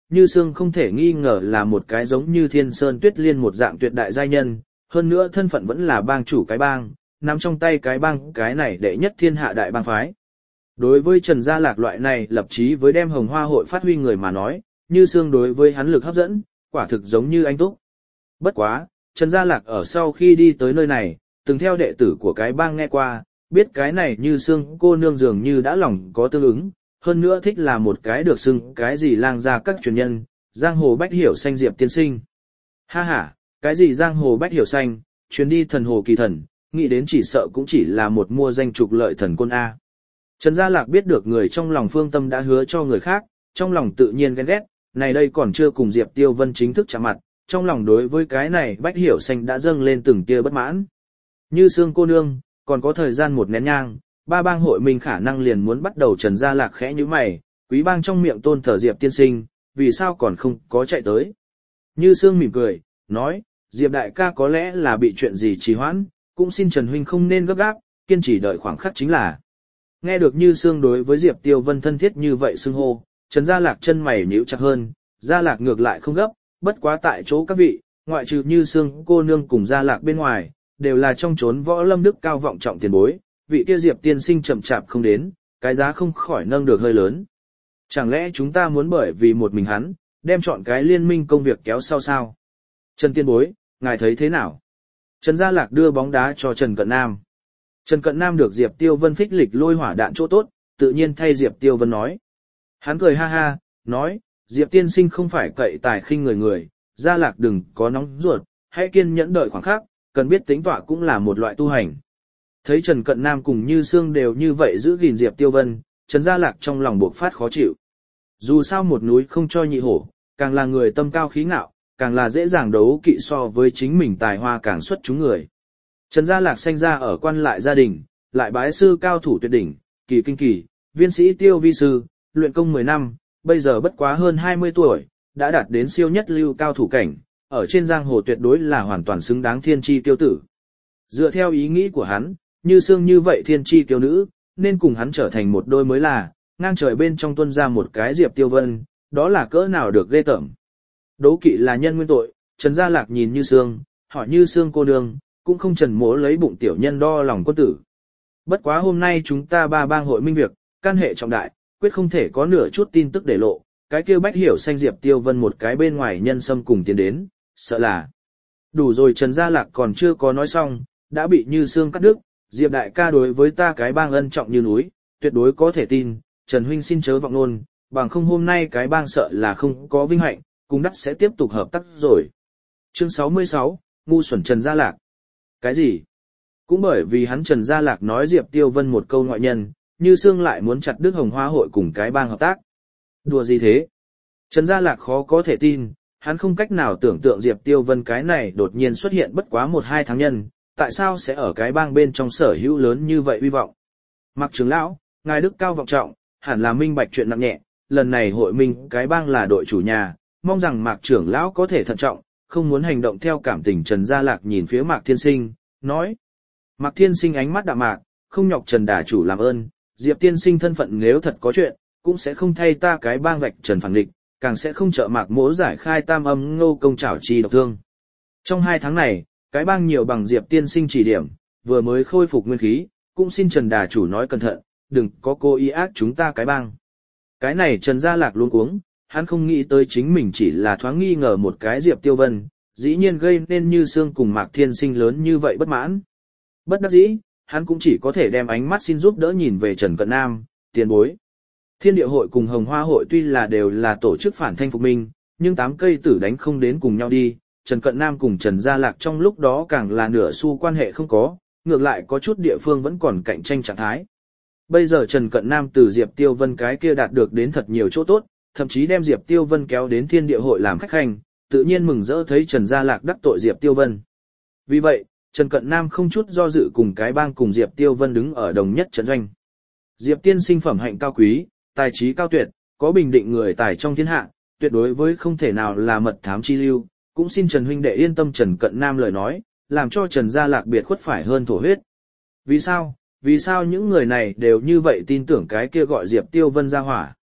Như Sương không thể nghi ngờ là một cái giống như Thiên Sơn Tuyết Liên một dạng tuyệt đại giai nhân, hơn nữa thân phận vẫn là bang chủ cái bang, nắm trong tay cái bang cái này đệ nhất thiên hạ đại bang phái. Đối với Trần Gia Lạc loại này lập chí với đem Hồng Hoa hội phát huy người mà nói, Như Sương đối với hắn lực hấp dẫn, quả thực giống như anh túc. Bất quá, Trần Gia Lạc ở sau khi đi tới nơi này, từng theo đệ tử của cái bang nghe qua, biết cái này Như Sương cô nương dường như đã lòng có tương ứng, hơn nữa thích là một cái được xưng cái gì lang gia các truyền nhân, giang hồ bách hiểu xanh Diệp tiên sinh. Ha ha, cái gì giang hồ bách hiểu xanh, chuyến đi thần hồ kỳ thần, nghĩ đến chỉ sợ cũng chỉ là một mua danh trục lợi thần côn A. Trần Gia Lạc biết được người trong lòng Phương Tâm đã hứa cho người khác, trong lòng tự nhiên ghen ghét, này đây còn chưa cùng Diệp Tiêu Vân chính thức chạm mặt, trong lòng đối với cái này bách hiểu xanh đã dâng lên từng tia bất mãn. Như Sương cô nương, còn có thời gian một nén nhang, ba bang hội mình khả năng liền muốn bắt đầu. Trần Gia Lạc khẽ như mày, quý bang trong miệng tôn thờ Diệp tiên sinh, vì sao còn không có chạy tới. Như Sương mỉm cười, nói, Diệp đại ca có lẽ là bị chuyện gì trì hoãn, cũng xin Trần huynh không nên gấp gáp, kiên trì đợi khoảng khắc chính là. Nghe được Như Sương đối với Diệp Tiêu Vân thân thiết như vậy xưng hô, Trần Gia Lạc chân mày nhíu chặt hơn, Gia Lạc ngược lại không gấp, bất quá tại chỗ các vị, ngoại trừ Như Sương cô nương cùng Gia Lạc bên ngoài, đều là trong chốn võ lâm đức cao vọng trọng tiền bối, vị kia Diệp tiên sinh chậm chạp không đến, cái giá không khỏi nâng được hơi lớn. Chẳng lẽ chúng ta muốn bởi vì một mình hắn, đem chọn cái liên minh công việc kéo sau sao? Trần tiên bối, ngài thấy thế nào? Trần Gia Lạc đưa bóng đá cho Trần Cận Nam. Trần Cận Nam được Diệp Tiêu Vân phích lịch lôi hỏa đạn chỗ tốt, tự nhiên thay Diệp Tiêu Vân nói. Hắn cười ha ha, nói, Diệp tiên sinh không phải cậy tài khinh người người, Gia Lạc đừng có nóng ruột, hãy kiên nhẫn đợi khoảng khắc, cần biết tính tọa cũng là một loại tu hành. Thấy Trần Cận Nam cùng Như Sương đều như vậy giữ gìn Diệp Tiêu Vân, Trần Gia Lạc trong lòng bộc phát khó chịu. Dù sao một núi không cho nhị hổ, càng là người tâm cao khí ngạo, càng là dễ dàng đấu kỵ so với chính mình tài hoa càng xuất chúng người. Trần Gia Lạc sinh ra ở quan lại gia đình, lại bái sư cao thủ tuyệt đỉnh, kỳ kinh kỳ, viên sĩ tiêu vi sư, luyện công mười năm, bây giờ bất quá hơn hai mươi tuổi, đã đạt đến siêu nhất lưu cao thủ cảnh, ở trên giang hồ tuyệt đối là hoàn toàn xứng đáng thiên chi tiêu tử. Dựa theo ý nghĩ của hắn, Như Sương như vậy thiên chi kiêu nữ, nên cùng hắn trở thành một đôi mới là, ngang trời bên trong tuân ra một cái Diệp Tiêu Vân, đó là cỡ nào được ghê tởm. Đố kỵ là nhân nguyên tội, Trần Gia Lạc nhìn Như Sương, hỏi Như Sương cô nương, cũng không trần mố lấy bụng tiểu nhân đo lòng quân tử. Bất quá hôm nay chúng ta ba bang hội minh việc, can hệ trọng đại, quyết không thể có nửa chút tin tức để lộ, cái kia bách hiểu xanh Diệp Tiêu Vân một cái bên ngoài nhân xâm cùng tiến đến, sợ là. Đủ rồi. Trần Gia Lạc còn chưa có nói xong, đã bị Như Sương cắt đứt. Diệp đại ca đối với ta cái bang ân trọng như núi, tuyệt đối có thể tin, Trần huynh xin chớ vọng nôn, bằng không hôm nay cái bang sợ là không có vinh hạnh, cùng đắt sẽ tiếp tục hợp tác rồi. Chương sáu mươi sáu, ngu xuẩn Trần Gia Lạc. Cái gì? Cũng bởi vì hắn Trần Gia Lạc nói Diệp Tiêu Vân một câu ngoại nhân, Như Sương lại muốn chặt đứt Hồng Hoa hội cùng cái bang hợp tác. Đùa gì thế? Trần Gia Lạc khó có thể tin, hắn không cách nào tưởng tượng Diệp Tiêu Vân cái này đột nhiên xuất hiện bất quá một hai tháng nhân, tại sao sẽ ở cái bang bên trong sở hữu lớn như vậy uy vọng. Mạc trưởng lão, ngài đức cao vọng trọng, hẳn là minh bạch chuyện nặng nhẹ, lần này hội minh cái bang là đội chủ nhà, mong rằng Mạc trưởng lão có thể thận trọng, không muốn hành động theo cảm tình. Trần Gia Lạc nhìn phía Mạc Thiên Sinh, nói. Mạc Thiên Sinh ánh mắt đạm mạc, không nhọc Trần đà chủ làm ơn, Diệp tiên sinh thân phận nếu thật có chuyện, cũng sẽ không thay ta cái bang vạch trần phản địch, càng sẽ không trợ Mạc mỗ giải khai tam âm ngô công trảo chi độc thương. Trong hai tháng này, cái bang nhiều bằng Diệp tiên sinh chỉ điểm, vừa mới khôi phục nguyên khí, cũng xin Trần đà chủ nói cẩn thận, đừng có cố ý ác chúng ta cái bang. Cái này Trần Gia Lạc luống cuống, hắn không nghĩ tới chính mình chỉ là thoáng nghi ngờ một cái Diệp Tiêu Vân, dĩ nhiên gây nên Như Sương cùng Mạc Thiên Sinh lớn như vậy bất mãn. Bất đắc dĩ, hắn cũng chỉ có thể đem ánh mắt xin giúp đỡ nhìn về Trần Cận Nam, tiền bối. Thiên Địa hội cùng Hồng Hoa hội tuy là đều là tổ chức phản thanh phục minh, nhưng tám cây tử đánh không đến cùng nhau đi, Trần Cận Nam cùng Trần Gia Lạc trong lúc đó càng là nửa xu quan hệ không có, ngược lại có chút địa phương vẫn còn cạnh tranh trạng thái. Bây giờ Trần Cận Nam từ Diệp Tiêu Vân cái kia đạt được đến thật nhiều chỗ tốt, thậm chí đem Diệp Tiêu Vân kéo đến Thiên Địa hội làm khách hành, tự nhiên mừng rỡ thấy Trần Gia Lạc đắc tội Diệp Tiêu Vân. Vì vậy, Trần Cận Nam không chút do dự cùng cái bang cùng Diệp Tiêu Vân đứng ở đồng nhất trận doanh. Diệp tiên sinh phẩm hạnh cao quý, tài trí cao tuyệt, có bình định người tài trong thiên hạ, tuyệt đối với không thể nào là mật thám chi lưu, cũng xin Trần huynh đệ yên tâm. Trần Cận Nam lời nói, làm cho Trần Gia Lạc biệt khuất phải hơn thổ huyết. Vì sao? Vì sao những người này đều như vậy tin tưởng cái kia gọi Diệp Tiêu Vân ra hỏa?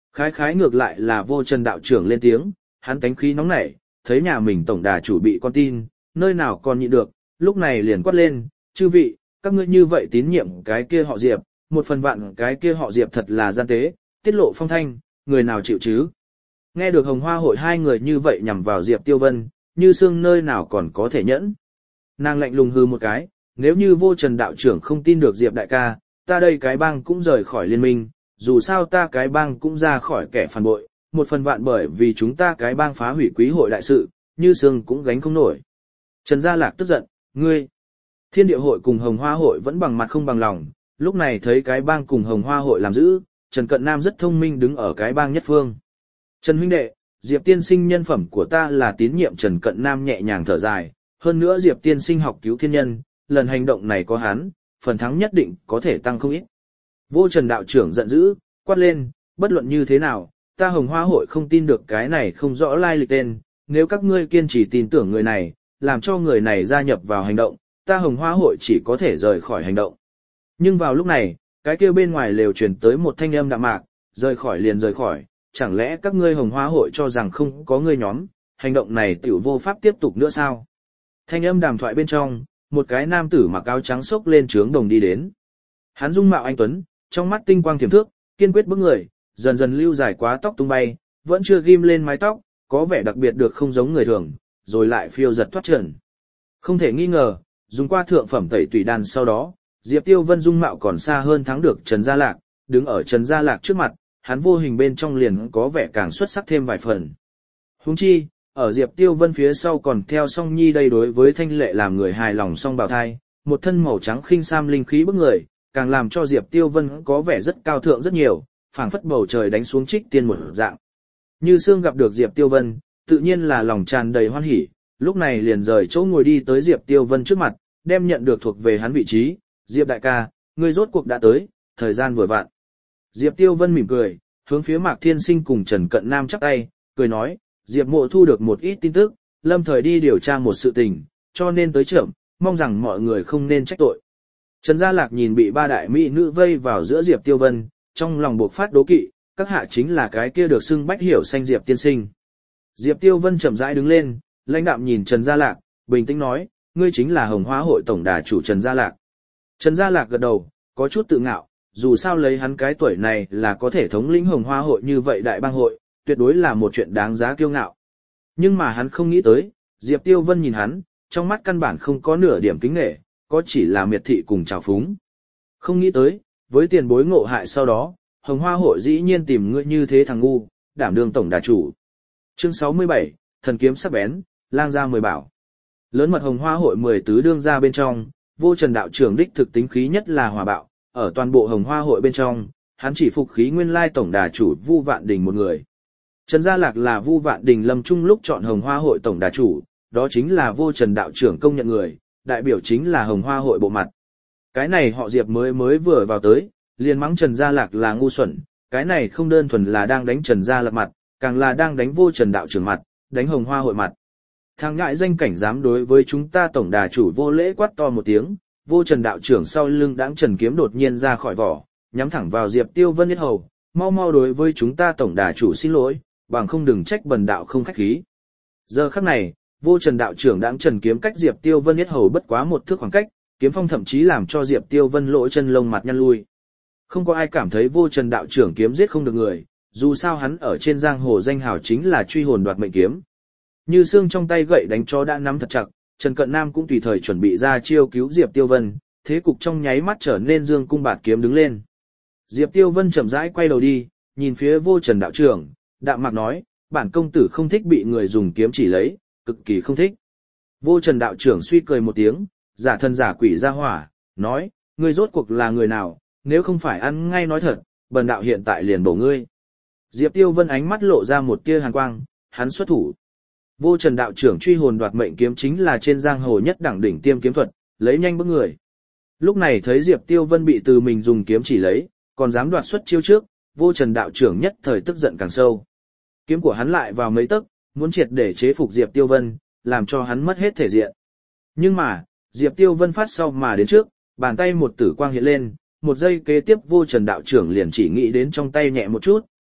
Khái khái ngược lại là Vô Trần đạo trưởng lên tiếng, hắn tánh khí nóng nảy, thấy nhà mình tổng đà chủ bị con tin, nơi nào còn nhịn được, lúc này liền quát lên, chư vị, các ngươi như vậy tín nhiệm cái kia họ Diệp, một phần vạn cái kia họ Diệp thật là gian tế, tiết lộ phong thanh, người nào chịu chứ? Nghe được Hồng Hoa hội hai người như vậy nhằm vào Diệp Tiêu Vân, Như Sương nơi nào còn có thể nhẫn. Nàng lạnh lùng hư một cái, nếu như Vô Trần đạo trưởng không tin được Diệp đại ca, ta đây cái bang cũng rời khỏi liên minh, dù sao ta cái bang cũng ra khỏi kẻ phản bội, một phần vạn bởi vì chúng ta cái bang phá hủy quý hội đại sự, Như Sương cũng gánh không nổi. Trần Gia Lạc tức giận, ngươi, Thiên Địa hội cùng Hồng Hoa hội vẫn bằng mặt không bằng lòng, lúc này thấy cái bang cùng Hồng Hoa hội làm giữ, Trần Cận Nam rất thông minh đứng ở cái bang nhất phương. Trần huynh đệ, Diệp tiên sinh nhân phẩm của ta là tín nhiệm. Trần Cận Nam nhẹ nhàng thở dài, hơn nữa Diệp tiên sinh học cứu thiên nhân, lần hành động này có hắn, phần thắng nhất định có thể tăng không ít. Vô Trần đạo trưởng giận dữ, quát lên, bất luận như thế nào, ta Hồng Hoa hội không tin được cái này không rõ lai lịch tên, nếu các ngươi kiên trì tin tưởng người này, làm cho người này gia nhập vào hành động, ta Hồng Hoa hội chỉ có thể rời khỏi hành động. Nhưng vào lúc này, cái kia bên ngoài lều truyền tới một thanh âm đạm mạc, rời khỏi liền rời khỏi, chẳng lẽ các ngươi Hồng Hoa hội cho rằng không có ngươi nhóm, hành động này tiểu vô pháp tiếp tục nữa sao? Thanh âm đàm thoại bên trong, một cái nam tử mặc áo trắng xốc lên trướng đồng đi đến. Hắn dung mạo anh tuấn, trong mắt tinh quang thiểm thước, kiên quyết bước người, dần dần lưu dài quá tóc tung bay, vẫn chưa ghim lên mái tóc, có vẻ đặc biệt được không giống người thường, rồi lại phiêu giật thoát trần. Không thể nghi ngờ, dùng qua thượng phẩm tẩy tùy đan sau đó, Diệp Tiêu Vân dung mạo còn xa hơn thắng được Trần Gia Lạc, đứng ở Trần Gia Lạc trước mặt, hắn vô hình bên trong liền có vẻ càng xuất sắc thêm vài phần. Huống chi, ở Diệp Tiêu Vân phía sau còn theo Song Nhi đây đối với thanh lệ làm người hài lòng song bào thai, một thân màu trắng khinh sam linh khí bức người, càng làm cho Diệp Tiêu Vân có vẻ rất cao thượng rất nhiều, phảng phất bầu trời đánh xuống trích tiên một dạng. Như Sương gặp được Diệp Tiêu Vân, tự nhiên là lòng tràn đầy hoan hỉ, lúc này liền rời chỗ ngồi đi tới Diệp Tiêu Vân trước mặt, đem nhận được thuộc về hắn vị trí, Diệp đại ca, ngươi rốt cuộc đã tới, thời gian vừa vặn. Diệp Tiêu Vân mỉm cười, hướng phía Mạc Thiên Sinh cùng Trần Cận Nam chắp tay, cười nói, Diệp mộ thu được một ít tin tức, lâm thời đi điều tra một sự tình, cho nên tới chậm, mong rằng mọi người không nên trách tội. Trần Gia Lạc nhìn bị ba đại mỹ nữ vây vào giữa Diệp Tiêu Vân, trong lòng buộc phát đố kỵ, các hạ chính là cái kia được xưng bách hiểu xanh Diệp tiên sinh. Diệp Tiêu Vân chậm rãi đứng lên, lãnh đạm nhìn Trần Gia Lạc, bình tĩnh nói, ngươi chính là Hồng Hoa hội tổng đà chủ Trần Gia Lạc. Trần Gia Lạc gật đầu, có chút tự ngạo, dù sao lấy hắn cái tuổi này là có thể thống lĩnh Hồng Hoa hội như vậy đại bang hội, tuyệt đối là một chuyện đáng giá kiêu ngạo. Nhưng mà hắn không nghĩ tới, Diệp Tiêu Vân nhìn hắn, trong mắt căn bản không có nửa điểm kính nể, có chỉ là miệt thị cùng trào phúng. Không nghĩ tới, với tiền bối ngộ hại sau đó, Hồng Hoa hội dĩ nhiên tìm ngươi như thế thằng ngu, đảm đương tổng đà chủ. Chương sáu mươi bảy, thần kiếm sắc bén, lang gia mười bảo. Lớn mật Hồng Hoa hội mười tứ đương gia bên trong, Vô Trần đạo trưởng đích thực tính khí nhất là hỏa bạo, ở toàn bộ Hồng Hoa hội bên trong, hắn chỉ phục khí nguyên lai tổng đà chủ Vu Vạn Đình một người. Trần Gia Lạc là Vu Vạn Đình lâm trung lúc chọn Hồng Hoa hội tổng đà chủ, đó chính là Vô Trần đạo trưởng công nhận người, đại biểu chính là Hồng Hoa hội bộ mặt. Cái này họ Diệp mới mới vừa vào tới, liền mắng Trần Gia Lạc là ngu xuẩn, cái này không đơn thuần là đang đánh Trần Gia Lạc mặt, càng là đang đánh Vô Trần đạo trưởng mặt, đánh Hồng Hoa hội mặt. Thằng ngại danh cảnh dám đối với chúng ta tổng đà chủ vô lễ quát to một tiếng, Vô Trần đạo trưởng sau lưng đãng Trần kiếm đột nhiên ra khỏi vỏ, nhắm thẳng vào Diệp Tiêu Vân yết hầu, mau mau đối với chúng ta tổng đà chủ xin lỗi, bằng không đừng trách bần đạo không khách khí. Giờ khắc này, Vô Trần đạo trưởng đãng Trần kiếm cách Diệp Tiêu Vân yết hầu bất quá một thước khoảng cách, kiếm phong thậm chí làm cho Diệp Tiêu Vân lỗ chân lông mặt nhăn lui. Không có ai cảm thấy Vô Trần đạo trưởng kiếm giết không được người, dù sao hắn ở trên giang hồ danh hào chính là truy hồn đoạt mệnh kiếm. Như Xương trong tay gậy đánh chó đã nắm thật chặt, Trần Cận Nam cũng tùy thời chuẩn bị ra chiêu cứu Diệp Tiêu Vân, thế cục trong nháy mắt trở nên dương cung bạt kiếm đứng lên. Diệp Tiêu Vân chậm rãi quay đầu đi, nhìn phía Vô Trần đạo trưởng, đạm mạc nói, bản công tử không thích bị người dùng kiếm chỉ lấy, cực kỳ không thích. Vô Trần đạo trưởng suy cười một tiếng, giả thân giả quỷ ra hỏa, nói, ngươi rốt cuộc là người nào, nếu không phải ăn ngay nói thật, bần đạo hiện tại liền bổ ngươi. Diệp Tiêu Vân ánh mắt lộ ra một tia hàn quang, hắn xuất thủ. Vô Trần đạo trưởng truy hồn đoạt mệnh kiếm chính là trên giang hồ nhất đẳng đỉnh tiêm kiếm thuật, lấy nhanh bức người. Lúc này thấy Diệp Tiêu Vân bị từ mình dùng kiếm chỉ lấy, còn dám đoạt xuất chiêu trước, Vô Trần đạo trưởng nhất thời tức giận càng sâu. Kiếm của hắn lại vào mấy tấc, muốn triệt để chế phục Diệp Tiêu Vân, làm cho hắn mất hết thể diện. Nhưng mà, Diệp Tiêu Vân phát sau mà đến trước, bàn tay một tử quang hiện lên, một giây kế tiếp Vô Trần đạo trưởng liền chỉ nghĩ đến trong tay nhẹ một chút,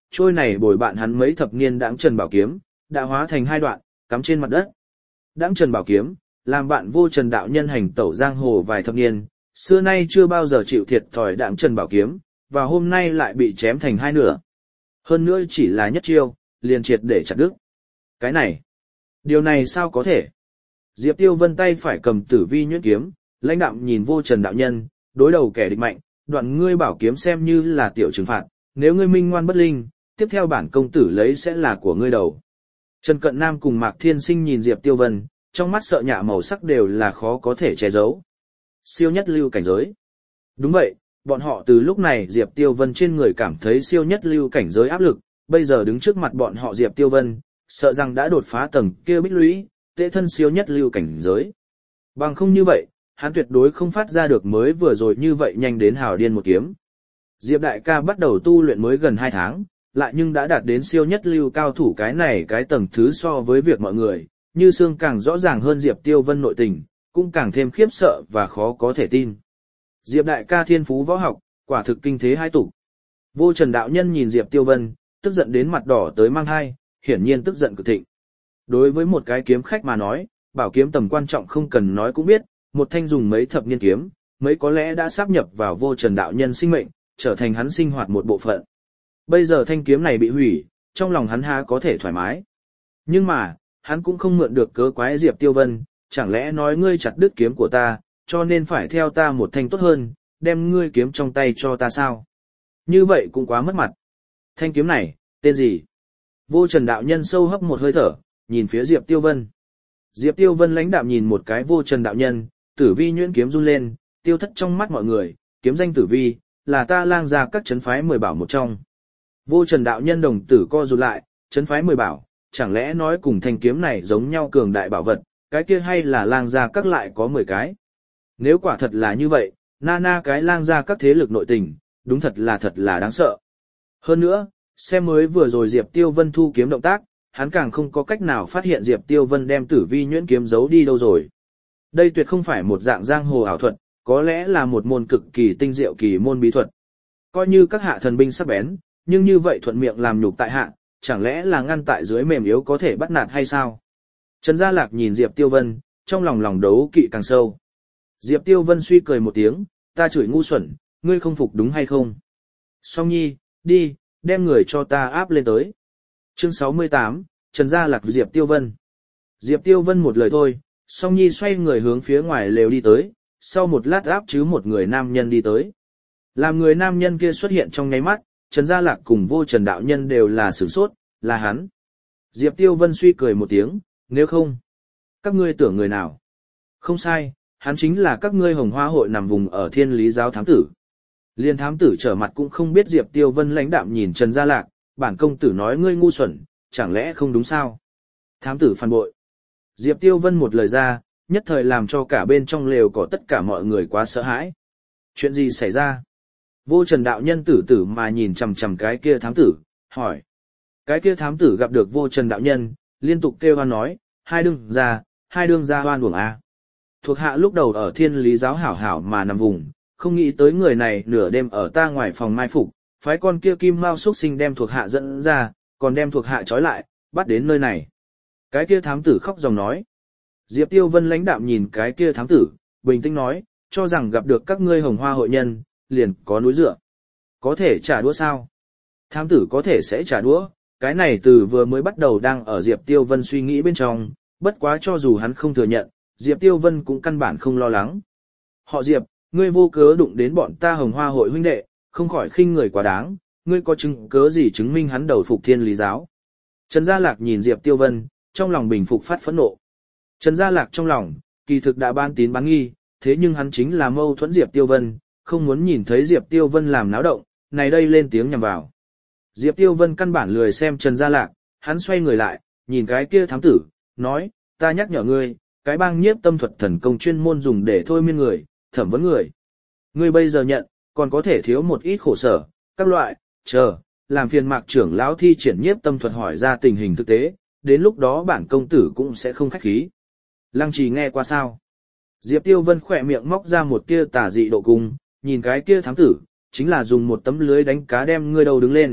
trôi này bồi bạn hắn mấy thập niên đãng trần bảo kiếm, đã hóa thành hai đoạn, cắm trên mặt đất. Đãng trần bảo kiếm, làm bạn vô trần đạo nhân hành tẩu giang hồ vài thập niên, xưa nay chưa bao giờ chịu thiệt thòi đãng trần bảo kiếm, và hôm nay lại bị chém thành hai nửa. Hơn nữa chỉ là nhất chiêu, liền triệt để chặt đứt. Cái này, điều này sao có thể? Diệp Tiêu Vân tay phải cầm tử vi nhuyễn kiếm, lãnh đạm nhìn vô trần đạo nhân, đối đầu kẻ địch mạnh, đoạn ngươi bảo kiếm xem như là tiểu trừng phạt, nếu ngươi minh ngoan bất linh, tiếp theo bản công tử lấy sẽ là của ngươi đầu. Trần Cận Nam cùng Mạc Thiên Sinh nhìn Diệp Tiêu Vân, trong mắt sợ nhạ màu sắc đều là khó có thể che giấu. Siêu nhất lưu cảnh giới. Đúng vậy, bọn họ từ lúc này Diệp Tiêu Vân trên người cảm thấy siêu nhất lưu cảnh giới áp lực, bây giờ đứng trước mặt bọn họ Diệp Tiêu Vân, sợ rằng đã đột phá tầng kia bích lũy, tệ thân siêu nhất lưu cảnh giới. Bằng không như vậy, hắn tuyệt đối không phát ra được mới vừa rồi như vậy nhanh đến hào điên một kiếm. Diệp đại ca bắt đầu tu luyện mới gần hai tháng, lại nhưng đã đạt đến siêu nhất lưu cao thủ cái này cái tầng thứ so với việc mọi người, như xương càng rõ ràng hơn Diệp Tiêu Vân nội tình, cũng càng thêm khiếp sợ và khó có thể tin. Diệp đại ca thiên phú võ học, quả thực kinh thế hai tục. Vô Trần đạo nhân nhìn Diệp Tiêu Vân, tức giận đến mặt đỏ tới mang hai, hiển nhiên tức giận cực thịnh. Đối với một cái kiếm khách mà nói, bảo kiếm tầm quan trọng không cần nói cũng biết, một thanh dùng mấy thập niên kiếm, mấy có lẽ đã sáp nhập vào Vô Trần đạo nhân sinh mệnh, trở thành hắn sinh hoạt một bộ phận. Bây giờ thanh kiếm này bị hủy, trong lòng hắn há có thể thoải mái. Nhưng mà, hắn cũng không mượn được cớ quái Diệp Tiêu Vân, chẳng lẽ nói ngươi chặt đứt kiếm của ta, cho nên phải theo ta một thanh tốt hơn, đem ngươi kiếm trong tay cho ta sao? Như vậy cũng quá mất mặt. Thanh kiếm này, tên gì? Vô Trần đạo nhân sâu hấp một hơi thở, nhìn phía Diệp Tiêu Vân. Diệp Tiêu Vân lãnh đạm nhìn một cái Vô Trần đạo nhân, tử vi nhuyễn kiếm run lên, tiêu thất trong mắt mọi người, kiếm danh tử vi, là ta lang ra các chấn phái mười bảo một trong. Vô Trần đạo nhân đồng tử co rụt lại, chấn phái mười bảo, chẳng lẽ nói cùng thanh kiếm này giống nhau cường đại bảo vật, cái kia hay là lang ra các lại có mười cái. Nếu quả thật là như vậy, na na cái lang ra các thế lực nội tình, đúng thật là thật là đáng sợ. Hơn nữa, xem mới vừa rồi Diệp Tiêu Vân thu kiếm động tác, hắn càng không có cách nào phát hiện Diệp Tiêu Vân đem tử vi nhuyễn kiếm giấu đi đâu rồi. Đây tuyệt không phải một dạng giang hồ ảo thuật, có lẽ là một môn cực kỳ tinh diệu kỳ môn bí thuật. Coi như các hạ thần binh sắc bén, nhưng như vậy thuận miệng làm nhục tại hạ, chẳng lẽ là ngăn tại dưới mềm yếu có thể bắt nạt hay sao? Trần Gia Lạc nhìn Diệp Tiêu Vân, trong lòng lòng đấu kỵ càng sâu. Diệp Tiêu Vân suy cười một tiếng, ta chửi ngu xuẩn, ngươi không phục đúng hay không? Song Nhi, đi, đem người cho ta áp lên tới. Chương sáu mươi tám, Trần Gia Lạc Diệp Tiêu Vân. Diệp Tiêu Vân một lời thôi, Song Nhi xoay người hướng phía ngoài lều đi tới, sau một lát áp chứ một người nam nhân đi tới. Làm người nam nhân kia xuất hiện trong nháy mắt, Trần Gia Lạc cùng Vô Trần đạo nhân đều là sửng sốt, là hắn. Diệp Tiêu Vân suy cười một tiếng, nếu không, các ngươi tưởng người nào? Không sai, hắn chính là các ngươi Hồng Hoa hội nằm vùng ở Thiên Lý giáo thám tử. Liên thám tử trở mặt cũng không biết Diệp Tiêu Vân lãnh đạm nhìn Trần Gia Lạc, bản công tử nói ngươi ngu xuẩn, chẳng lẽ không đúng sao? Thám tử phản bội. Diệp Tiêu Vân một lời ra, nhất thời làm cho cả bên trong lều có tất cả mọi người quá sợ hãi. Chuyện gì xảy ra? Vô Trần đạo nhân tử tử mà nhìn chằm chằm cái kia thám tử, hỏi. Cái kia thám tử gặp được Vô Trần đạo nhân, liên tục kêu hoan nói, hai đương ra, hai đương ra hoan uổng a. Thuộc hạ lúc đầu ở Thiên Lý giáo hảo hảo mà nằm vùng, không nghĩ tới người này nửa đêm ở ta ngoài phòng mai phục, phái con kia kim mao xuất sinh đem thuộc hạ dẫn ra, còn đem thuộc hạ trói lại, bắt đến nơi này. Cái kia thám tử khóc dòng nói. Diệp Tiêu Vân lãnh đạm nhìn cái kia thám tử, bình tĩnh nói, cho rằng gặp được các ngươi Hồng Hoa hội nhân, liền có núi dựa. Có thể trả đũa sao? Thám tử có thể sẽ trả đũa, cái này từ vừa mới bắt đầu đang ở Diệp Tiêu Vân suy nghĩ bên trong, bất quá cho dù hắn không thừa nhận, Diệp Tiêu Vân cũng căn bản không lo lắng. Họ Diệp, ngươi vô cớ đụng đến bọn ta Hồng Hoa hội huynh đệ, không khỏi khinh người quá đáng, ngươi có chứng cớ gì chứng minh hắn đầu phục Thiên Lý giáo? Trần Gia Lạc nhìn Diệp Tiêu Vân, trong lòng bình phục phát phẫn nộ. Trần Gia Lạc trong lòng, kỳ thực đã ban tín bán nghi, thế nhưng hắn chính là mâu thuẫn Diệp Tiêu Vân, không muốn nhìn thấy Diệp Tiêu Vân làm náo động, này đây lên tiếng nhằm vào. Diệp Tiêu Vân căn bản lười xem Trần Gia Lạc, hắn xoay người lại, nhìn cái kia thám tử, nói, ta nhắc nhở ngươi, cái bang nhiếp tâm thuật thần công chuyên môn dùng để thôi miên người, thẩm vấn người. Ngươi bây giờ nhận, còn có thể thiếu một ít khổ sở, các loại, chờ, làm phiền Mạc trưởng lão thi triển nhiếp tâm thuật hỏi ra tình hình thực tế, đến lúc đó bản công tử cũng sẽ không khách khí. Lăng Trì nghe qua sao? Diệp Tiêu Vân khỏe miệng móc ra một tia tà dị độ cung, nhìn cái kia thám tử, chính là dùng một tấm lưới đánh cá đem ngươi đầu đứng lên,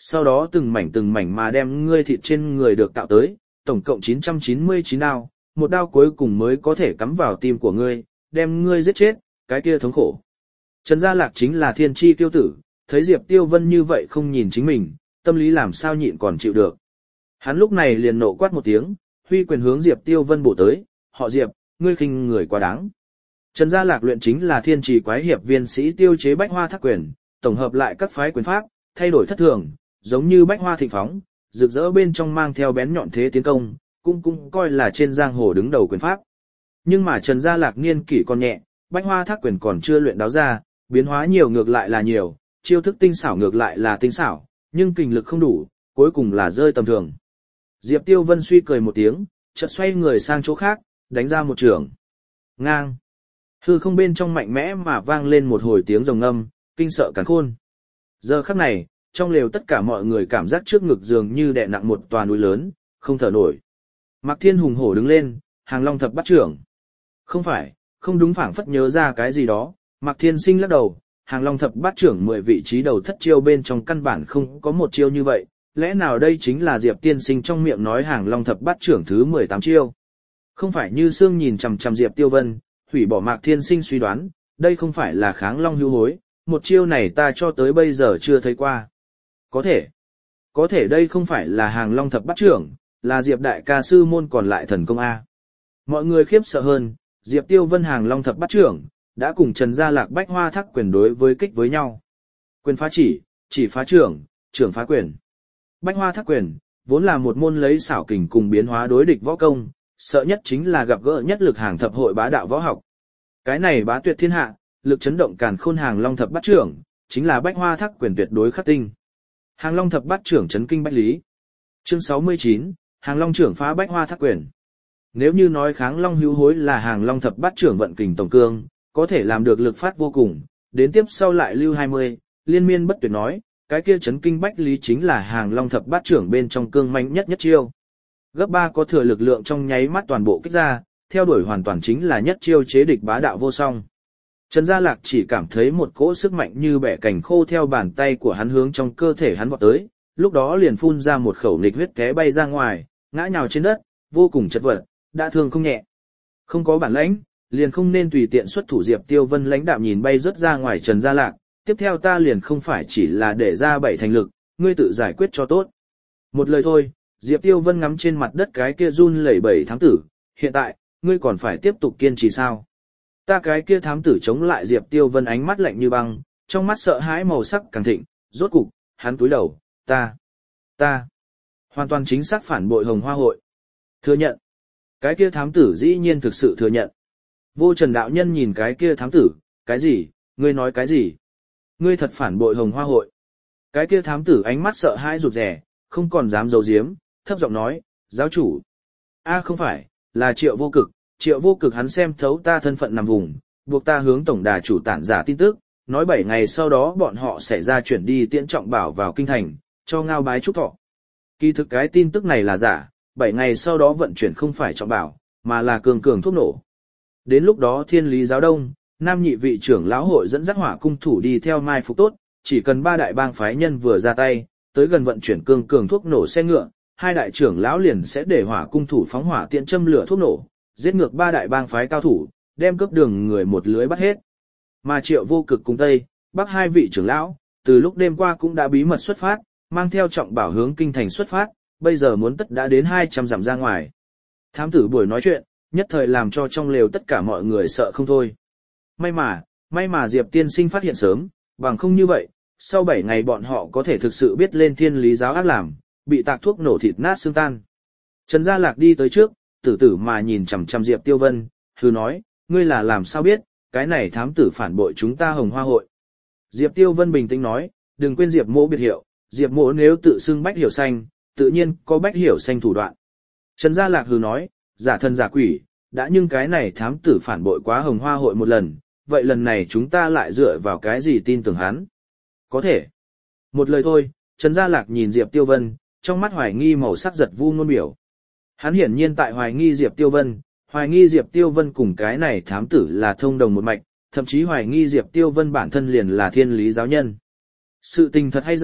sau đó từng mảnh từng mảnh mà đem ngươi thịt trên người được cạo tới, tổng cộng chín trăm chín mươi chín đao, một đao cuối cùng mới có thể cắm vào tim của ngươi, đem ngươi giết chết, cái kia thống khổ. Trần Gia Lạc chính là thiên chi tiêu tử, thấy Diệp Tiêu Vân như vậy không nhìn chính mình, tâm lý làm sao nhịn còn chịu được. Hắn lúc này liền nộ quát một tiếng, huy quyền hướng Diệp Tiêu Vân bổ tới, họ Diệp, ngươi khinh người quá đáng. Trần Gia Lạc luyện chính là thiên trì quái hiệp viên sĩ tiêu chế bách hoa thác quyền, tổng hợp lại các phái quyền pháp, thay đổi thất thường, giống như bách hoa thịnh phóng, rực rỡ bên trong mang theo bén nhọn thế tiến công, cũng cũng coi là trên giang hồ đứng đầu quyền pháp. Nhưng mà Trần Gia Lạc niên kỷ còn nhẹ, bách hoa thác quyền còn chưa luyện đáo ra, biến hóa nhiều ngược lại là nhiều, chiêu thức tinh xảo ngược lại là tinh xảo, nhưng kình lực không đủ, cuối cùng là rơi tầm thường. Diệp Tiêu Vân suy cười một tiếng, chợt xoay người sang chỗ khác, đánh ra một chưởng. Ngang. Hư không bên trong mạnh mẽ mà vang lên một hồi tiếng rồng ngâm, kinh sợ càn khôn. Giờ khắc này, trong lều tất cả mọi người cảm giác trước ngực dường như đè nặng một tòa núi lớn, không thở nổi. Mạc Thiên hùng hổ đứng lên, Hàng Long thập bắt trưởng. Không phải, không đúng, phảng phất nhớ ra cái gì đó, Mạc Thiên sinh lắc đầu, Hàng Long thập bát trưởng mười vị trí đầu thất chiêu bên trong căn bản không có một chiêu như vậy, lẽ nào đây chính là Diệp tiên sinh trong miệng nói Hàng Long thập bát trưởng thứ mười tám chiêu? Không phải như Sương nhìn chằm chằm Diệp Tiêu Vân, hủy bỏ Mạc Thiên sinh suy đoán, đây không phải là Kháng Long hưu hối, một chiêu này ta cho tới bây giờ chưa thấy qua. Có thể, có thể đây không phải là Hàng Long thập bát trưởng, là Diệp đại ca sư môn còn lại thần công A. Mọi người khiếp sợ hơn, Diệp Tiêu Vân Hàng Long thập bát trưởng, đã cùng Trần Gia Lạc bách hoa thác quyền đối với kích với nhau. Quyền phá chỉ, chỉ phá trưởng, trưởng phá quyền. Bách hoa thác quyền, vốn là một môn lấy xảo kình cùng biến hóa đối địch võ công, sợ nhất chính là gặp gỡ nhất lực hàng thập hội bá đạo võ học. Cái này bá tuyệt thiên hạ, lực chấn động càn khôn Hàng Long thập bát trưởng, chính là bách hoa thác quyền tuyệt đối khắc tinh. Hàng Long thập bát trưởng chấn kinh bách lý. Chương sáu mươi chín, Hàng Long trưởng phá bách hoa thác quyền. Nếu như nói Kháng Long hữu hối là Hàng Long thập bát trưởng vận kình tổng cương, có thể làm được lực phát vô cùng, đến tiếp sau lại lưu hai mươi, liên miên bất tuyệt nói, cái kia chấn kinh bách lý chính là Hàng Long thập bát trưởng bên trong cương mạnh nhất nhất chiêu. Gấp ba có thừa lực lượng trong nháy mắt toàn bộ kích ra, theo đuổi hoàn toàn chính là nhất chiêu chế địch bá đạo vô song. Trần Gia Lạc chỉ cảm thấy một cỗ sức mạnh như bẻ cành khô theo bàn tay của hắn hướng trong cơ thể hắn vọt tới, lúc đó liền phun ra một khẩu nghịch huyết té bay ra ngoài, ngã nhào trên đất, vô cùng chật vật, đã thương không nhẹ. Không có bản lãnh, liền không nên tùy tiện xuất thủ. Diệp Tiêu Vân lãnh đạm nhìn bay rớt ra ngoài Trần Gia Lạc, tiếp theo ta liền không phải chỉ là để ra bảy thành lực, ngươi tự giải quyết cho tốt. Một lời thôi, Diệp Tiêu Vân ngắm trên mặt đất cái kia run lẩy bẩy thám tử, hiện tại, ngươi còn phải tiếp tục kiên trì sao? Ta cái kia thám tử chống lại. Diệp Tiêu Vân ánh mắt lạnh như băng, trong mắt sợ hãi màu sắc càng thịnh, rốt cục, hắn cúi đầu, ta, ta, hoàn toàn chính xác phản bội Hồng Hoa hội. Thừa nhận. Cái kia thám tử dĩ nhiên thực sự thừa nhận. Vô Trần đạo nhân nhìn cái kia thám tử, cái gì, ngươi nói cái gì? Ngươi thật phản bội Hồng Hoa hội. Cái kia thám tử ánh mắt sợ hãi rụt rè, không còn dám giấu giếm, thấp giọng nói, giáo chủ. A không phải, là Triệu Vô Cực, Triệu Vô Cực hắn xem thấu ta thân phận nằm vùng, buộc ta hướng tổng đà chủ tản giả tin tức, nói bảy ngày sau đó bọn họ sẽ ra chuyển đi tiễn Trọng Bảo vào kinh thành, cho ngao bái chúc thọ. Kỳ thực cái tin tức này là giả, bảy ngày sau đó vận chuyển không phải Trọng Bảo, mà là cường cường thuốc nổ. Đến lúc đó Thiên Lý giáo đông, Nam nhị vị trưởng lão hội dẫn dắt hỏa cung thủ đi theo mai phục tốt, chỉ cần ba đại bang phái nhân vừa ra tay, tới gần vận chuyển cường cường thuốc nổ xe ngựa, hai đại trưởng lão liền sẽ để hỏa cung thủ phóng hỏa tiện châm lửa thuốc nổ, giết ngược ba đại bang phái cao thủ, đem cướp đường người một lưới bắt hết. Mà Triệu Vô Cực cùng Tây, Bắc hai vị trưởng lão, từ lúc đêm qua cũng đã bí mật xuất phát, mang theo Trọng Bảo hướng kinh thành xuất phát, bây giờ muốn tất đã đến hai trăm dặm ra ngoài. Thám tử buổi nói chuyện, nhất thời làm cho trong lều tất cả mọi người sợ không thôi. May mà, may mà Diệp tiên sinh phát hiện sớm, bằng không như vậy, sau bảy ngày bọn họ có thể thực sự biết lên Thiên Lý giáo ác làm, bị tạc thuốc nổ thịt nát xương tan. Trần Gia Lạc đi tới trước, tử tử mà nhìn chằm chằm Diệp Tiêu Vân, hừ nói, ngươi là làm sao biết, cái này thám tử phản bội chúng ta Hồng Hoa hội. Diệp Tiêu Vân bình tĩnh nói, đừng quên Diệp mỗ biệt hiệu, Diệp mỗ nếu tự xưng Bách Hiểu Xanh, tự nhiên có Bách Hiểu Xanh thủ đoạn. Trần Gia Lạc hừ nói, giả thân giả quỷ, đã nhưng cái này thám tử phản bội quá Hồng Hoa hội một lần, vậy lần này chúng ta lại dựa vào cái gì tin tưởng hắn? Có thể. Một lời thôi, Trần Gia Lạc nhìn Diệp Tiêu Vân, trong mắt hoài nghi màu sắc giật vu ngôn biểu. Hắn hiển nhiên tại hoài nghi Diệp Tiêu Vân, hoài nghi Diệp Tiêu Vân cùng cái này thám tử là thông đồng một mạch, thậm chí hoài nghi Diệp Tiêu Vân bản thân liền là Thiên Lý giáo nhân. Sự tình thật hay giả,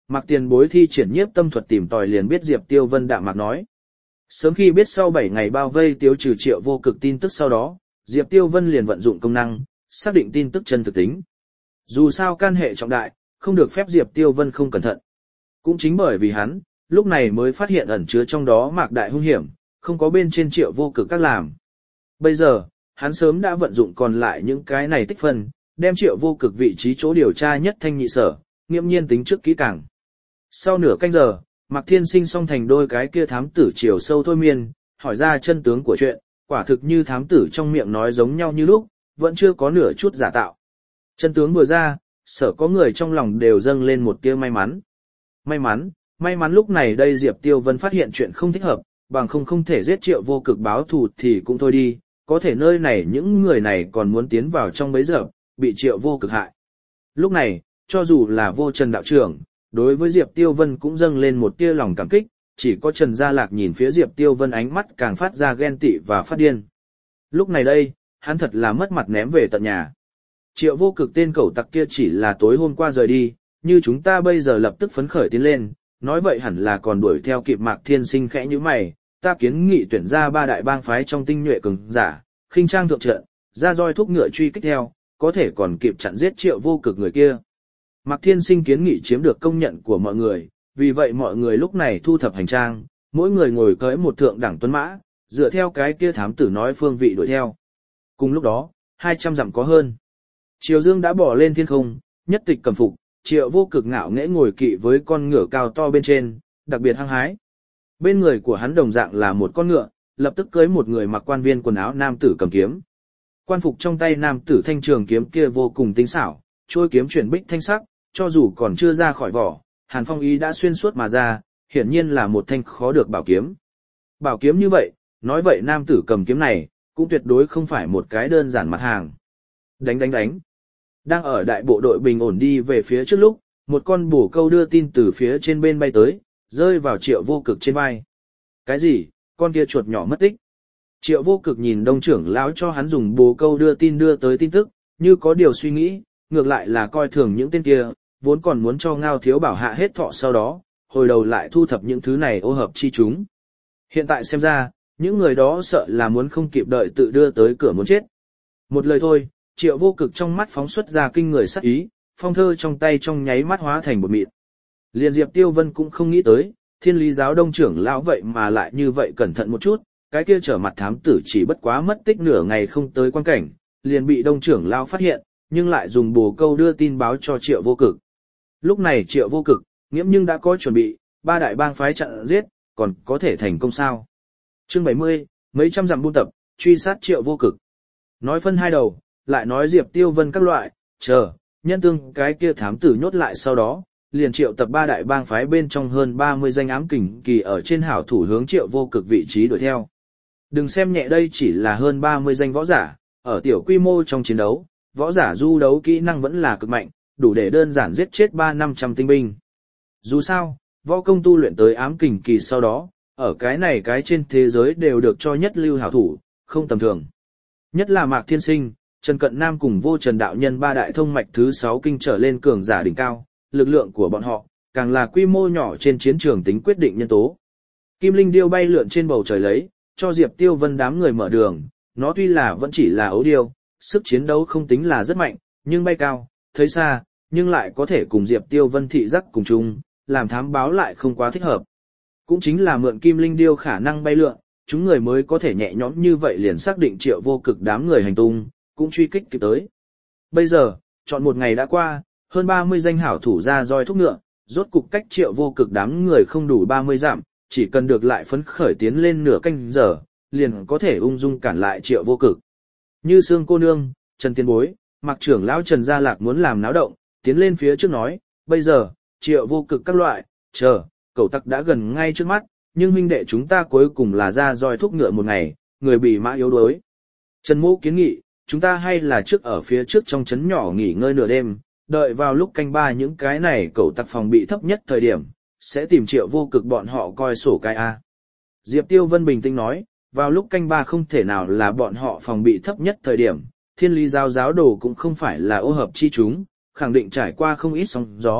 Mạc Tiền Bối thi triển nhiếp tâm thuật tìm tòi liền biết Diệp Tiêu Vân đạm mạc nói. Sớm khi biết sau bảy ngày bao vây tiêu trừ Triệu Vô Cực tin tức sau đó, Diệp Tiêu Vân liền vận dụng công năng, xác định tin tức chân thực tính. Dù sao can hệ trọng đại, không được phép Diệp Tiêu Vân không cẩn thận. Cũng chính bởi vì hắn, lúc này mới phát hiện ẩn chứa trong đó Mạc đại hung hiểm, không có bên trên Triệu Vô Cực các làm. Bây giờ, hắn sớm đã vận dụng còn lại những cái này tích phân, đem Triệu Vô Cực vị trí chỗ điều tra nhất thanh nhị sở, nghiêm nhiên tính trước kỹ càng. Sau nửa canh giờ, Mạc Thiên Sinh song thành đôi cái kia thám tử chiều sâu thôi miên, hỏi ra chân tướng của chuyện, quả thực như thám tử trong miệng nói giống nhau như lúc, vẫn chưa có nửa chút giả tạo. Chân tướng vừa ra, sở có người trong lòng đều dâng lên một tia may mắn. May mắn, may mắn lúc này đây Diệp Tiêu Vân phát hiện chuyện không thích hợp, bằng không không thể giết Triệu Vô Cực báo thù thì cũng thôi đi, có thể nơi này những người này còn muốn tiến vào trong bấy giờ, bị Triệu Vô Cực hại. Lúc này, cho dù là Vô Trần đạo trưởng, đối với Diệp Tiêu Vân cũng dâng lên một tia lòng cảm kích, chỉ có Trần Gia Lạc nhìn phía Diệp Tiêu Vân ánh mắt càng phát ra ghen tị và phát điên. Lúc này đây, hắn thật là mất mặt ném về tận nhà. Triệu Vô Cực tên cẩu tặc kia chỉ là tối hôm qua rời đi, như chúng ta bây giờ lập tức phấn khởi tiến lên, nói vậy hẳn là còn đuổi theo kịp Mạc Thiên Sinh khẽ như mày, ta kiến nghị tuyển ra ba đại bang phái trong tinh nhuệ cường giả, khinh trang thượng trận, ra roi thúc ngựa truy kích theo, có thể còn kịp chặn giết Triệu Vô Cực người kia. Mạc Thiên Sinh kiến nghị chiếm được công nhận của mọi người, vì vậy mọi người lúc này thu thập hành trang, mỗi người ngồi cưỡi một thượng đẳng tuấn mã, dựa theo cái kia thám tử nói phương vị đuổi theo. Cùng lúc đó, hai trăm dặm có hơn. Triều Dương đã bỏ lên thiên không, nhất tịch cầm phục, Triệu Vô Cực ngạo nghễ ngồi kỵ với con ngựa cao to bên trên, đặc biệt hăng hái. Bên người của hắn đồng dạng là một con ngựa, lập tức cưới một người mặc quan viên quần áo nam tử cầm kiếm. Quan phục trong tay nam tử thanh trường kiếm kia vô cùng tinh xảo, trôi kiếm chuyển bích thanh sắc, cho dù còn chưa ra khỏi vỏ, Hàn Phong ý đã xuyên suốt mà ra, hiển nhiên là một thanh khó được bảo kiếm. Bảo kiếm như vậy, nói vậy nam tử cầm kiếm này, cũng tuyệt đối không phải một cái đơn giản mặt hàng. Đánh đánh đánh. Đang ở đại bộ đội bình ổn đi về phía trước lúc, một con bồ câu đưa tin từ phía trên bên bay tới, rơi vào Triệu Vô Cực trên vai. Cái gì, con kia chuột nhỏ mất tích. Triệu Vô Cực nhìn đông trưởng lão cho hắn dùng bồ câu đưa tin đưa tới tin tức, như có điều suy nghĩ, ngược lại là coi thường những tên kia, vốn còn muốn cho Ngao Thiếu Bảo hạ hết thọ sau đó, hồi đầu lại thu thập những thứ này ô hợp chi chúng. Hiện tại xem ra, những người đó sợ là muốn không kịp đợi tự đưa tới cửa muốn chết. Một lời thôi, Triệu Vô Cực trong mắt phóng xuất ra kinh người sắc ý, phong thơ trong tay trong nháy mắt hóa thành bột mịn. Liên Diệp Tiêu Vân cũng không nghĩ tới, Thiên Lý giáo đông trưởng lão vậy mà lại như vậy cẩn thận một chút, cái kia trở mặt thám tử chỉ bất quá mất tích nửa ngày không tới quan cảnh, liền bị đông trưởng lão phát hiện, nhưng lại dùng bồ câu đưa tin báo cho Triệu Vô Cực. Lúc này Triệu Vô Cực, nghiễm nhưng đã có chuẩn bị, ba đại bang phái chặn giết, còn có thể thành công sao? Chương bảy mươi, mấy trăm dặm buôn tập, truy sát Triệu Vô Cực. Nói phân hai đầu, lại nói Diệp Tiêu Vân các loại, chờ, nhân tương cái kia thám tử nhốt lại sau đó, liền triệu tập ba đại bang phái bên trong hơn ba mươi danh ám kình kỳ ở trên hảo thủ hướng Triệu Vô Cực vị trí đuổi theo. Đừng xem nhẹ đây chỉ là hơn ba mươi danh võ giả, ở tiểu quy mô trong chiến đấu, võ giả du đấu kỹ năng vẫn là cực mạnh, đủ để đơn giản giết chết ba năm trăm tinh binh. Dù sao, võ công tu luyện tới ám kình kỳ sau đó, ở cái này cái trên thế giới đều được cho nhất lưu hảo thủ, không tầm thường. Nhất là Mạc Thiên Sinh, Trần Cận Nam cùng Vô Trần đạo nhân ba đại thông mạch thứ sáu kinh trở lên cường giả đỉnh cao, lực lượng của bọn họ, càng là quy mô nhỏ trên chiến trường tính quyết định nhân tố. Kim Linh điêu bay lượn trên bầu trời lấy, cho Diệp Tiêu Vân đám người mở đường, nó tuy là vẫn chỉ là ấu điêu, sức chiến đấu không tính là rất mạnh, nhưng bay cao, thấy xa, nhưng lại có thể cùng Diệp Tiêu Vân thị giác cùng chung, làm thám báo lại không quá thích hợp. Cũng chính là mượn Kim Linh điêu khả năng bay lượn, chúng người mới có thể nhẹ nhõm như vậy liền xác định Triệu Vô Cực đám người hành tung, cũng truy kích kịp tới. Bây giờ, chọn một ngày đã qua, hơn ba mươi danh hảo thủ ra roi thúc ngựa, rốt cục cách Triệu Vô Cực đám người không đủ ba mươi dặm, chỉ cần được lại phấn khởi tiến lên nửa canh giờ, liền có thể ung dung cản lại Triệu Vô Cực. Như Sương cô nương, Trần Tiên Bối, Mạc trưởng lão Trần Gia Lạc muốn làm náo động, tiến lên phía trước nói, bây giờ, Triệu Vô Cực các loại, chờ, cẩu tặc đã gần ngay trước mắt, nhưng huynh đệ chúng ta cuối cùng là ra roi thúc ngựa một ngày, người bị mã yếu đuối. Trần Mỗ kiến nghị, chúng ta hay là trước ở phía trước trong trấn nhỏ nghỉ ngơi nửa đêm, đợi vào lúc canh ba những cái này cẩu tặc phòng bị thấp nhất thời điểm, sẽ tìm Triệu Vô Cực bọn họ coi sổ cái A. Diệp Tiêu Vân bình tĩnh nói, vào lúc canh ba không thể nào là bọn họ phòng bị thấp nhất thời điểm, Thiên Lý giáo giáo đồ cũng không phải là ô hợp chi chúng, khẳng định trải qua không ít sóng gió,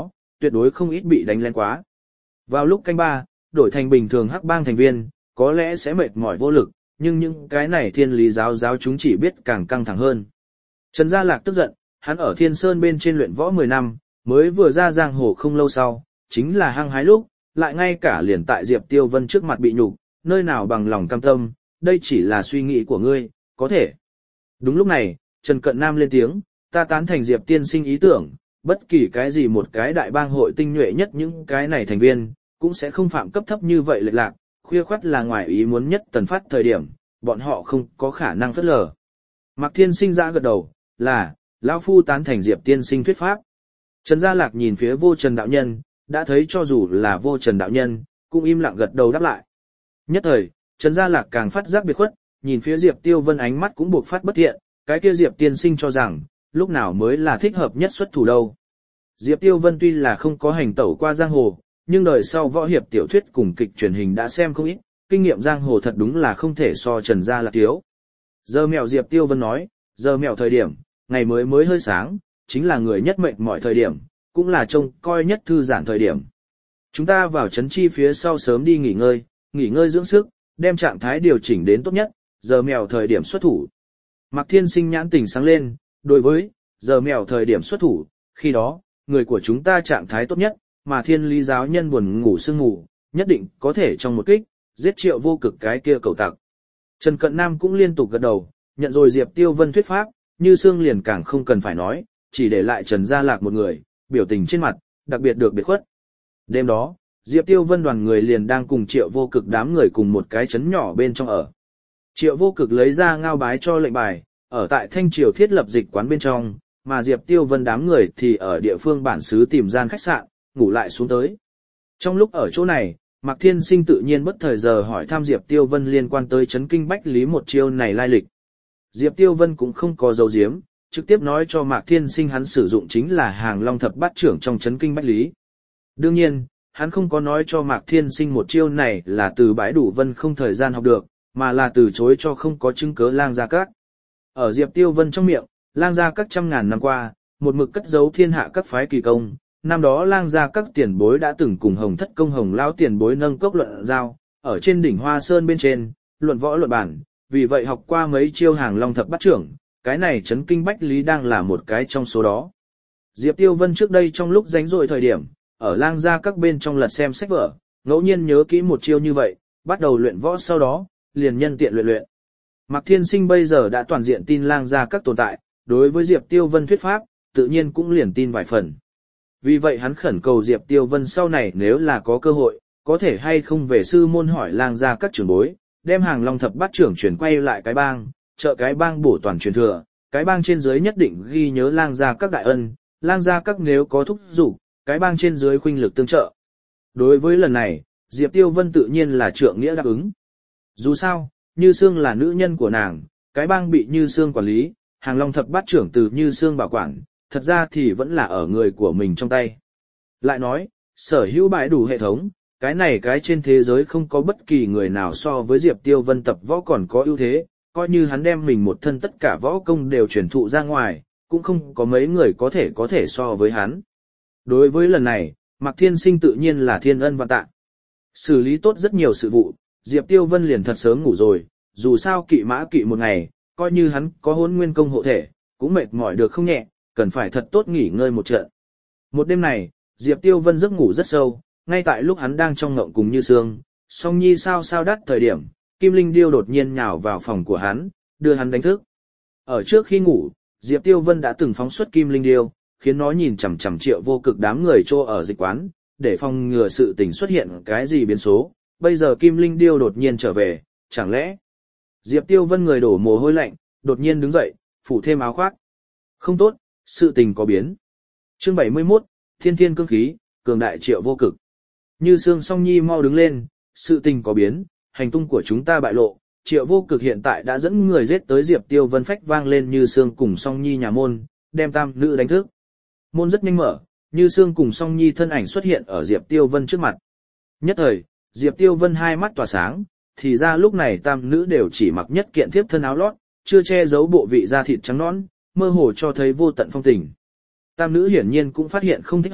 tuyệt đối không ít bị đánh lén quá. Vào lúc canh ba, đổi thành bình thường hắc bang thành viên, có lẽ sẽ mệt mỏi vô lực, nhưng những cái này thiên lý giáo giáo chúng chỉ biết càng căng thẳng hơn. Trần Gia Lạc tức giận, hắn ở Thiên Sơn bên trên luyện võ mười năm, mới vừa ra giang hồ không lâu sau, chính là hăng hái lúc, lại ngay cả liền tại Diệp Tiêu Vân trước mặt bị nhục, nơi nào bằng lòng cam tâm, đây chỉ là suy nghĩ của ngươi, có thể. Đúng lúc này, Trần Cận Nam lên tiếng, ta tán thành Diệp tiên sinh ý tưởng, bất kỳ cái gì một cái đại bang hội tinh nhuệ nhất những cái này thành viên, cũng sẽ không phạm cấp thấp như vậy lệch lạc, khuya khoắt là ngoài ý muốn nhất tần phát thời điểm, bọn họ không có khả năng phất lờ. Mạc Thiên Sinh ra gật đầu, là, lão phu tán thành Diệp tiên sinh thuyết pháp. Trần Gia Lạc nhìn phía Vô Trần đạo nhân, đã thấy cho dù là Vô Trần đạo nhân, cũng im lặng gật đầu đáp lại. Nhất thời, Trần Gia Lạc càng phát giác biệt khuất, nhìn phía Diệp Tiêu Vân ánh mắt cũng buộc phát bất thiện, cái kia Diệp tiên sinh cho rằng, lúc nào mới là thích hợp nhất xuất thủ đâu. Diệp Tiêu Vân tuy là không có hành tẩu qua giang hồ, nhưng đời sau võ hiệp tiểu thuyết cùng kịch truyền hình đã xem không ít, kinh nghiệm giang hồ thật đúng là không thể so Trần Gia Lạc thiếu. Giờ mèo Diệp Tiêu Vân nói, giờ mèo thời điểm, ngày mới mới hơi sáng, chính là người nhất mệnh mọi thời điểm, cũng là trông coi nhất thư giãn thời điểm. Chúng ta vào trấn chi phía sau sớm đi nghỉ ngơi, nghỉ ngơi dưỡng sức, đem trạng thái điều chỉnh đến tốt nhất, giờ mèo thời điểm xuất thủ. Mạc Thiên Sinh nhãn tỉnh sáng lên, đối với, giờ mèo thời điểm xuất thủ, khi đó, người của chúng ta trạng thái tốt nhất, mà thiên lý giáo nhân buồn ngủ sương ngủ, nhất định có thể trong một kích, giết Triệu Vô Cực cái kia cầu tặc. Trần Cận Nam cũng liên tục gật đầu, nhận rồi Diệp Tiêu Vân thuyết pháp, Như Sương liền càng không cần phải nói, chỉ để lại Trần Gia Lạc một người, biểu tình trên mặt, đặc biệt được biệt khuất. Đêm đó, Diệp Tiêu Vân đoàn người liền đang cùng Triệu Vô Cực đám người cùng một cái trấn nhỏ bên trong ở. Triệu Vô Cực lấy ra ngao bái cho lệnh bài, ở tại Thanh Triều thiết lập dịch quán bên trong, mà Diệp Tiêu Vân đám người thì ở địa phương bản xứ tìm gian khách sạn, ngủ lại xuống tới. Trong lúc ở chỗ này, Mạc Thiên Sinh tự nhiên bất thời giờ hỏi thăm Diệp Tiêu Vân liên quan tới chấn kinh Bách Lý một chiêu này lai lịch. Diệp Tiêu Vân cũng không có dấu giếm, trực tiếp nói cho Mạc Thiên Sinh hắn sử dụng chính là hàng long thập bát trưởng trong chấn kinh Bách Lý. Đương nhiên, hắn không có nói cho Mạc Thiên Sinh một chiêu này là từ bãi đủ vân không thời gian học được, mà là từ chối cho không có chứng cớ lang gia các. Ở Diệp Tiêu Vân trong miệng, lang gia các trăm ngàn năm qua, một mực cất giấu thiên hạ các phái kỳ công. Năm đó lang gia các tiền bối đã từng cùng Hồng Thất Công Hồng lão tiền bối nâng cốc luận giao, ở trên đỉnh Hoa Sơn bên trên, luận võ luận bản, vì vậy học qua mấy chiêu hàng long thập bát trưởng, cái này chấn kinh Bách Lý đang là một cái trong số đó. Diệp Tiêu Vân trước đây trong lúc rảnh rỗi thời điểm, ở lang gia các bên trong lật xem sách vở, ngẫu nhiên nhớ kỹ một chiêu như vậy, bắt đầu luyện võ sau đó, liền nhân tiện luyện luyện. Mạc Thiên Sinh bây giờ đã toàn diện tin lang gia các tồn tại, đối với Diệp Tiêu Vân thuyết pháp, tự nhiên cũng liền tin vài phần. Vì vậy hắn khẩn cầu Diệp Tiêu Vân sau này nếu là có cơ hội, có thể hay không về sư môn hỏi lang gia các trưởng bối, đem hàng long thập bát trưởng chuyển quay lại cái bang, trợ cái bang bổ toàn truyền thừa, cái bang trên dưới nhất định ghi nhớ lang gia các đại ân, lang gia các nếu có thúc giục, cái bang trên dưới khuynh lực tương trợ. Đối với lần này, Diệp Tiêu Vân tự nhiên là trượng nghĩa đáp ứng. Dù sao, Như Sương là nữ nhân của nàng, cái bang bị Như Sương quản lý, hàng long thập bát trưởng từ Như Sương bảo quản, thật ra thì vẫn là ở người của mình trong tay. Lại nói, sở hữu bãi đủ hệ thống, cái này cái trên thế giới không có bất kỳ người nào so với Diệp Tiêu Vân tập võ còn có ưu thế, coi như hắn đem mình một thân tất cả võ công đều truyền thụ ra ngoài, cũng không có mấy người có thể có thể so với hắn. Đối với lần này, Mạc Thiên Sinh tự nhiên là thiên ân vạn tạ. Xử lý tốt rất nhiều sự vụ, Diệp Tiêu Vân liền thật sớm ngủ rồi, dù sao kỵ mã kỵ một ngày, coi như hắn có hỗn nguyên công hộ thể, cũng mệt mỏi được không nhẹ, cần phải thật tốt nghỉ ngơi một trận. Một đêm này, Diệp Tiêu Vân giấc ngủ rất sâu, ngay tại lúc hắn đang trong ngộng cùng Như Sương, Song Nhi sao sao đắt thời điểm, Kim Linh Điêu đột nhiên nhào vào phòng của hắn, đưa hắn đánh thức. Ở trước khi ngủ, Diệp Tiêu Vân đã từng phóng xuất Kim Linh Điêu, khiến nó nhìn chằm chằm Triệu Vô Cực đám người trô ở dịch quán, để phòng ngừa sự tình xuất hiện cái gì biến số. Bây giờ Kim Linh Điêu đột nhiên trở về, chẳng lẽ? Diệp Tiêu Vân người đổ mồ hôi lạnh, đột nhiên đứng dậy, phủ thêm áo khoác. Không tốt, sự tình có biến. Chương bảy mươi mốt, Thiên Thiên cương khí, cường đại Triệu Vô Cực. Như Sương Song Nhi mau đứng lên, sự tình có biến, hành tung của chúng ta bại lộ, Triệu Vô Cực hiện tại đã dẫn người giết tới Diệp Tiêu Vân phách vang lên Như Sương cùng Song Nhi nhà môn, đem tam nữ đánh thức. Môn rất nhanh mở, Như Sương cùng Song Nhi thân ảnh xuất hiện ở Diệp Tiêu Vân trước mặt. Nhất thời, Diệp Tiêu Vân hai mắt tỏa sáng, thì ra lúc này tam nữ đều chỉ mặc nhất kiện thiếp thân áo lót, chưa che giấu bộ vị da thịt trắng nõn, mơ hồ cho thấy vô tận phong tình. Tam nữ hiển nhiên cũng phát hiện không thích hợp,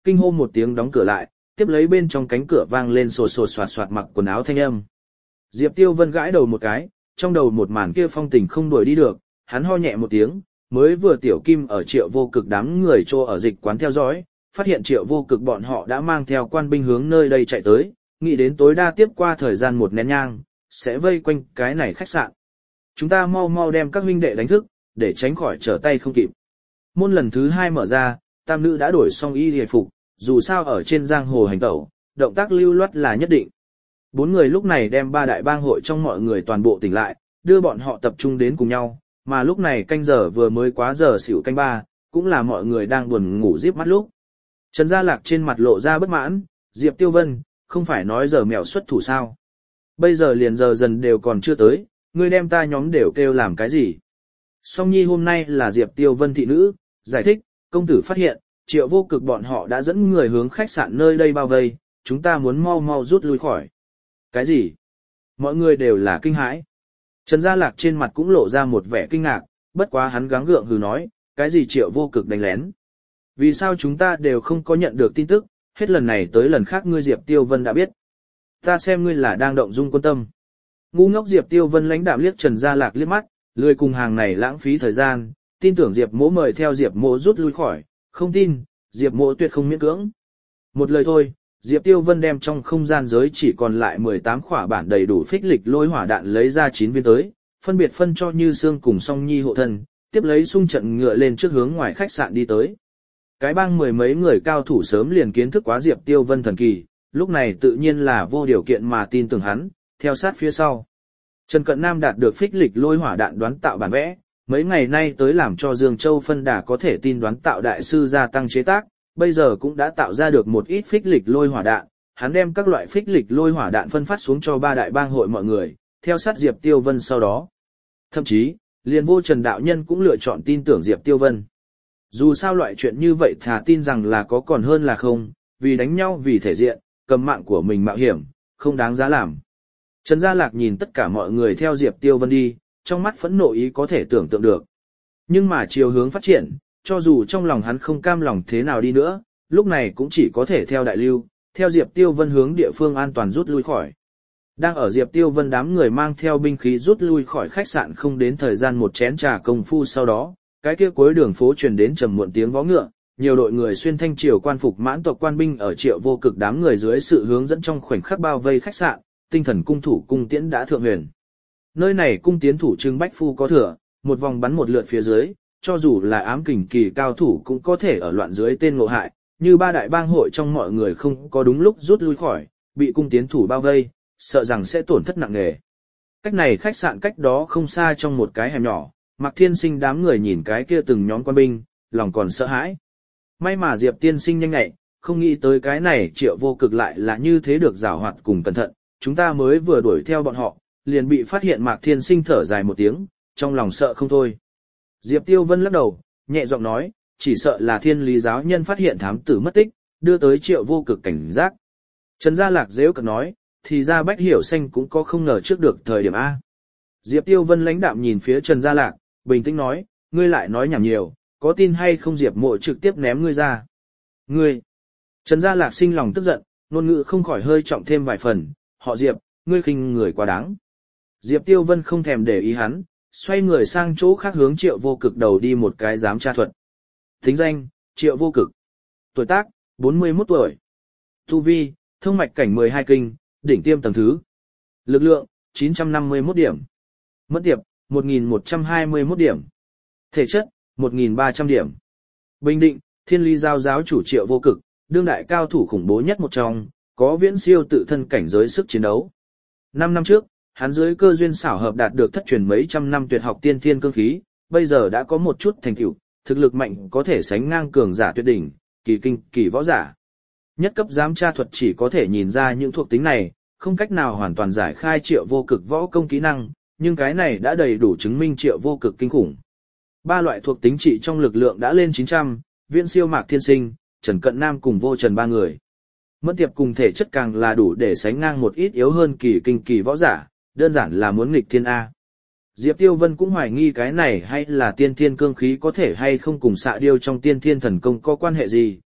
kinh hô một tiếng đóng cửa lại, tiếp lấy bên trong cánh cửa vang lên sột sột soạt soạt mặc quần áo thanh âm. Diệp Tiêu Vân gãi đầu một cái, trong đầu một màn kia phong tình không đuổi đi được, hắn ho nhẹ một tiếng, mới vừa tiểu kim ở Triệu Vô Cực đám người trô ở dịch quán theo dõi, phát hiện Triệu Vô Cực bọn họ đã mang theo quan binh hướng nơi đây chạy tới, nghĩ đến tối đa tiếp qua thời gian một nén nhang, sẽ vây quanh cái này khách sạn. Chúng ta mau mau đem các huynh đệ đánh thức, để tránh khỏi trở tay không kịp. Môn lần thứ hai mở ra, tam nữ đã đổi xong y hề phục, dù sao ở trên giang hồ hành tẩu, động tác lưu loát là nhất định. Bốn người lúc này đem ba đại bang hội trong mọi người toàn bộ tỉnh lại, đưa bọn họ tập trung đến cùng nhau, mà lúc này canh giờ vừa mới quá giờ xỉu canh ba, cũng là mọi người đang buồn ngủ díp mắt lúc. Trần Gia Lạc trên mặt lộ ra bất mãn, Diệp Tiêu Vân, không phải nói giờ mèo xuất thủ sao. Bây giờ liền giờ dần đều còn chưa tới, ngươi đem ta nhóm đều kêu làm cái gì. Song Nhi hôm nay là Diệp Tiêu Vân thị nữ, giải thích, công tử phát hiện, Triệu Vô Cực bọn họ đã dẫn người hướng khách sạn nơi đây bao vây, chúng ta muốn mau mau rút lui khỏi. Cái gì? Mọi người đều là kinh hãi. Trần Gia Lạc trên mặt cũng lộ ra một vẻ kinh ngạc, bất quá hắn gắng gượng hừ nói, cái gì Triệu Vô Cực đánh lén? Vì sao chúng ta đều không có nhận được tin tức, hết lần này tới lần khác ngươi Diệp Tiêu Vân đã biết. Ta xem ngươi là đang động dung quân tâm. Ngu ngốc Diệp Tiêu Vân lãnh đạm liếc Trần Gia Lạc liếc mắt, lười cùng hàng này lãng phí thời gian, tin tưởng Diệp Mỗ mời theo Diệp Mỗ rút lui khỏi, không tin, Diệp Mỗ tuyệt không miễn cưỡng. Một lời thôi, Diệp Tiêu Vân đem trong không gian giới chỉ còn lại mười tám khỏa bản đầy đủ phích lịch lôi hỏa đạn lấy ra chín viên tới, phân biệt phân cho Như Sương cùng Song Nhi hộ thân, tiếp lấy xung trận ngựa lên trước hướng ngoài khách sạn đi tới. Cái bang mười mấy người cao thủ sớm liền kiến thức quá Diệp Tiêu Vân thần kỳ, lúc này tự nhiên là vô điều kiện mà tin tưởng hắn, theo sát phía sau. Trần Cận Nam đạt được phích lịch lôi hỏa đạn đoán tạo bản vẽ, mấy ngày nay tới làm cho Dương Châu phân đà có thể tin đoán tạo đại sư gia tăng chế tác, bây giờ cũng đã tạo ra được một ít phích lịch lôi hỏa đạn, hắn đem các loại phích lịch lôi hỏa đạn phân phát xuống cho ba đại bang hội mọi người, theo sát Diệp Tiêu Vân sau đó. Thậm chí, liền vô Trần đạo nhân cũng lựa chọn tin tưởng Diệp Tiêu Vân. Dù sao loại chuyện như vậy thà tin rằng là có còn hơn là không, vì đánh nhau vì thể diện, cầm mạng của mình mạo hiểm, không đáng giá làm. Trần Gia Lạc nhìn tất cả mọi người theo Diệp Tiêu Vân đi, trong mắt phẫn nộ ý có thể tưởng tượng được. Nhưng mà chiều hướng phát triển, cho dù trong lòng hắn không cam lòng thế nào đi nữa, lúc này cũng chỉ có thể theo đại lưu, theo Diệp Tiêu Vân hướng địa phương an toàn rút lui khỏi. Đang ở Diệp Tiêu Vân đám người mang theo binh khí rút lui khỏi khách sạn không đến thời gian một chén trà công phu sau đó, cái kia cuối đường phố truyền đến trầm muộn tiếng vó ngựa, nhiều đội người xuyên thanh triều quan phục mãn tộc quan binh ở Triệu Vô Cực đám người dưới sự hướng dẫn trong khoảnh khắc bao vây khách sạn, tinh thần cung thủ cung tiễn đã thượng huyền. Nơi này cung tiến thủ Trương Bách Phu có thừa, một vòng bắn một lượt phía dưới, cho dù là ám kình kỳ cao thủ cũng có thể ở loạn dưới tên ngộ hại, như ba đại bang hội trong mọi người không có đúng lúc rút lui khỏi, bị cung tiến thủ bao vây, sợ rằng sẽ tổn thất nặng nề. Cách này khách sạn cách đó không xa trong một cái hẻm nhỏ, Mạc Thiên Sinh đám người nhìn cái kia từng nhóm quan binh, lòng còn sợ hãi. May mà Diệp tiên sinh nhanh nhạy, không nghĩ tới cái này Triệu Vô Cực lại là như thế được giảo hoạt cùng cẩn thận, chúng ta mới vừa đuổi theo bọn họ, liền bị phát hiện. Mạc Thiên Sinh thở dài một tiếng, trong lòng sợ không thôi. Diệp Tiêu Vân lắc đầu, nhẹ giọng nói, chỉ sợ là Thiên Lý giáo nhân phát hiện thám tử mất tích, đưa tới Triệu Vô Cực cảnh giác. Trần Gia Lạc dễu cợt nói, thì ra Bách Hiểu Xanh cũng có không ngờ trước được thời điểm A. Diệp Tiêu Vân lãnh đạm nhìn phía Trần Gia Lạc, bình tĩnh nói, ngươi lại nói nhảm nhiều, có tin hay không Diệp Mộ trực tiếp ném ngươi ra. Ngươi! Trần Gia Lạc sinh lòng tức giận, ngôn ngữ không khỏi hơi trọng thêm vài phần, họ Diệp, ngươi khinh người quá đáng. Diệp Tiêu Vân không thèm để ý hắn, xoay người sang chỗ khác hướng Triệu Vô Cực đầu đi một cái giám tra thuật. Thính danh, Triệu Vô Cực. Tuổi tác, bốn mươi mốt tuổi. Tu vi, thông mạch cảnh mười hai kinh, đỉnh tiêm tầng thứ. Lực lượng, chín trăm năm mươi mốt điểm. Mẫn tiệp, một nghìn một trăm hai mươi mốt điểm. Thể chất, một nghìn ba trăm điểm. Bình định, Thiên Lý giáo giáo chủ Triệu Vô Cực, đương đại cao thủ khủng bố nhất một trong, có viễn siêu tự thân cảnh giới sức chiến đấu. Năm năm trước, hắn dưới cơ duyên xảo hợp đạt được thất truyền mấy trăm năm tuyệt học tiên thiên cương khí, bây giờ đã có một chút thành tựu, thực lực mạnh có thể sánh ngang cường giả tuyệt đỉnh, kỳ kinh, kỳ võ giả. Nhất cấp giám tra thuật chỉ có thể nhìn ra những thuộc tính này, không cách nào hoàn toàn giải khai Triệu Vô Cực võ công kỹ năng, nhưng cái này đã đầy đủ chứng minh Triệu Vô Cực kinh khủng. Ba loại thuộc tính trị trong lực lượng đã lên chín trăm, viễn siêu Mạc Thiên Sinh, Trần Cận Nam cùng Vô Trần ba người. Mẫn tiệp cùng thể chất càng là đủ để sánh ngang một ít yếu hơn kỳ kinh kỳ võ giả, đơn giản là muốn nghịch thiên A. Diệp Tiêu Vân cũng hoài nghi cái này hay là tiên thiên cương khí có thể hay không cùng xạ điêu trong tiên thiên thần công có quan hệ gì,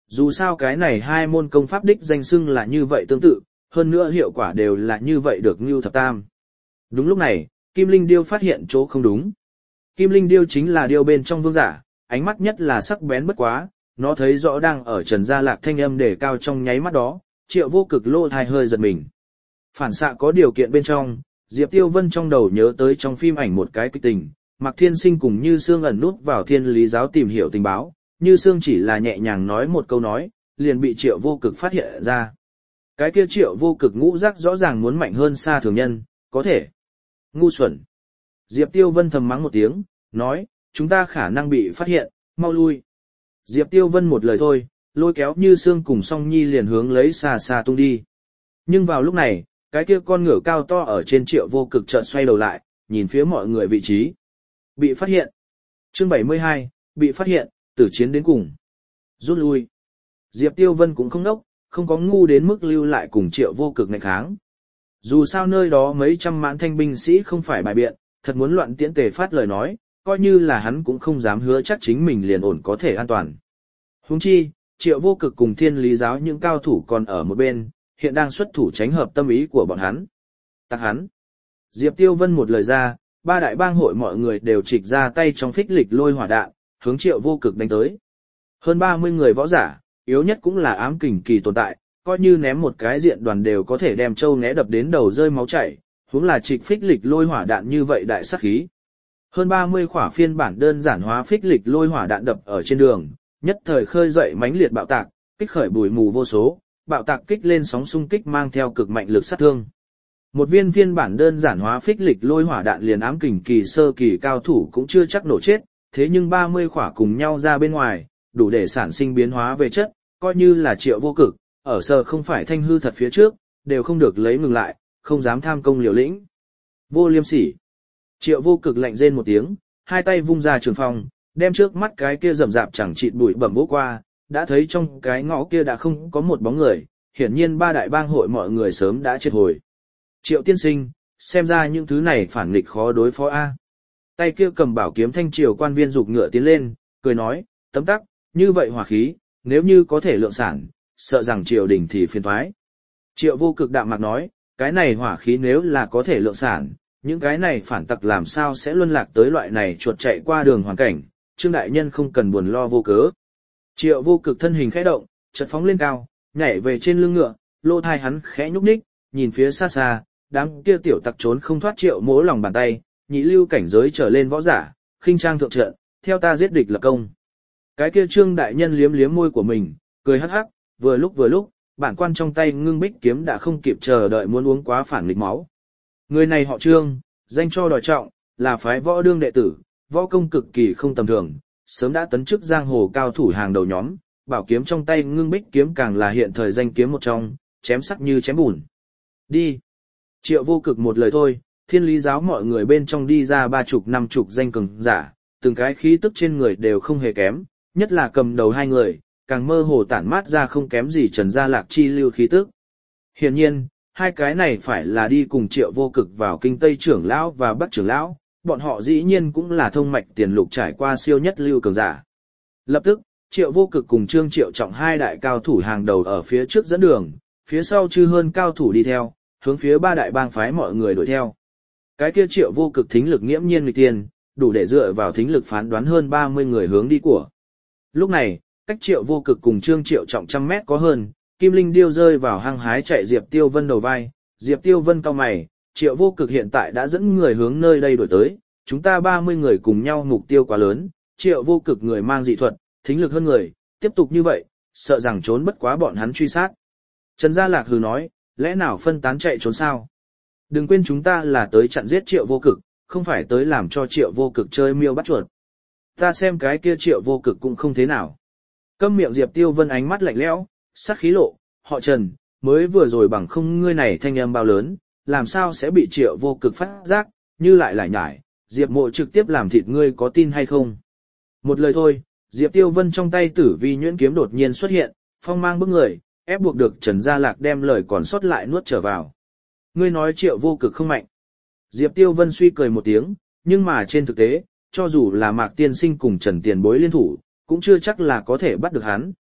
dù sao cái này hai môn công pháp đích danh xưng là như vậy tương tự, hơn nữa hiệu quả đều là như vậy được Ngưu Thập Tam. Đúng lúc này, Kim Linh Điêu phát hiện chỗ không đúng. Kim Linh Điêu chính là điêu bên trong vương giả, ánh mắt nhất là sắc bén bất quá, nó thấy rõ đang ở Trần Gia Lạc thanh âm để cao trong nháy mắt đó, Triệu Vô Cực lô thai hơi giật mình. Phản xạ có điều kiện bên trong, Diệp Tiêu Vân trong đầu nhớ tới trong phim ảnh một cái kịch tình, Mạc Thiên Sinh cùng Như Sương ẩn nút vào Thiên Lý giáo tìm hiểu tình báo, Như Sương chỉ là nhẹ nhàng nói một câu nói, liền bị Triệu Vô Cực phát hiện ra. Cái kia Triệu Vô Cực ngũ giác rõ ràng muốn mạnh hơn xa thường nhân, có thể. Ngu xuẩn. Diệp Tiêu Vân thầm mắng một tiếng, nói, chúng ta khả năng bị phát hiện, mau lui. Diệp Tiêu Vân một lời thôi, lôi kéo Như Sương cùng Song Nhi liền hướng lấy xa xa tung đi. Nhưng vào lúc này, cái kia con ngựa cao to ở trên Triệu Vô Cực chợt xoay đầu lại, nhìn phía mọi người vị trí. Bị phát hiện. Chương bảy mươi hai, bị phát hiện, tử chiến đến cùng. Rút lui. Diệp Tiêu Vân cũng không đốc, không có ngu đến mức lưu lại cùng Triệu Vô Cực nghênh kháng. Dù sao nơi đó mấy trăm mãn thanh binh sĩ không phải bài biện, thật muốn loạn tiễn tề phát lời nói, coi như là hắn cũng không dám hứa chắc chính mình liền ổn có thể an toàn. Huống chi, Triệu Vô Cực cùng Thiên Lý giáo những cao thủ còn ở một bên, hiện đang xuất thủ tránh hợp tâm ý của bọn hắn. Tặc hắn. Diệp Tiêu Vân một lời ra, ba đại bang hội mọi người đều trịch ra tay trong phích lịch lôi hỏa đạn, hướng Triệu Vô Cực đánh tới. Hơn ba mươi người võ giả, yếu nhất cũng là ám kình kỳ tồn tại, coi như ném một cái diện đoàn đều có thể đem châu né đập đến đầu rơi máu chảy, huống là trịch phích lịch lôi hỏa đạn như vậy đại sát khí. Hơn ba mươi khỏa phiên bản đơn giản hóa phích lịch lôi hỏa đạn đập ở trên đường, nhất thời khơi dậy mãnh liệt bạo tạc, kích khởi bụi mù vô số, bạo tạc kích lên sóng xung kích mang theo cực mạnh lực sát thương. Một viên phiên bản đơn giản hóa phích lịch lôi hỏa đạn liền ám kình kỳ sơ kỳ cao thủ cũng chưa chắc nổ chết, thế nhưng ba mươi khỏa cùng nhau ra bên ngoài, đủ để sản sinh biến hóa về chất, coi như là Triệu Vô Cực, ở sờ không phải thanh hư thật phía trước, đều không được lấy ngừng lại, không dám tham công liều lĩnh. Vô liêm sỉ. Triệu Vô Cực lạnh rên một tiếng, hai tay vung ra trường phong, đem trước mắt cái kia rậm rạp chẳng chịt bụi bẩm vỗ qua, đã thấy trong cái ngõ kia đã không có một bóng người, hiển nhiên ba đại bang hội mọi người sớm đã triệt hồi. Triệu tiên sinh, xem ra những thứ này phản nghịch khó đối phó a. Tay kia cầm bảo kiếm thanh triều quan viên dục ngựa tiến lên, cười nói, tấm tắc, như vậy hỏa khí, nếu như có thể lượng sản, sợ rằng triều đình thì phiền toái. Triệu Vô Cực đạm mạc nói, cái này hỏa khí nếu là có thể lượng sản, những cái này phản tặc làm sao sẽ luân lạc tới loại này chuột chạy qua đường hoàn cảnh, Trương đại nhân không cần buồn lo vô cớ. Triệu Vô Cực thân hình khẽ động, chợt phóng lên cao, nhảy về trên lưng ngựa, lô thai hắn khẽ nhúc nhích, nhìn phía xa xa, đám kia tiểu tặc trốn không thoát Triệu Mỗ lòng bàn tay, nhị lưu cảnh giới trở lên võ giả, khinh trang thượng trận, theo ta giết địch lập công. Cái kia Trương đại nhân liếm liếm môi của mình, cười hắc hắc, vừa lúc vừa lúc, bản quan trong tay ngưng bích kiếm đã không kịp chờ đợi muốn uống quá phản nghịch máu. Người này họ Trương, danh cho đòi trọng, là phái võ đương đệ tử, võ công cực kỳ không tầm thường, sớm đã tấn chức giang hồ cao thủ hàng đầu nhóm, bảo kiếm trong tay ngưng bích kiếm càng là hiện thời danh kiếm một trong, chém sắc như chém bùn. Đi. Triệu Vô Cực một lời thôi, Thiên Lý giáo mọi người bên trong đi ra ba chục năm chục danh cường giả, từng cái khí tức trên người đều không hề kém, nhất là cầm đầu hai người, càng mơ hồ tản mát ra không kém gì Trần Gia Lạc chi lưu khí tức. Hiển nhiên, hai cái này phải là đi cùng Triệu Vô Cực vào kinh Tây trưởng lão và Bắc trưởng lão, bọn họ dĩ nhiên cũng là thông mạch tiền lục trải qua siêu nhất lưu cường giả. Lập tức, Triệu Vô Cực cùng Trương Triệu Trọng hai đại cao thủ hàng đầu ở phía trước dẫn đường, phía sau chư hơn cao thủ đi theo, hướng phía ba đại bang phái mọi người đuổi theo. Cái kia Triệu Vô Cực thính lực nghiễm nhiên nghịch tiền, đủ để dựa vào thính lực phán đoán hơn ba mươi người hướng đi của. Lúc này, cách Triệu Vô Cực cùng Trương Triệu Trọng trăm mét có hơn, Kim Linh Điêu rơi vào hang hái chạy Diệp Tiêu Vân đầu vai, Diệp Tiêu Vân cau mày, Triệu Vô Cực hiện tại đã dẫn người hướng nơi đây đuổi tới, chúng ta ba mươi người cùng nhau mục tiêu quá lớn, Triệu Vô Cực người mang dị thuật, thính lực hơn người, tiếp tục như vậy, sợ rằng trốn bất quá bọn hắn truy sát. Trần Gia Lạc hừ nói, lẽ nào phân tán chạy trốn sao? Đừng quên chúng ta là tới chặn giết Triệu Vô Cực, không phải tới làm cho Triệu Vô Cực chơi miêu bắt chuột. Ta xem cái kia Triệu Vô Cực cũng không thế nào. Câm miệng Diệp Tiêu Vân ánh mắt lạnh lẽo, sát khí lộ, họ Trần, mới vừa rồi bằng không ngươi này thanh âm bao lớn, làm sao sẽ bị Triệu Vô Cực phát giác, như lại lại nhải, Diệp Mộ trực tiếp làm thịt ngươi có tin hay không? Một lời thôi, Diệp Tiêu Vân trong tay tử vi nhuyễn kiếm đột nhiên xuất hiện, phong mang bức người, ép buộc được Trần Gia Lạc đem lời còn sót lại nuốt trở vào. Ngươi nói Triệu Vô Cực không mạnh. Diệp Tiêu Vân suy cười một tiếng, nhưng mà trên thực tế, cho dù là Mạc Tiên Sinh cùng Trần Tiền Bối liên thủ, cũng chưa chắc là có thể bắt được hắn,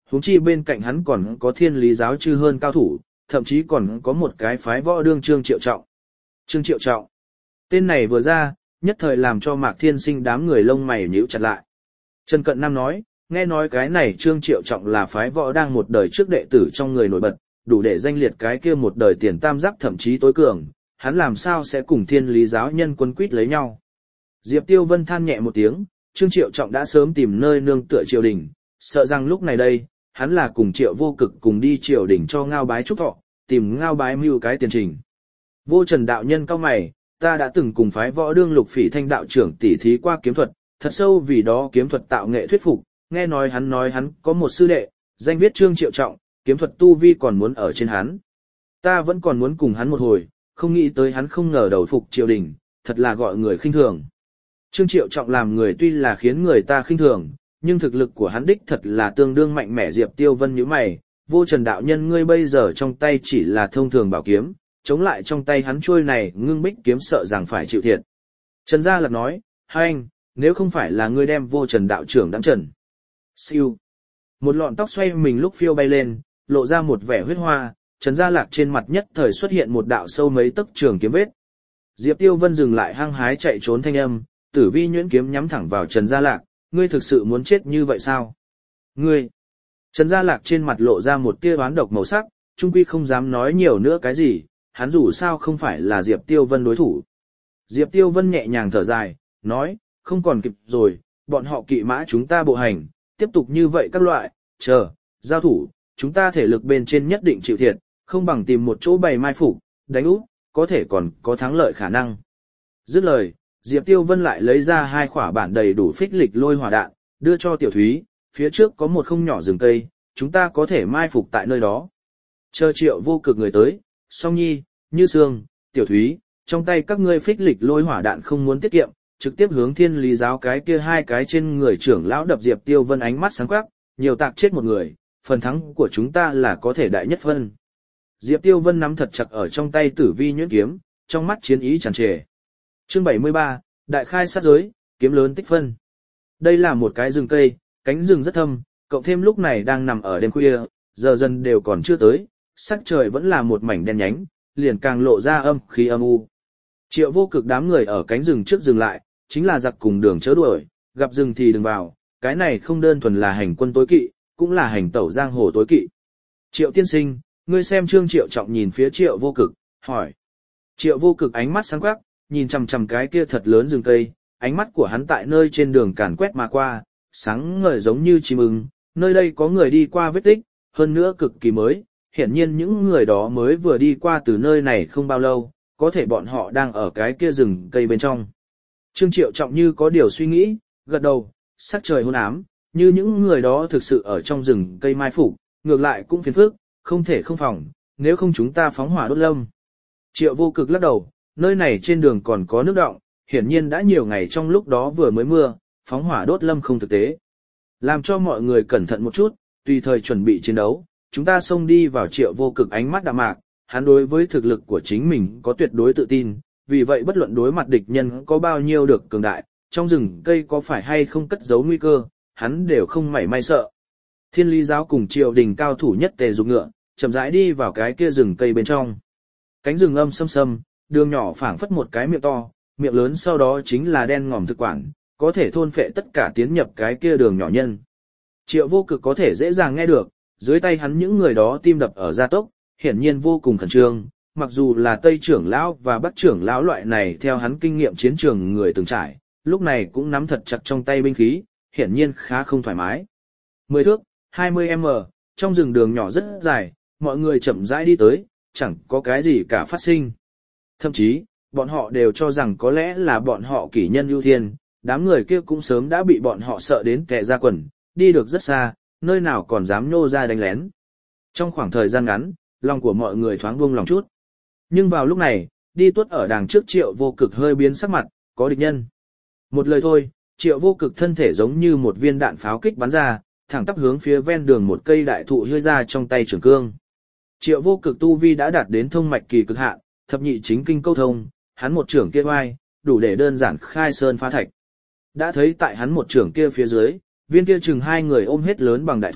huống chi bên cạnh hắn còn có thiên lý giáo chư hơn cao thủ, thậm chí còn có một cái phái võ đương Trương Triệu Trọng. Trương Triệu Trọng. Tên này vừa ra, nhất thời làm cho Mạc Thiên Sinh đám người lông mày nhíu chặt lại. Trần Cận Nam nói, nghe nói cái này Trương Triệu Trọng là phái võ đang một đời trước đệ tử trong người nổi bật, đủ để danh liệt cái kia một đời tiền tam giáp thậm chí tối cường, hắn làm sao sẽ cùng thiên lý giáo nhân quân quýt lấy nhau. Diệp Tiêu Vân than nhẹ một tiếng, Trương Triệu Trọng đã sớm tìm nơi nương tựa triều đình, sợ rằng lúc này đây, hắn là cùng Triệu Vô Cực cùng đi triều đình cho Ngao Bái chúc thọ, tìm Ngao Bái mưu cái tiền trình. Vô Trần đạo nhân cao mày, ta đã từng cùng phái võ đương Lục Phỉ Thanh đạo trưởng tỉ thí qua kiếm thuật, thật sâu vì đó kiếm thuật tạo nghệ thuyết phục, nghe nói hắn nói hắn có một sư đệ, danh viết Trương Triệu Trọng, kiếm thuật tu vi còn muốn ở trên hắn. Ta vẫn còn muốn cùng hắn một hồi, không nghĩ tới hắn không ngờ đầu phục triều đình, thật là gọi người khinh thường. Trương Triệu Trọng làm người tuy là khiến người ta khinh thường, nhưng thực lực của hắn đích thật là tương đương mạnh mẽ. Diệp Tiêu Vân nhíu mày, Vô Trần đạo nhân ngươi bây giờ trong tay chỉ là thông thường bảo kiếm, chống lại trong tay hắn trôi này ngưng bích kiếm sợ rằng phải chịu thiệt. Trần Gia Lạc nói, hai anh, nếu không phải là ngươi đem Vô Trần đạo trưởng đắm trần. Siêu. Một lọn tóc xoay mình lúc phiêu bay lên, lộ ra một vẻ huyết hoa, Trần Gia Lạc trên mặt nhất thời xuất hiện một đạo sâu mấy tấc trường kiếm vết. Diệp Tiêu Vân dừng lại hăng hái chạy trốn thanh âm, Tử Vi nhuyễn kiếm nhắm thẳng vào Trần Gia Lạc, ngươi thực sự muốn chết như vậy sao? Ngươi! Trần Gia Lạc trên mặt lộ ra một tia oán độc màu sắc, trung quy không dám nói nhiều nữa cái gì, hắn dù sao không phải là Diệp Tiêu Vân đối thủ. Diệp Tiêu Vân nhẹ nhàng thở dài, nói, không còn kịp rồi, bọn họ kỵ mã chúng ta bộ hành, tiếp tục như vậy các loại, chờ, giao thủ, chúng ta thể lực bên trên nhất định chịu thiệt, không bằng tìm một chỗ bày mai phục, đánh úp, có thể còn có thắng lợi khả năng. Dứt lời, Diệp Tiêu Vân lại lấy ra hai khỏa bản đầy đủ phích lịch lôi hỏa đạn, đưa cho Tiểu Thúy, phía trước có một không nhỏ rừng cây, chúng ta có thể mai phục tại nơi đó. Chờ Triệu Vô Cực người tới, Song Nhi, Như Sương, Tiểu Thúy, trong tay các ngươi phích lịch lôi hỏa đạn không muốn tiết kiệm, trực tiếp hướng thiên lý giáo cái kia hai cái trên người trưởng lão đập. Diệp Tiêu Vân ánh mắt sáng quắc, nhiều tạc chết một người, phần thắng của chúng ta là có thể đại nhất phân. Diệp Tiêu Vân nắm thật chặt ở trong tay Tử Vi nhuyễn kiếm, trong mắt chiến ý tràn trề. Chương bảy mươi ba, Đại khai sát giới, kiếm lớn tích phân. Đây là một cái rừng cây, cánh rừng rất thâm, cộng thêm lúc này đang nằm ở đêm khuya, giờ dần đều còn chưa tới, sắc trời vẫn là một mảnh đen nhánh, liền càng lộ ra âm khí âm u. Triệu Vô Cực đám người ở cánh rừng trước dừng lại, chính là giặc cùng đường chớ đuổi, gặp rừng thì đừng vào, cái này không đơn thuần là hành quân tối kỵ, cũng là hành tẩu giang hồ tối kỵ. Triệu tiên sinh, ngươi xem Trương Triệu Trọng nhìn phía Triệu Vô Cực, hỏi. Triệu Vô Cực ánh mắt sáng quắc, nhìn chằm chằm cái kia thật lớn rừng cây, ánh mắt của hắn tại nơi trên đường càn quét mà qua, sáng ngời giống như chim ưng, nơi đây có người đi qua vết tích, hơn nữa cực kỳ mới, hiển nhiên những người đó mới vừa đi qua từ nơi này không bao lâu, có thể bọn họ đang ở cái kia rừng cây bên trong. Trương Triệu Trọng như có điều suy nghĩ, gật đầu, sắc trời hôn ám, như những người đó thực sự ở trong rừng cây mai phục, ngược lại cũng phiền phức, không thể không phòng, nếu không chúng ta phóng hỏa đốt lâm. Triệu Vô Cực lắc đầu, nơi này trên đường còn có nước đọng, hiển nhiên đã nhiều ngày trong lúc đó vừa mới mưa, phóng hỏa đốt lâm không thực tế. Làm cho mọi người cẩn thận một chút, tùy thời chuẩn bị chiến đấu, chúng ta xông đi vào. Triệu Vô Cực ánh mắt đạm mạc, hắn đối với thực lực của chính mình có tuyệt đối tự tin, vì vậy bất luận đối mặt địch nhân có bao nhiêu được cường đại, trong rừng cây có phải hay không cất giấu nguy cơ, hắn đều không mảy may sợ. Thiên Lý giáo cùng triều đình cao thủ nhất tề dục ngựa, chậm rãi đi vào cái kia rừng cây bên trong. Cánh rừng âm sâm sâm, đường nhỏ phảng phất một cái miệng to, miệng lớn sau đó chính là đen ngòm thực quản, có thể thôn phệ tất cả tiến nhập cái kia đường nhỏ nhân. Triệu Vô Cực có thể dễ dàng nghe được, dưới tay hắn những người đó tim đập ở gia tốc, hiển nhiên vô cùng khẩn trương, mặc dù là Tây trưởng lão và Bắc trưởng lão loại này theo hắn kinh nghiệm chiến trường người từng trải, lúc này cũng nắm thật chặt trong tay binh khí, hiển nhiên khá không thoải mái. Mười thước, hai mươi mét, trong rừng đường nhỏ rất dài, mọi người chậm rãi đi tới, chẳng có cái gì cả phát sinh. Thậm chí, bọn họ đều cho rằng có lẽ là bọn họ kỷ nhân ưu thiên, đám người kia cũng sớm đã bị bọn họ sợ đến tè ra quần, đi được rất xa, nơi nào còn dám nhô ra đánh lén. Trong khoảng thời gian ngắn, lòng của mọi người thoáng buông lòng chút. Nhưng vào lúc này, đi tuốt ở đằng trước Triệu Vô Cực hơi biến sắc mặt, có địch nhân. Một lời thôi, Triệu Vô Cực thân thể giống như một viên đạn pháo kích bắn ra, thẳng tắp hướng phía ven đường một cây đại thụ hơi ra trong tay trường cương. Triệu Vô Cực tu vi đã đạt đến thông mạch kỳ cực hạn, thập nhị chính kinh câu thông, hắn một trưởng kia oai, đủ để đơn giản khai sơn phá thạch. Đã thấy tại hắn một trưởng kia phía dưới, viên kia chừng hai người ôm hết lớn bằng đại thụ,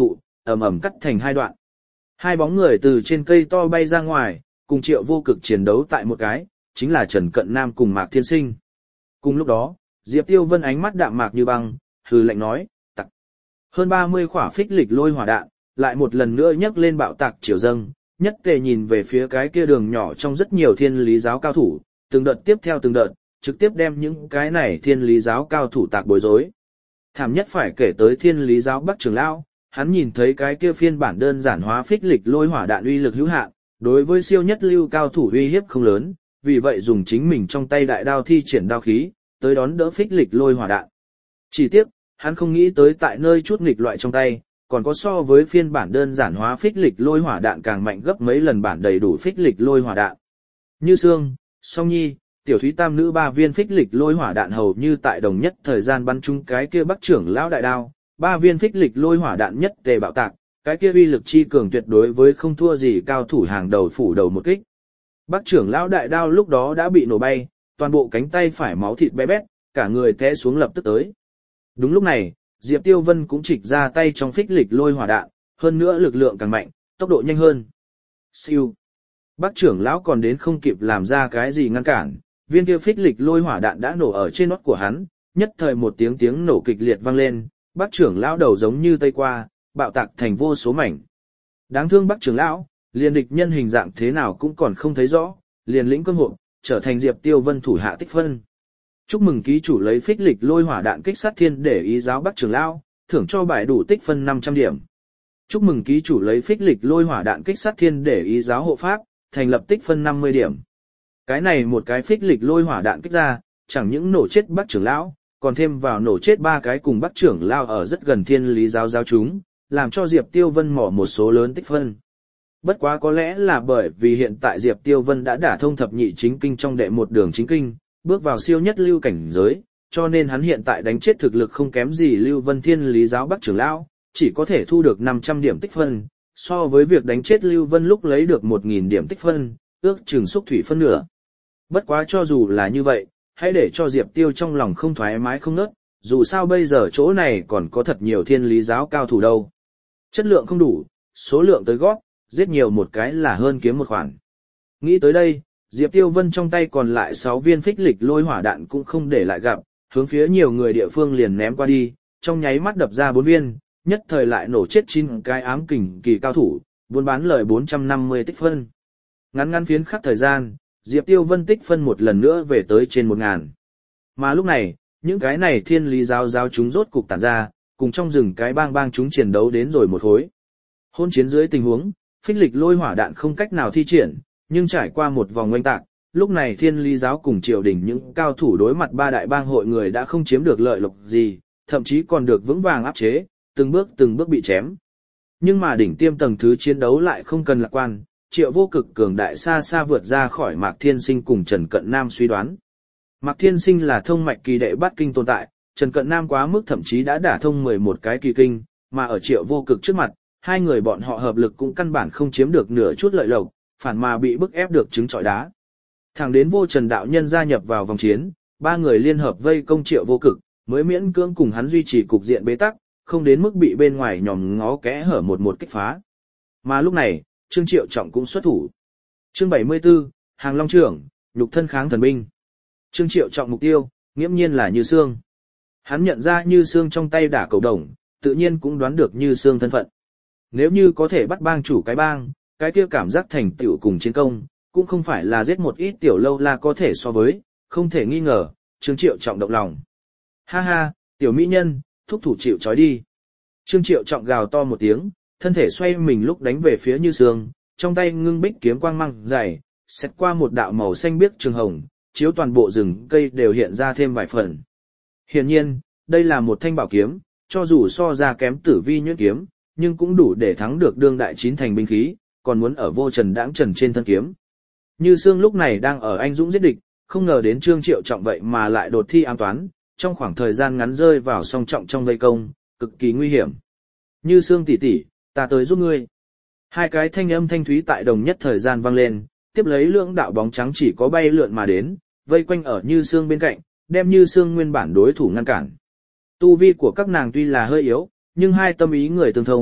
ầm ầm cắt thành hai đoạn. Hai bóng người từ trên cây to bay ra ngoài, cùng Triệu Vô Cực chiến đấu tại một cái, chính là Trần Cận Nam cùng Mạc Thiên Sinh. Cùng lúc đó, Diệp Tiêu Vân ánh mắt đạm mạc như băng, hừ lạnh nói, tặc. Hơn ba mươi quả phích lịch lôi hỏa đạn, lại một lần nữa nhấc lên bạo tạc chiều dâng, nhất tề nhìn về phía cái kia đường nhỏ trong rất nhiều thiên lý giáo cao thủ, từng đợt tiếp theo từng đợt, trực tiếp đem những cái này thiên lý giáo cao thủ tạc bối rối. Thảm nhất phải kể tới thiên lý giáo Bắc trưởng lão, hắn nhìn thấy cái kia phiên bản đơn giản hóa phích lịch lôi hỏa đạn uy lực hữu hạn, đối với siêu nhất lưu cao thủ uy hiếp không lớn, vì vậy dùng chính mình trong tay đại đao thi triển đao khí, tới đón đỡ phích lịch lôi hỏa đạn. Chỉ tiếc, hắn không nghĩ tới tại nơi chút nghịch loại trong tay, còn có so với phiên bản đơn giản hóa phích lịch lôi hỏa đạn càng mạnh gấp mấy lần bản đầy đủ phích lịch lôi hỏa đạn. Như Sương, Song Nhi, Tiểu Thúy tam nữ ba viên phích lịch lôi hỏa đạn hầu như tại đồng nhất thời gian bắn trúng cái kia Bắc trưởng lão đại đao, ba viên phích lịch lôi hỏa đạn nhất tề bạo tạc, cái kia uy lực chi cường tuyệt đối với không thua gì cao thủ hàng đầu phủ đầu một kích. Bắc trưởng lão đại đao lúc đó đã bị nổ bay, toàn bộ cánh tay phải máu thịt bé bét, cả người té xuống lập tức tới. Đúng lúc này, Diệp Tiêu Vân cũng trịch ra tay trong phích lịch lôi hỏa đạn, hơn nữa lực lượng càng mạnh, tốc độ nhanh hơn. Siêu. Bắc trưởng lão còn đến không kịp làm ra cái gì ngăn cản, viên kia phích lịch lôi hỏa đạn đã nổ ở trên nót của hắn, nhất thời một tiếng tiếng nổ kịch liệt vang lên, Bắc trưởng lão đầu giống như tây qua, bạo tạc thành vô số mảnh. Đáng thương Bắc trưởng lão, liền địch nhân hình dạng thế nào cũng còn không thấy rõ, liền lĩnh cơn hộ, trở thành Diệp Tiêu Vân thủ hạ tích phân. Chúc mừng ký chủ lấy phích lịch lôi hỏa đạn kích sát thiên để ý giáo Bắc trưởng lão, thưởng cho bài đủ tích phân năm trăm điểm. Chúc mừng ký chủ lấy phích lịch lôi hỏa đạn kích sát thiên để ý giáo hộ pháp, thành lập tích phân năm mươi điểm. Cái này một cái phích lịch lôi hỏa đạn kích ra, chẳng những nổ chết Bắc trưởng lão, còn thêm vào nổ chết ba cái cùng Bắc trưởng lão ở rất gần thiên lý giáo giáo chúng, làm cho Diệp Tiêu Vân mỏ một số lớn tích phân. Bất quá có lẽ là bởi vì hiện tại Diệp Tiêu Vân đã đả thông thập nhị chính kinh trong đệ một đường chính kinh, bước vào siêu nhất lưu cảnh giới, cho nên hắn hiện tại đánh chết thực lực không kém gì Lưu Vân Thiên lý giáo Bắc trưởng lão, chỉ có thể thu được năm trăm điểm tích phân, so với việc đánh chết Lưu Vân lúc lấy được một nghìn điểm tích phân, ước chừng xúc thủy phân nửa. Bất quá cho dù là như vậy, hãy để cho Diệp Tiêu trong lòng không thoải mái không nớt, dù sao bây giờ chỗ này còn có thật nhiều thiên lý giáo cao thủ đâu. Chất lượng không đủ, số lượng tới gót, giết nhiều một cái là hơn kiếm một khoản. Nghĩ tới đây, Diệp Tiêu Vân trong tay còn lại sáu viên phích lịch lôi hỏa đạn cũng không để lại gặp, hướng phía nhiều người địa phương liền ném qua đi, trong nháy mắt đập ra bốn viên, nhất thời lại nổ chết chín cái ám kình kỳ cao thủ, buôn bán lời bốn trăm năm mươi tích phân. Ngắn ngắn phiến khắc thời gian, Diệp Tiêu Vân tích phân một lần nữa về tới trên một ngàn. Mà lúc này, những cái này thiên lý giáo giáo chúng rốt cục tản ra, cùng trong rừng cái bang bang chúng chiến đấu đến rồi một hối. Hôn chiến dưới tình huống, phích lịch lôi hỏa đạn không cách nào thi triển, nhưng trải qua một vòng oanh tạc, lúc này thiên lý giáo cùng triều đình những cao thủ đối mặt ba đại bang hội người đã không chiếm được lợi lộc gì, thậm chí còn được vững vàng áp chế, từng bước từng bước bị chém. Nhưng mà đỉnh tiêm tầng thứ chiến đấu lại không cần lạc quan, Triệu Vô Cực cường đại xa xa vượt ra khỏi Mạc Thiên Sinh cùng Trần Cận Nam suy đoán. Mạc Thiên Sinh là thông mạch kỳ đệ bát kinh tồn tại, Trần Cận Nam quá mức thậm chí đã đả thông mười một cái kỳ kinh, mà ở Triệu Vô Cực trước mặt, hai người bọn họ hợp lực cũng căn bản không chiếm được nửa chút lợi lộc, phản mà bị bức ép được trứng trọi đá. Thẳng đến Vô Trần đạo nhân gia nhập vào vòng chiến, ba người liên hợp vây công Triệu Vô Cực, mới miễn cưỡng cùng hắn duy trì cục diện bế tắc, không đến mức bị bên ngoài nhòm ngó kẽ hở một một kích phá. Mà lúc này, Trương Triệu Trọng cũng xuất thủ. Chương bảy mươi tư, Hàng Long trưởng, nhục thân kháng thần binh. Trương Triệu Trọng mục tiêu, nghiễm nhiên là Như Sương. Hắn nhận ra Như Sương trong tay đả cầu đồng, tự nhiên cũng đoán được Như Sương thân phận. Nếu như có thể bắt bang chủ cái bang, cái kia cảm giác thành tựu cùng chiến công, cũng không phải là giết một ít tiểu lâu la có thể so với, không thể nghi ngờ, Trương Triệu Trọng động lòng. Ha ha, tiểu mỹ nhân, thúc thủ chịu trói đi. Trương Triệu Trọng gào to một tiếng, thân thể xoay mình lúc đánh về phía Như Sương, trong tay ngưng bích kiếm quang măng dày, xét qua một đạo màu xanh biếc trường hồng, chiếu toàn bộ rừng cây đều hiện ra thêm vài phần. Hiển nhiên, đây là một thanh bảo kiếm, cho dù so ra kém Tử Vi nhuyễn kiếm, nhưng cũng đủ để thắng được đương đại chín thành binh khí, còn muốn ở Vô Trần đãng trần trên thân kiếm. Như Sương lúc này đang ở anh dũng giết địch, không ngờ đến Trương Triệu Trọng vậy mà lại đột thi ám toán, trong khoảng thời gian ngắn rơi vào song trọng trong vây công, cực kỳ nguy hiểm. Như Sương tỷ tỷ, ta tới giúp ngươi. Hai cái thanh âm thanh thúy tại đồng nhất thời gian vang lên, tiếp lấy lưỡng đạo bóng trắng chỉ có bay lượn mà đến, vây quanh ở Như Sương bên cạnh, đem Như Sương nguyên bản đối thủ ngăn cản. Tu vi của các nàng tuy là hơi yếu, nhưng hai tâm ý người tương thông,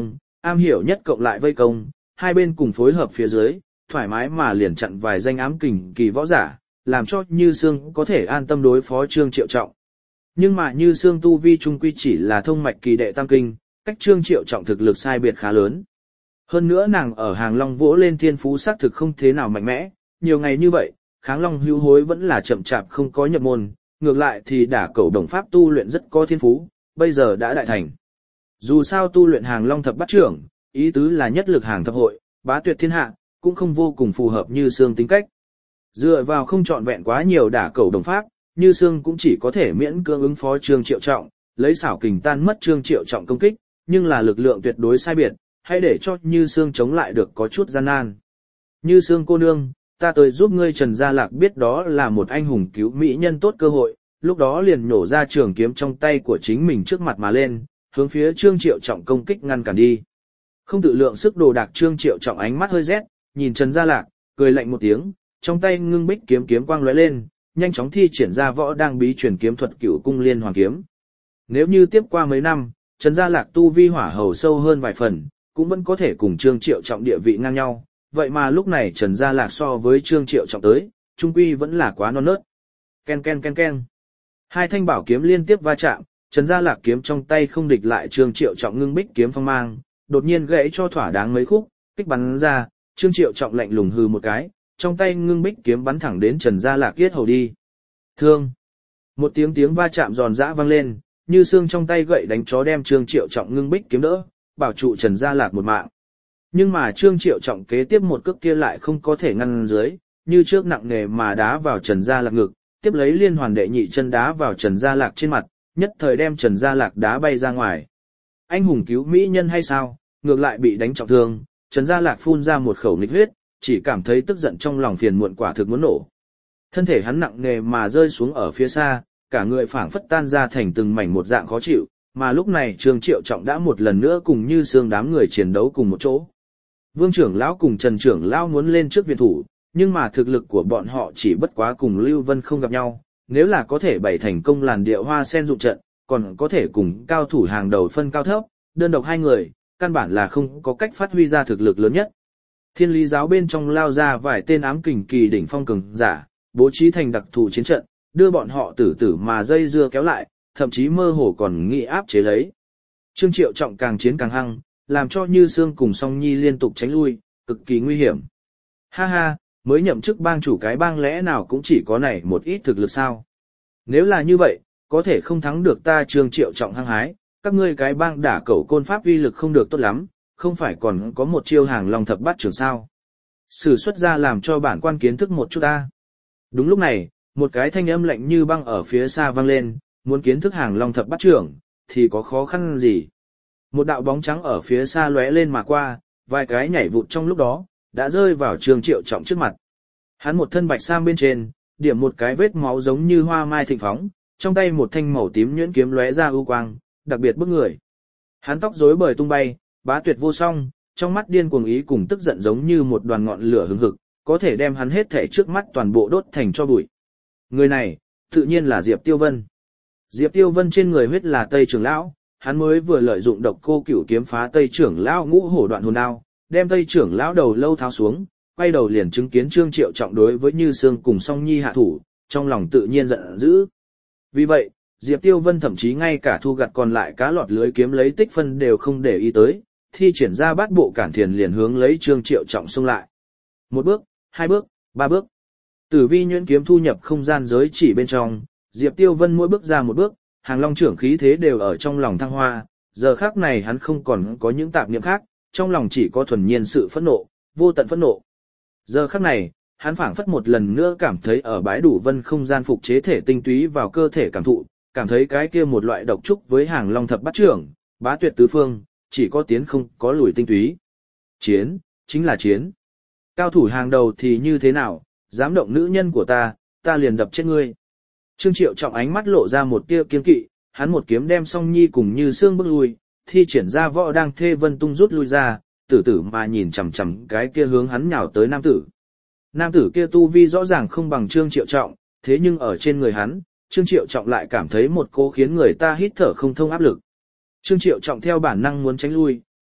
am hiểu nhất cộng lại vây công, hai bên cùng phối hợp phía dưới, thoải mái mà liền chặn vài danh ám kình kỳ võ giả, làm cho Như Sương có thể an tâm đối phó Trương Triệu Trọng. Nhưng mà Như Sương tu vi trung quy chỉ là thông mạch kỳ đệ tam kinh, cách Trương Triệu Trọng thực lực sai biệt khá lớn. Hơn nữa nàng ở Hàng Long vỗ lên thiên phú xác thực không thế nào mạnh mẽ, nhiều ngày như vậy, Kháng Long hưu hối vẫn là chậm chạp không có nhập môn, ngược lại thì đả cẩu đồng pháp tu luyện rất có thiên phú, bây giờ đã đại thành. Dù sao tu luyện Hàng Long thập bát trưởng, ý tứ là nhất lực hàng thập hội, bá tuyệt thiên hạ, cũng không vô cùng phù hợp Như Sương tính cách. Dựa vào không trọn vẹn quá nhiều đả cẩu đồng pháp, Như Sương cũng chỉ có thể miễn cưỡng ứng phó Trương Triệu Trọng, lấy xảo kình tan mất Trương Triệu Trọng công kích, nhưng là lực lượng tuyệt đối sai biệt, hãy để cho Như Sương chống lại được có chút gian nan. Như Sương cô nương, ta tới giúp ngươi. Trần Gia Lạc biết đó là một anh hùng cứu mỹ nhân tốt cơ hội, lúc đó liền nhổ ra trường kiếm trong tay của chính mình trước mặt mà lên, hướng phía Trương Triệu Trọng công kích ngăn cản đi. Không tự lượng sức đồ đạc Trương Triệu Trọng ánh mắt hơi rét, nhìn Trần Gia Lạc, cười lạnh một tiếng, trong tay ngưng bích kiếm kiếm quang lóe lên, nhanh chóng thi triển ra võ đang bí truyền kiếm thuật Cửu Cung Liên Hoàn kiếm. Nếu như tiếp qua mấy năm, Trần Gia Lạc tu vi hỏa hầu sâu hơn vài phần, cũng vẫn có thể cùng Trương Triệu Trọng địa vị ngang nhau, vậy mà lúc này Trần Gia Lạc so với Trương Triệu Trọng tới, trung quy vẫn là quá non nớt. Ken ken ken ken. Hai thanh bảo kiếm liên tiếp va chạm, Trần Gia Lạc kiếm trong tay không địch lại Trương Triệu Trọng ngưng bích kiếm phong mang, đột nhiên gãy cho thỏa đáng mấy khúc, kích bắn ra, Trương Triệu Trọng lạnh lùng hừ một cái, trong tay ngưng bích kiếm bắn thẳng đến Trần Gia Lạc yết hầu đi. Thương. Một tiếng tiếng va chạm giòn giã vang lên, Như Sương trong tay gậy đánh chó đem Trương Triệu Trọng ngưng bích kiếm đỡ, bảo trụ Trần Gia Lạc một mạng. Nhưng mà Trương Triệu Trọng kế tiếp một cước kia lại không có thể ngăn dưới, như trước nặng nề mà đá vào Trần Gia Lạc ngực, tiếp lấy liên hoàn đệ nhị chân đá vào Trần Gia Lạc trên mặt, nhất thời đem Trần Gia Lạc đá bay ra ngoài. Anh hùng cứu mỹ nhân hay sao, ngược lại bị đánh trọng thương, Trần Gia Lạc phun ra một khẩu nghịch huyết, chỉ cảm thấy tức giận trong lòng, phiền muộn quả thực muốn nổ. Thân thể hắn nặng nề mà rơi xuống ở phía xa, cả người phảng phất tan ra thành từng mảnh một dạng khó chịu, mà lúc này Trương Triệu Trọng đã một lần nữa cùng Như Sương đám người chiến đấu cùng một chỗ. Vương trưởng lão cùng Trần trưởng lão muốn lên trước viện thủ, nhưng mà thực lực của bọn họ chỉ bất quá cùng Lưu Vân không gặp nhau, nếu là có thể bày thành công làn điệu hoa sen dụng trận, còn có thể cùng cao thủ hàng đầu phân cao thấp, đơn độc hai người, căn bản là không có cách phát huy ra thực lực lớn nhất. Thiên Lý giáo bên trong lao ra vài tên ám kình kỳ đỉnh phong cường giả, bố trí thành đặc thù chiến trận, đưa bọn họ tử tử mà dây dưa kéo lại, thậm chí mơ hồ còn nghĩ áp chế lấy. Trương Triệu Trọng càng chiến càng hăng, làm cho Như Sương cùng Song Nhi liên tục tránh lui, cực kỳ nguy hiểm. Ha ha, mới nhậm chức bang chủ cái bang lẽ nào cũng chỉ có này một ít thực lực sao? Nếu là như vậy, có thể không thắng được ta Trương Triệu Trọng hăng hái, các ngươi cái bang đả cẩu côn pháp uy lực không được tốt lắm, không phải còn có một chiêu Hàng Long thập bát trưởng sao? Sử xuất ra làm cho bản quan kiến thức một chút ta. Đúng lúc này, một cái thanh âm lạnh như băng ở phía xa vang lên, muốn kiến thức Hàng Long thập bát trưởng, thì có khó khăn gì? Một đạo bóng trắng ở phía xa lóe lên mà qua, vài cái nhảy vụt trong lúc đó, đã rơi vào Trương Triệu Trọng trước mặt. Hắn một thân bạch sam bên trên, điểm một cái vết máu giống như hoa mai thịnh phóng, trong tay một thanh màu tím nhuyễn kiếm lóe ra ưu quang, đặc biệt bức người. Hắn tóc rối bời tung bay, bá tuyệt vô song, trong mắt điên cuồng ý cùng tức giận giống như một đoàn ngọn lửa hừng hực, có thể đem hắn hết thể trước mắt toàn bộ đốt thành tro bụi. Người này, tự nhiên là Diệp Tiêu Vân. Diệp Tiêu Vân trên người huyết là Tây trưởng lão, hắn mới vừa lợi dụng độc cô cửu kiếm phá Tây trưởng lão ngũ hổ đoạn hồn đao, đem Tây trưởng lão đầu lâu tháo xuống, quay đầu liền chứng kiến Trương Triệu Trọng đối với Như Sương cùng Song Nhi hạ thủ, trong lòng tự nhiên giận dữ. Vì vậy, Diệp Tiêu Vân thậm chí ngay cả thu gặt còn lại cá lọt lưới kiếm lấy tích phân đều không để ý tới, thi triển ra bát bộ cản thiền liền hướng lấy Trương Triệu Trọng xông lại. Một bước, hai bước, ba bước. Tử vi nhuyễn kiếm thu nhập không gian giới chỉ bên trong, Diệp Tiêu Vân mỗi bước ra một bước, Hàng Long trưởng khí thế đều ở trong lòng thăng hoa, giờ khắc này hắn không còn có những tạp niệm khác, trong lòng chỉ có thuần nhiên sự phẫn nộ, vô tận phẫn nộ. Giờ khắc này, hắn phảng phất một lần nữa cảm thấy ở bãi đủ vân không gian phục chế thể tinh túy vào cơ thể cảm thụ, cảm thấy cái kia một loại độc trúc với Hàng Long thập bát trưởng, bá tuyệt tứ phương, chỉ có tiến không có lùi tinh túy. Chiến, chính là chiến. Cao thủ hàng đầu thì như thế nào, dám động nữ nhân của ta, ta liền đập chết ngươi. Trương Triệu Trọng ánh mắt lộ ra một tia kiên kỵ, hắn một kiếm đem Song Nhi cùng Như Sương bước lui, thi triển ra võ đang thê vân tung rút lui ra, tử tử mà nhìn chằm chằm cái kia hướng hắn nhào tới nam tử. Nam tử kia tu vi rõ ràng không bằng Trương Triệu Trọng, thế nhưng ở trên người hắn, Trương Triệu Trọng lại cảm thấy một cỗ khiến người ta hít thở không thông áp lực. Trương Triệu Trọng theo bản năng muốn tránh lui,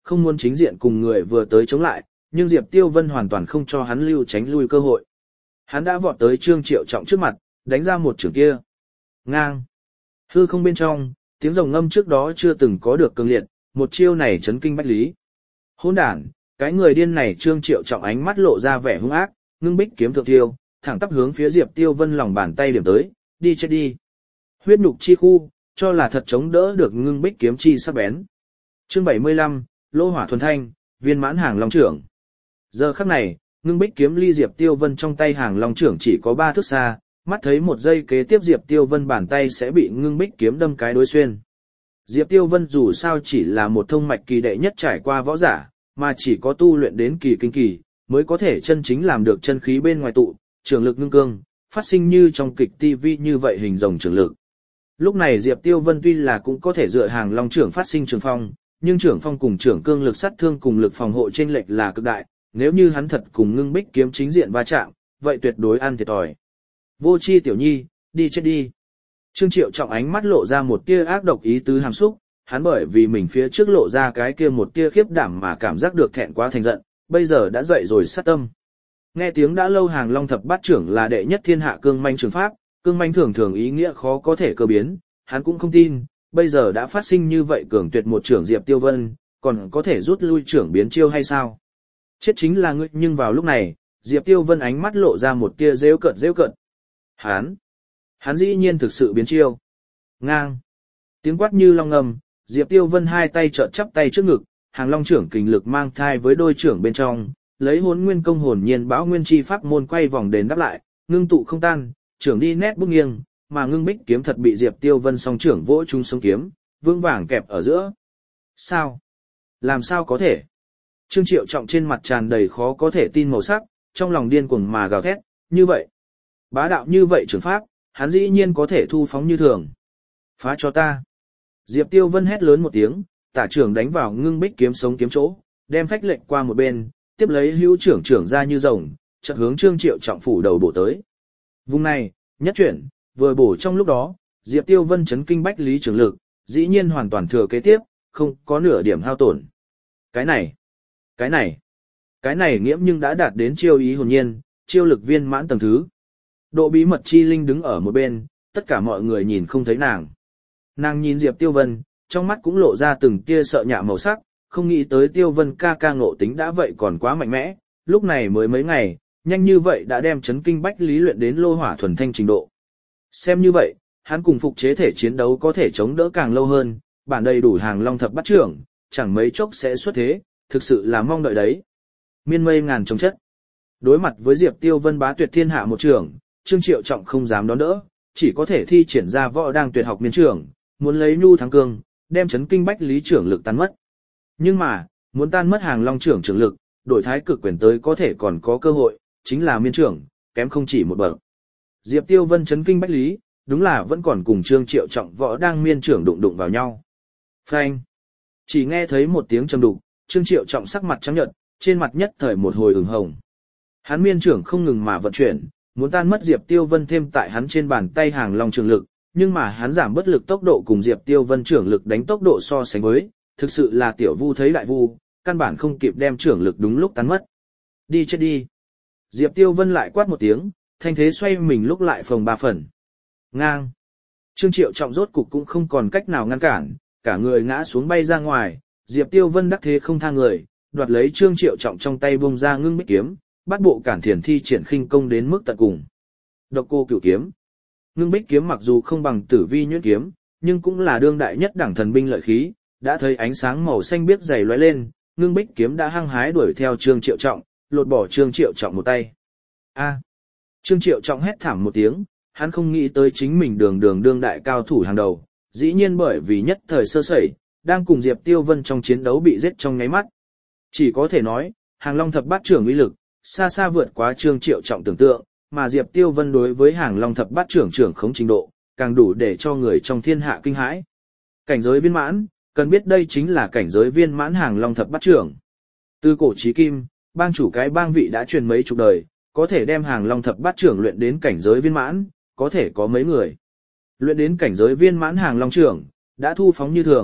không muốn chính diện cùng người vừa tới chống lại, nhưng Diệp Tiêu Vân hoàn toàn không cho hắn lưu tránh lui cơ hội. Hắn đã vọt tới Trương Triệu Trọng trước mặt, đánh ra một chưởng kia. Ngang. Hư không bên trong, tiếng rồng ngâm trước đó chưa từng có được cường liệt, một chiêu này chấn kinh bách lý. Hỗn đản, cái người điên này Trương Triệu Trọng ánh mắt lộ ra vẻ hung ác, ngưng bích kiếm thượng tiêu, thẳng tắp hướng phía Diệp Tiêu Vân lòng bàn tay điểm tới, đi chết đi. Huyết nhục chi khu, cho là thật chống đỡ được ngưng bích kiếm chi sắc bén. Chương bảy mươi lăm, Lô Hỏa Thuần Thanh, viên mãn hàng long trưởng. Giờ khắc này, ngưng bích kiếm ly Diệp Tiêu Vân trong tay hàng long trưởng chỉ có ba thước xa, mắt thấy một giây kế tiếp Diệp Tiêu Vân bàn tay sẽ bị ngưng bích kiếm đâm cái đối xuyên. Diệp Tiêu Vân dù sao chỉ là một thông mạch kỳ đệ nhất trải qua võ giả, mà chỉ có tu luyện đến kỳ kinh kỳ, mới có thể chân chính làm được chân khí bên ngoài tụ, trường lực ngưng cương, phát sinh như trong kịch ti vi như vậy hình rồng trường lực. Lúc này Diệp Tiêu Vân tuy là cũng có thể dựa hàng long trưởng phát sinh trường phong, nhưng trưởng phong cùng trưởng cương lực sát thương cùng lực phòng hộ chênh lệch là cực đại, nếu như hắn thật cùng ngưng bích kiếm chính diện va chạm, vậy tuyệt đối ăn thiệt thòi. Vô chi tiểu nhi, đi chết đi. Trương Triệu Trọng ánh mắt lộ ra một tia ác độc ý tứ hàm xúc, hắn bởi vì mình phía trước lộ ra cái kia một tia khiếp đảm mà cảm giác được thẹn quá thành giận, bây giờ đã dậy rồi sát tâm. Nghe tiếng đã lâu hàng long thập bát trưởng là đệ nhất thiên hạ cương manh trường pháp, cương manh thường thường ý nghĩa khó có thể cơ biến, hắn cũng không tin, bây giờ đã phát sinh như vậy cường tuyệt một trưởng Diệp Tiêu Vân, còn có thể rút lui trưởng biến chiêu hay sao? Chết chính là ngươi, nhưng vào lúc này, Diệp Tiêu Vân ánh mắt lộ ra một tia rêu cợt rêu cợt. Hắn, hắn dĩ nhiên thực sự biến chiêu. Ngang. Tiếng quát như long ngầm, Diệp Tiêu Vân hai tay trợn chắp tay trước ngực, hàng long trưởng kình lực mang thai với đôi trưởng bên trong, lấy hồn nguyên công hồn nhiên bão nguyên chi pháp môn quay vòng đền đáp lại, ngưng tụ không tan, trưởng đi nét bước nghiêng, mà ngưng bích kiếm thật bị Diệp Tiêu Vân song trưởng vỗ trúng sống kiếm, vương vàng kẹp ở giữa. Sao? Làm sao có thể? Trương Triệu Trọng trên mặt tràn đầy khó có thể tin màu sắc, trong lòng điên cuồng mà gào thét, như vậy. Bá đạo như vậy trưởng pháp, hắn dĩ nhiên có thể thu phóng như thường. Phá cho ta. Diệp Tiêu Vân hét lớn một tiếng, tả trưởng đánh vào ngưng bích kiếm sống kiếm chỗ, đem phách lệnh qua một bên, tiếp lấy hữu trưởng trưởng ra như rồng, chợt hướng Trương Triệu Trọng phủ đầu bổ tới. Vùng này, nhất chuyển, vừa bổ trong lúc đó, Diệp Tiêu Vân chấn kinh bách lý trưởng lực, dĩ nhiên hoàn toàn thừa kế tiếp, không có nửa điểm hao tổn. Cái này, cái này, cái này nghiễm nhưng đã đạt đến chiêu ý hồn nhiên, chiêu lực viên mãn tầng thứ. Độ bí mật chi linh đứng ở một bên, tất cả mọi người nhìn không thấy nàng. Nàng nhìn Diệp Tiêu Vân, trong mắt cũng lộ ra từng tia sợ nhạ màu sắc, không nghĩ tới Tiêu Vân ca ca ngộ tính đã vậy còn quá mạnh mẽ, lúc này mới mấy ngày, nhanh như vậy đã đem chấn kinh bách lý luyện đến lô hỏa thuần thanh trình độ. Xem như vậy, hắn cùng phục chế thể chiến đấu có thể chống đỡ càng lâu hơn, bản đầy đủ hàng long thập bát trưởng, chẳng mấy chốc sẽ xuất thế, thực sự là mong đợi đấy. Miên mây ngàn trồng chất. Đối mặt với Diệp Tiêu Vân bá tuyệt thiên hạ một trưởng, Trương Triệu Trọng không dám đón đỡ, chỉ có thể thi triển ra võ đang tuyệt học miên trưởng, muốn lấy nhu thắng cương, đem chấn kinh bách lý trưởng lực tan mất. Nhưng mà, muốn tan mất hàng long trưởng trưởng lực, đổi thái cực quyền tới có thể còn có cơ hội, chính là miên trưởng, kém không chỉ một bậc. Diệp Tiêu Vân chấn kinh bách lý, đúng là vẫn còn cùng Trương Triệu Trọng võ đang miên trưởng đụng đụng vào nhau. Phanh! Chỉ nghe thấy một tiếng trầm đục, Trương Triệu Trọng sắc mặt trắng nhợt, trên mặt nhất thời một hồi ửng hồng. Hắn miên trưởng không ngừng mà vận chuyển, muốn tan mất Diệp Tiêu Vân thêm tại hắn trên bàn tay hàng long trường lực, nhưng mà hắn giảm bất lực tốc độ cùng Diệp Tiêu Vân trưởng lực đánh tốc độ so sánh với, thực sự là tiểu vu thấy đại vu, căn bản không kịp đem trưởng lực đúng lúc tan mất. Đi chết đi! Diệp Tiêu Vân lại quát một tiếng, thanh thế xoay mình lúc lại phồng ba phần. Ngang! Trương Triệu Trọng rốt cục cũng không còn cách nào ngăn cản, cả người ngã xuống bay ra ngoài, Diệp Tiêu Vân đắc thế không tha người, đoạt lấy Trương Triệu Trọng trong tay bung ra ngưng bích kiếm, bắt bộ cản thiền thi triển khinh công đến mức tận cùng. Độc cô cửu kiếm. Ngưng bích kiếm mặc dù không bằng tử vi nhuyễn kiếm, nhưng cũng là đương đại nhất đẳng thần binh lợi khí, đã thấy ánh sáng màu xanh biếc dày lóe lên, ngưng bích kiếm đã hăng hái đuổi theo Trương Triệu Trọng, lột bỏ Trương Triệu Trọng một tay. A! Trương Triệu Trọng hét thảm một tiếng, hắn không nghĩ tới chính mình đường đường đương đại cao thủ hàng đầu, dĩ nhiên bởi vì nhất thời sơ sẩy, đang cùng Diệp Tiêu Vân trong chiến đấu bị giết trong nháy mắt. Chỉ có thể nói, hàng long thập bát trưởng uy lực, xa xa vượt quá Trương Triệu Trọng tưởng tượng, mà Diệp Tiêu Vân đối với hàng long thập bát trưởng trưởng khống trình độ, càng đủ để cho người trong thiên hạ kinh hãi. Cảnh giới viên mãn, cần biết đây chính là cảnh giới viên mãn hàng long thập bát trưởng. Từ cổ chí kim, bang chủ cái bang vị đã truyền mấy chục đời, có thể đem hàng long thập bát trưởng luyện đến cảnh giới viên mãn, có thể có mấy người. Luyện đến cảnh giới viên mãn hàng long trưởng, đã thu phóng như thường,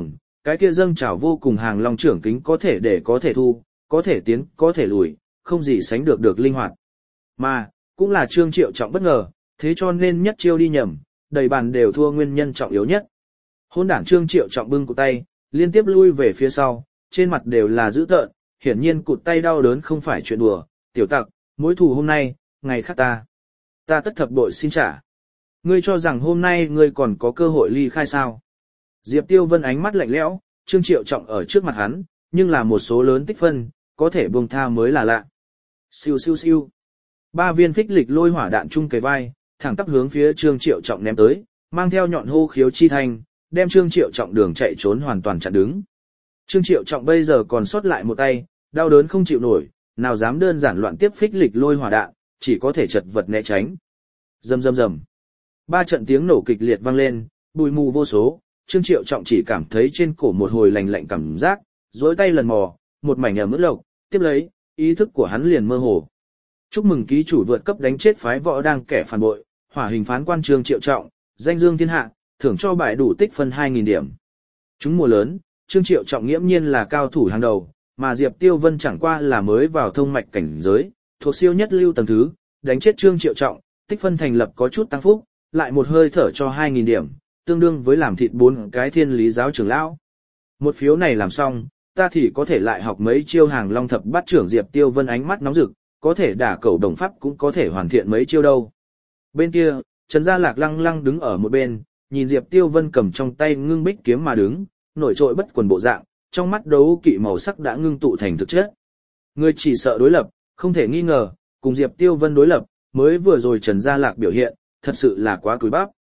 cái kia dâng trào vô cùng hàng long trưởng kính có thể để có thể thu, có thể tiến, có thể lùi, không gì sánh được được linh hoạt. Mà, cũng là Trương Triệu Trọng bất ngờ, thế cho nên nhất chiêu đi nhầm, đầy bàn đều thua nguyên nhân trọng yếu nhất. Hôn đản Trương Triệu Trọng bưng cụt tay, liên tiếp lui về phía sau, trên mặt đều là dữ tợn, hiển nhiên cụt tay đau đớn không phải chuyện đùa, tiểu tặc, mối thù hôm nay, ngày khác ta. Ta tất thập bội xin trả. Ngươi cho rằng hôm nay ngươi còn có cơ hội ly khai sao? Diệp Tiêu Vân ánh mắt lạnh lẽo, Trương Triệu Trọng ở trước mặt hắn, nhưng là một số lớn tích phân, có thể buông tha mới là lạ. Siêu siêu siêu. Ba viên phích lịch lôi hỏa đạn chung kề vai, thẳng tắp hướng phía Trương Triệu Trọng ném tới, mang theo nhọn hô khiếu chi thanh, đem Trương Triệu Trọng đường chạy trốn hoàn toàn chặn đứng. Trương Triệu Trọng bây giờ còn sót lại một tay, đau đớn không chịu nổi, nào dám đơn giản loạn tiếp phích lịch lôi hỏa đạn, chỉ có thể chật vật né tránh. Rầm rầm rầm. Ba trận tiếng nổ kịch liệt vang lên, bụi mù vô số, Trương Triệu Trọng chỉ cảm thấy trên cổ một hồi lạnh lạnh cảm giác, duỗi tay lần mò, một mảnh ẩm ướt lộc, tiếp lấy, ý thức của hắn liền mơ hồ. Chúc mừng ký chủ vượt cấp đánh chết phái võ đang kẻ phản bội, hỏa hình phán quan Trương Triệu Trọng, danh dương thiên hạ, thưởng cho bài đủ tích phân hai nghìn điểm. Chúng mùa lớn, Trương Triệu Trọng nghiễm nhiên là cao thủ hàng đầu, mà Diệp Tiêu Vân chẳng qua là mới vào thông mạch cảnh giới, thuộc siêu nhất lưu tầng thứ, đánh chết Trương Triệu Trọng, tích phân thành lập có chút tăng phúc, lại một hơi thở cho hai nghìn điểm, tương đương với làm thịt bốn cái thiên lý giáo trưởng lão. Một phiếu này làm xong, ta thì có thể lại học mấy chiêu hàng long thập bát trưởng. Diệp Tiêu Vân ánh mắt nóng rực, có thể đả cẩu đồng pháp cũng có thể hoàn thiện mấy chiêu đâu. Bên kia, Trần Gia Lạc lăng lăng đứng ở một bên, nhìn Diệp Tiêu Vân cầm trong tay ngưng bích kiếm mà đứng, nổi trội bất quần bộ dạng, trong mắt đấu kỵ màu sắc đã ngưng tụ thành thực chất. Người chỉ sợ đối lập, không thể nghi ngờ, cùng Diệp Tiêu Vân đối lập, mới vừa rồi Trần Gia Lạc biểu hiện, thật sự là quá cúi bắp.